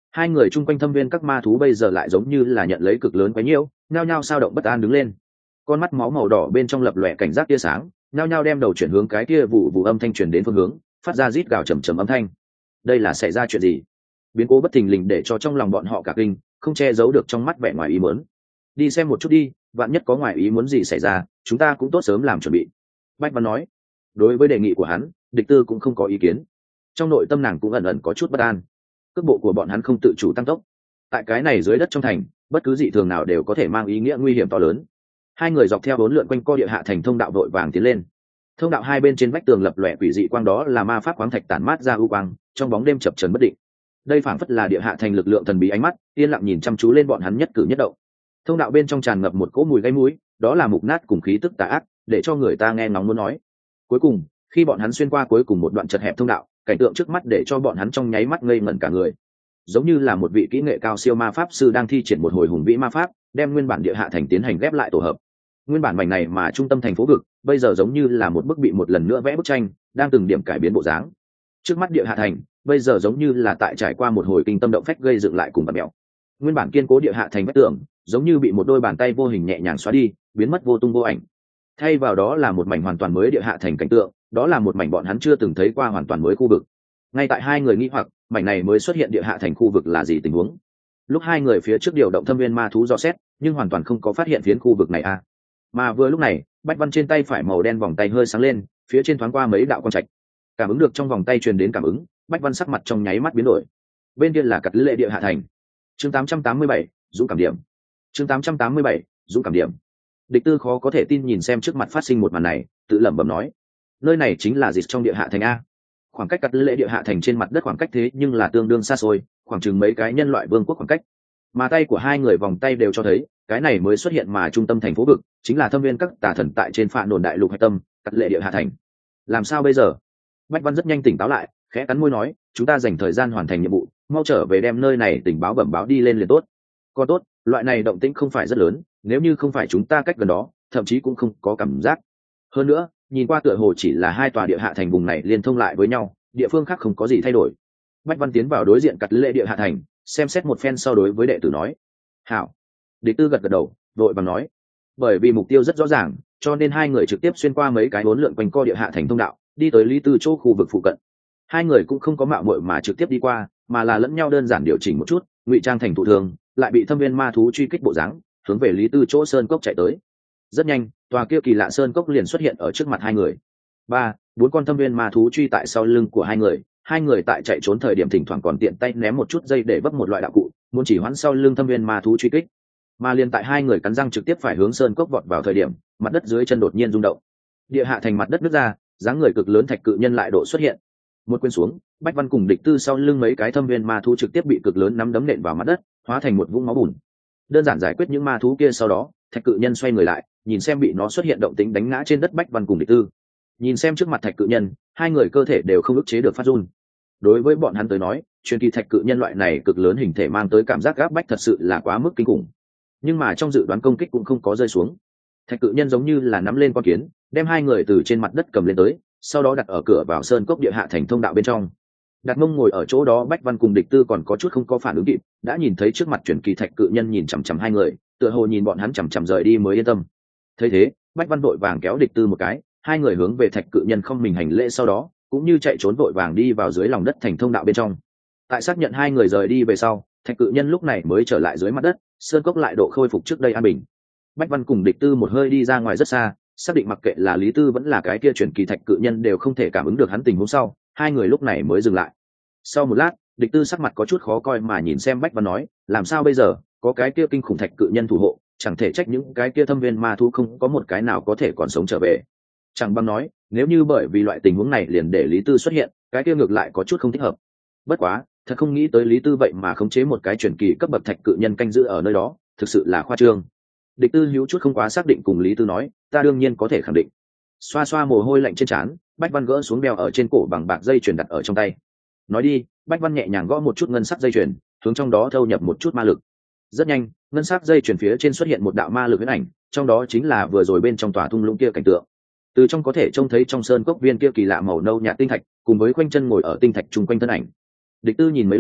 Hai người chung quanh thâm viên các ma thú bây giờ lại giống như là nhận lấy cực lớn quá nhiễu, nhao nhao sao động bất an đứng lên. Con mắt máu màu đỏ bên trong lập lòe cảnh giác tia sáng, nhao nhao đem đầu chuyển hướng cái kia vụ vụ âm thanh truyền đến phương hướng, phát ra rít gào trầm trầm âm thanh. Đây là xảy ra chuyện gì? Biến cố bất thình lình để cho trong lòng bọn họ cả kinh, không che giấu được trong mắt vẻ ngoài ý muốn. Đi xem một chút đi, vạn nhất có ngoài ý muốn gì xảy ra, chúng ta cũng tốt sớm làm chuẩn bị. Bách Văn nói. Đối với đề nghị của hắn, Địch Tư cũng không có ý kiến. Trong nội tâm nàng cũng ẩn ẩn có chút bất an. Cước bộ của bọn hắn không tự chủ tăng tốc. Tại cái này dưới đất trong thành, bất cứ dị thường nào đều có thể mang ý nghĩa nguy hiểm to lớn. Hai người dọc theo bốn lượn quanh co địa hạ thành thông đạo vội vàng tiến lên. Thông đạo hai bên trên vách tường lập lòe quỷ dị quang, đó là ma pháp khoáng thạch tản mát ra u quang, trong bóng đêm chập chờn bất định. Đây phảng phất là địa hạ thành lực lượng thần bí ánh mắt, yên lặng nhìn chăm chú lên bọn hắn nhất cử nhất động. Thông đạo bên trong tràn ngập một cỗ mùi gây mũi, đó là mục nát cùng khí tức tà ác, để cho người ta nghe ngóng muốn nói. Cuối cùng, khi bọn hắn xuyên qua cuối cùng một đoạn chật hẹp thông đạo, cảnh tượng trước mắt để cho bọn hắn trong nháy mắt ngây ngẩn cả người. Giống như là một vị kỹ nghệ cao siêu ma pháp sư đang thi triển một hồi hùng vĩ ma pháp, đem nguyên bản địa hạ thành tiến hành ghép lại tổ hợp. Nguyên bản mảnh này mà trung tâm thành phố vực, bây giờ giống như là một bức bị một lần nữa vẽ bức tranh, đang từng điểm cải biến bộ dáng. Trước mắt địa hạ thành, bây giờ giống như là tại trải qua một hồi kinh tâm động phách gây dựng lại cùng bạt mèo. Nguyên bản kiên cố địa hạ thành vách tường, giống như bị một đôi bàn tay vô hình nhẹ nhàng xóa đi, biến mất vô tung vô ảnh. Thay vào đó là một mảnh hoàn toàn mới địa hạ thành cảnh tượng, đó là một mảnh bọn hắn chưa từng thấy qua hoàn toàn mới khu vực. Ngay tại hai người nghi hoặc, mảnh này mới xuất hiện địa hạ thành khu vực là gì tình huống. Lúc hai người phía trước điều động thâm viên ma thú dò xét, nhưng hoàn toàn không có phát hiện phiến khu vực này a. À. Mà vừa lúc này, Bách Văn trên tay phải màu đen vòng tay hơi sáng lên, phía trên thoáng qua mấy đạo quang trạch. Cảm ứng được trong vòng tay truyền đến cảm ứng, Bách Văn sắc mặt trong nháy mắt biến đổi. Bên kia là cật lệ địa hạ thành. Chương tám trăm tám mươi bảy, dũng cảm điểm. Chương tám trăm tám mươi bảy, dũng cảm điểm. Địch Tư khó có thể tin nhìn xem trước mặt phát sinh một màn này, tự lẩm bẩm nói: nơi này chính là dịch trong địa hạ thành a. Khoảng cách cật lệ địa hạ thành trên mặt đất khoảng cách thế nhưng là tương đương xa xôi, khoảng chừng mấy cái nhân loại vương quốc khoảng cách. Mà tay của hai người vòng tay đều cho thấy, cái này mới xuất hiện mà trung tâm thành phố vực, chính là thâm viên các tà thần tại trên phạ nổn đại lục hạch tâm, cật lệ địa hạ thành. Làm sao bây giờ? Bách Văn rất nhanh tỉnh táo lại, khẽ cắn môi nói: chúng ta dành thời gian hoàn thành nhiệm vụ, mau trở về đem nơi này tình báo bẩm báo đi lên liền tốt. Còn tốt, loại này động tĩnh không phải rất lớn, nếu như không phải chúng ta cách gần đó, thậm chí cũng không có cảm giác. Hơn nữa, nhìn qua tựa hồ chỉ là hai tòa địa hạ thành vùng này liên thông lại với nhau, địa phương khác không có gì thay đổi. Bách Văn tiến vào đối diện cật lệ địa hạ thành, xem xét một phen sau đối với đệ tử nói: hảo. Địch Tư gật gật đầu, đội bằng nói: bởi vì mục tiêu rất rõ ràng, cho nên hai người trực tiếp xuyên qua mấy cái hỗn lượn quanh co địa hạ thành thông đạo, đi tới Lý Tư chỗ khu vực phụ cận. Hai người cũng không có mạo muội mà trực tiếp đi qua, mà là lẫn nhau đơn giản điều chỉnh một chút, ngụy trang thành thụ thường, lại bị thâm viên ma thú truy kích bộ dáng, hướng về Lý Tư chỗ sơn cốc chạy tới. Rất nhanh, tòa kia kỳ lạ sơn cốc liền xuất hiện ở trước mặt hai người. Ba, bốn con thâm viên ma thú truy tại sau lưng của hai người, hai người tại chạy trốn thời điểm thỉnh thoảng còn tiện tay ném một chút dây để vấp một loại đạo cụ, muốn chỉ hoãn sau lưng thâm viên ma thú truy kích. Mà liền tại hai người cắn răng trực tiếp phải hướng sơn cốc vọt vào thời điểm, mặt đất dưới chân đột nhiên rung động. Địa hạ thành mặt đất nứt ra, dáng người cực lớn thạch cự nhân lại độ xuất hiện. Một quyền xuống, Bách Văn cùng Địch Tư sau lưng mấy cái thâm viên ma thú trực tiếp bị cực lớn nắm đấm nện vào mặt đất, hóa thành một vũng máu bùn. Đơn giản giải quyết những ma thú kia sau đó, thạch cự nhân xoay người lại, nhìn xem bị nó xuất hiện động tĩnh đánh ngã trên đất Bách Văn cùng Địch Tư. Nhìn xem trước mặt thạch cự nhân, hai người cơ thể đều không ức chế được phát run. Đối với bọn hắn tới nói, truyền kỳ thạch cự nhân loại này cực lớn hình thể mang tới cảm giác gáp bách thật sự là quá mức kinh khủng. Nhưng mà trong dự đoán công kích cũng không có rơi xuống. Thạch cự nhân giống như là nắm lên con kiến, đem hai người từ trên mặt đất cầm lên tới, sau đó đặt ở cửa vào sơn cốc địa hạ thành thông đạo bên trong. Đặt mông ngồi ở chỗ đó Bách Văn cùng Địch Tư còn có chút không có phản ứng kịp, đã nhìn thấy trước mặt truyền kỳ thạch cự nhân nhìn chằm chằm hai người, tựa hồ nhìn bọn hắn chằm chằm rời đi mới yên tâm. Thấy thế, Bách Văn vội vàng kéo Địch Tư một cái, hai người hướng về thạch cự nhân không mình hành lễ, sau đó cũng như chạy trốn vội vàng đi vào dưới lòng đất thành thông đạo bên trong. Tại xác nhận hai người rời đi về sau, thạch cự nhân lúc này mới trở lại dưới mặt đất, sơn cốc lại độ khôi phục trước đây an bình. Bách Văn cùng Địch Tư một hơi đi ra ngoài rất xa, xác định mặc kệ là Lý Tư vẫn là cái kia truyền kỳ thạch cự nhân đều không thể cảm ứng được hắn tình huống sau, hai người lúc này mới dừng lại. Sau một lát, Địch Tư sắc mặt có chút khó coi mà nhìn xem Bách Văn nói: làm sao bây giờ, có cái kia kinh khủng thạch cự nhân thủ hộ, chẳng thể trách những cái kia thâm viên ma thú không có một cái nào có thể còn sống trở về. Chẳng bằng nói, nếu như bởi vì loại tình huống này liền để Lý Tư xuất hiện, cái kia ngược lại có chút không thích hợp. Bất quá, thật không nghĩ tới Lý Tư vậy mà khống chế một cái truyền kỳ cấp bậc thạch cự nhân canh giữ ở nơi đó, thực sự là khoa trương. Địch Tư hữu chút không quá xác định cùng Lý Tư nói: ta đương nhiên có thể khẳng định. Xoa xoa mồ hôi lạnh trên trán, Bách Văn gỡ xuống đeo ở trên cổ bằng bạc dây chuyền đặt ở trong tay. Nói đi. Bách Văn nhẹ nhàng gõ một chút ngân sắc dây chuyền, hướng trong đó thâu nhập một chút ma lực. Rất nhanh, ngân sắc dây chuyền phía trên xuất hiện một đạo ma lực huyễn ảnh, trong đó chính là vừa rồi bên trong tòa thung lũng kia cảnh tượng. Từ trong có thể trông thấy trong sơn cốc viên kia kỳ lạ màu nâu nhạt tinh thạch, cùng với quanh chân ngồi ở tinh thạch chung quanh thân ảnh. Địch Tư nhìn mấy lần,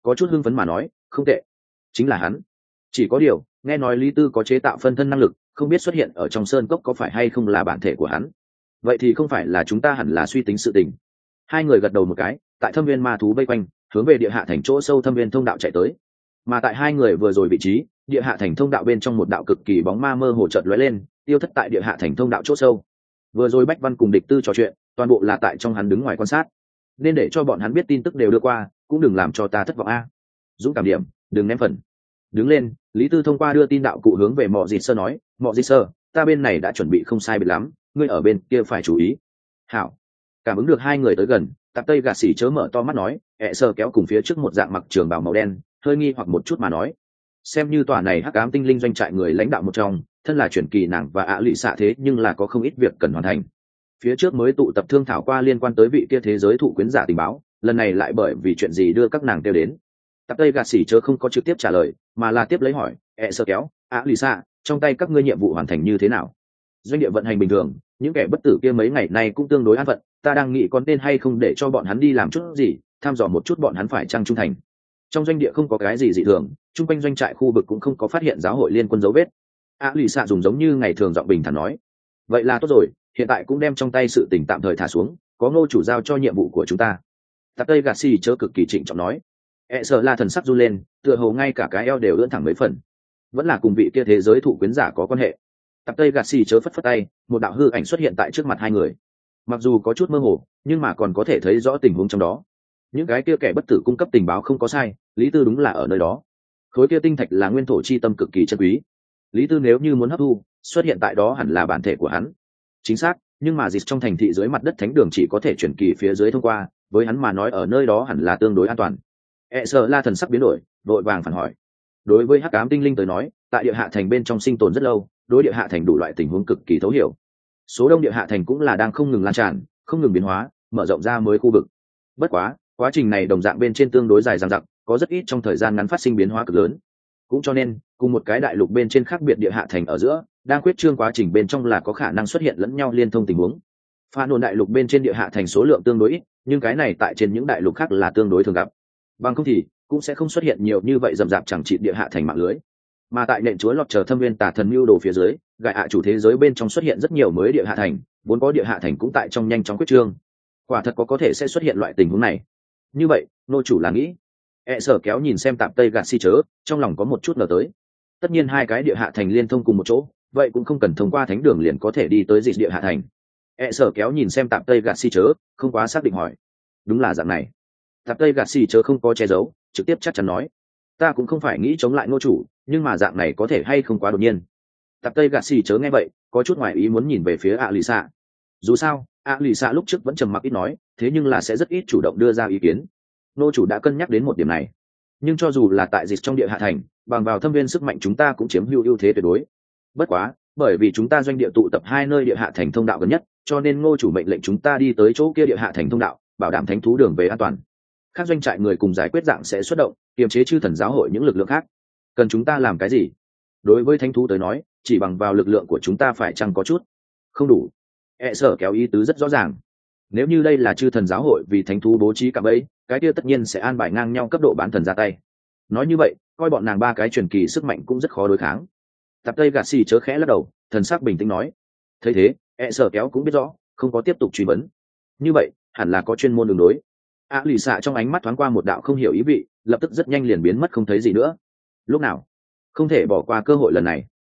có chút hưng phấn mà nói, không tệ, chính là hắn. Chỉ có điều nghe nói Lý Tư có chế tạo phân thân năng lực, không biết xuất hiện ở trong sơn cốc có phải hay không là bản thể của hắn. Vậy thì không phải là chúng ta hẳn là suy tính sự tình. Hai người gật đầu một cái, tại thâm viên ma thú vây quanh, hướng về địa hạ thành chỗ sâu thâm viên thông đạo chạy tới. Mà tại hai người vừa rồi vị trí, địa hạ thành thông đạo bên trong một đạo cực kỳ bóng ma mơ hồ chợt lóe lên, tiêu thất tại địa hạ thành thông đạo chỗ sâu. Vừa rồi Bách Văn cùng Địch Tư trò chuyện, toàn bộ là tại trong hắn đứng ngoài quan sát, nên để cho bọn hắn biết tin tức đều đưa qua, cũng đừng làm cho ta thất vọng a. Dũng cảm điểm, đừng ném phần. Đứng lên, Lý Tư thông qua đưa tin đạo cụ hướng về Mọ Dịt Sơ nói, Mọ Dịt Sơ, ta bên này đã chuẩn bị không sai biệt lắm, ngươi ở bên kia phải chú ý. Hảo. Cảm ứng được hai người tới gần, Tạp Tây Gạt Xỉ chớ mở to mắt nói, ẹ sơ kéo cùng phía trước một dạng mặc trường bào màu đen, hơi nghi hoặc một chút mà nói, xem như tòa này hắc ám tinh linh doanh trại người lãnh đạo một trong, thân là chuyển kỳ nàng và ạ lụy xạ thế nhưng là có không ít việc cần hoàn thành. Phía trước mới tụ tập thương thảo qua liên quan tới vị kia thế giới thụ quyến giả tình báo, lần này lại bởi vì chuyện gì đưa các nàng kêu đến. Tạp Tây Gạt Xỉ chớ không có trực tiếp trả lời, mà là tiếp lấy hỏi, ẹ sơ kéo, ạ lụy xạ, trong tay các ngươi nhiệm vụ hoàn thành như thế nào? Doanh địa vận hành bình thường, những kẻ bất tử kia mấy ngày nay cũng tương đối an phận, ta đang nghĩ có nên hay không để cho bọn hắn đi làm chút gì, thăm dò một chút bọn hắn phải chăng trung thành. Trong doanh địa không có cái gì dị thường, chung quanh doanh trại khu vực cũng không có phát hiện giáo hội liên quân dấu vết. A lì xạ dùng giống như ngày thường giọng bình thản nói, vậy là tốt rồi, hiện tại cũng đem trong tay sự tình tạm thời thả xuống, có ngô chủ giao cho nhiệm vụ của chúng ta. Tạp Tây Gạt Xỉ chớ cực kỳ trịnh trọng nói. E sợ là thần sắc run lên, tựa hồ ngay cả cái eo đều ưỡn thẳng mấy phần, vẫn là cùng vị kia thế giới thụ quyến giả có quan hệ. Tạp Tây Gạt Xỉ chớ phất phất tay, một đạo hư ảnh xuất hiện tại trước mặt hai người, mặc dù có chút mơ hồ nhưng mà còn có thể thấy rõ tình huống trong đó. Những cái kia kẻ bất tử cung cấp tình báo không có sai, Lý Tư đúng là ở nơi đó. Khối kia tinh thạch là nguyên thổ chi tâm cực kỳ chân quý, Lý Tư nếu như muốn hấp thu, xuất hiện tại đó hẳn là bản thể của hắn. Chính xác, nhưng mà dịch trong thành thị dưới mặt đất thánh đường chỉ có thể chuyển kỳ phía dưới thông qua, với hắn mà nói ở nơi đó hẳn là tương đối an toàn. E sợ la thần sắc biến đổi, vội vàng phản hỏi. Đối với hắc ám tinh linh tới nói, tại địa hạ thành bên trong sinh tồn rất lâu, đối địa hạ thành đủ loại tình huống cực kỳ thấu hiểu. Số đông địa hạ thành cũng là đang không ngừng lan tràn, không ngừng biến hóa, mở rộng ra mới khu vực. Bất quá, quá trình này đồng dạng bên trên tương đối dài dằng dặc, có rất ít trong thời gian ngắn phát sinh biến hóa cực lớn. Cũng cho nên, cùng một cái đại lục bên trên khác biệt địa hạ thành ở giữa, đang quyết trương quá trình bên trong là có khả năng xuất hiện lẫn nhau liên thông tình huống. Pha nôn đại lục bên trên địa hạ thành số lượng tương đối ít, nhưng cái này tại trên những đại lục khác là tương đối thường gặp. Bằng không thì cũng sẽ không xuất hiện nhiều như vậy rậm rạp chẳng trị địa hạ thành mạng lưới. Mà tại nền chúa lọt chờ thâm viên tà thần mưu đồ phía dưới, gại hạ chủ thế giới bên trong xuất hiện rất nhiều mới địa hạ thành, vốn có địa hạ thành cũng tại trong nhanh chóng quyết trương. Quả thật có có thể sẽ xuất hiện loại tình huống này. Như vậy, nô chủ là nghĩ, E sở kéo nhìn xem Tạp Tây Gạt Xỉ chớ, trong lòng có một chút ngờ tới. Tất nhiên hai cái địa hạ thành liên thông cùng một chỗ, vậy cũng không cần thông qua thánh đường liền có thể đi tới dịch địa hạ thành. E sở kéo nhìn xem Tạp Tây Gạt Xỉ chớ, không quá xác định hỏi, đúng là dạng này. Tạp Tây Gạt Xỉ chớ không có che giấu, trực tiếp chắc chắn nói, ta cũng không phải nghĩ chống lại ngô chủ, nhưng mà dạng này có thể hay không quá đột nhiên. Tạp Tây Gạt Xỉ chớ nghe vậy, có chút ngoài ý muốn nhìn về phía ạ lì xạ. Dù sao, ạ lì xạ lúc trước vẫn trầm mặc ít nói, thế nhưng là sẽ rất ít chủ động đưa ra ý kiến. Ngô chủ đã cân nhắc đến một điểm này, nhưng cho dù là tại dịch trong địa hạ thành, bằng vào thâm viên sức mạnh chúng ta cũng chiếm hữu ưu thế tuyệt đối. Bất quá, bởi vì chúng ta doanh địa tụ tập hai nơi địa hạ thành thông đạo gần nhất, cho nên ngô chủ mệnh lệnh chúng ta đi tới chỗ kia địa hạ thành thông đạo, bảo đảm thánh thú đường về an toàn. Các doanh trại người cùng giải quyết dạng sẽ xuất động, kiềm chế chư thần giáo hội những lực lượng khác. Cần chúng ta làm cái gì? Đối với thánh thú tới nói, chỉ bằng vào lực lượng của chúng ta phải chăng có chút không đủ. E sở kéo ý tứ rất rõ ràng. Nếu như đây là chư thần giáo hội vì thánh thú bố trí cả bẫy, cái kia tất nhiên sẽ an bài ngang nhau cấp độ bán thần ra tay. Nói như vậy, coi bọn nàng ba cái truyền kỳ sức mạnh cũng rất khó đối kháng. Tạp Tây Gạt Xỉ chớ khẽ lắc đầu, thần sắc bình tĩnh nói. Thấy thế, E sở kéo cũng biết rõ, không có tiếp tục truy vấn. Như vậy, hẳn là có chuyên môn đường đối. A lì xạ trong ánh mắt thoáng qua một đạo không hiểu ý vị, lập tức rất nhanh liền biến mất không thấy gì nữa. Lúc nào? Không thể bỏ qua cơ hội lần này.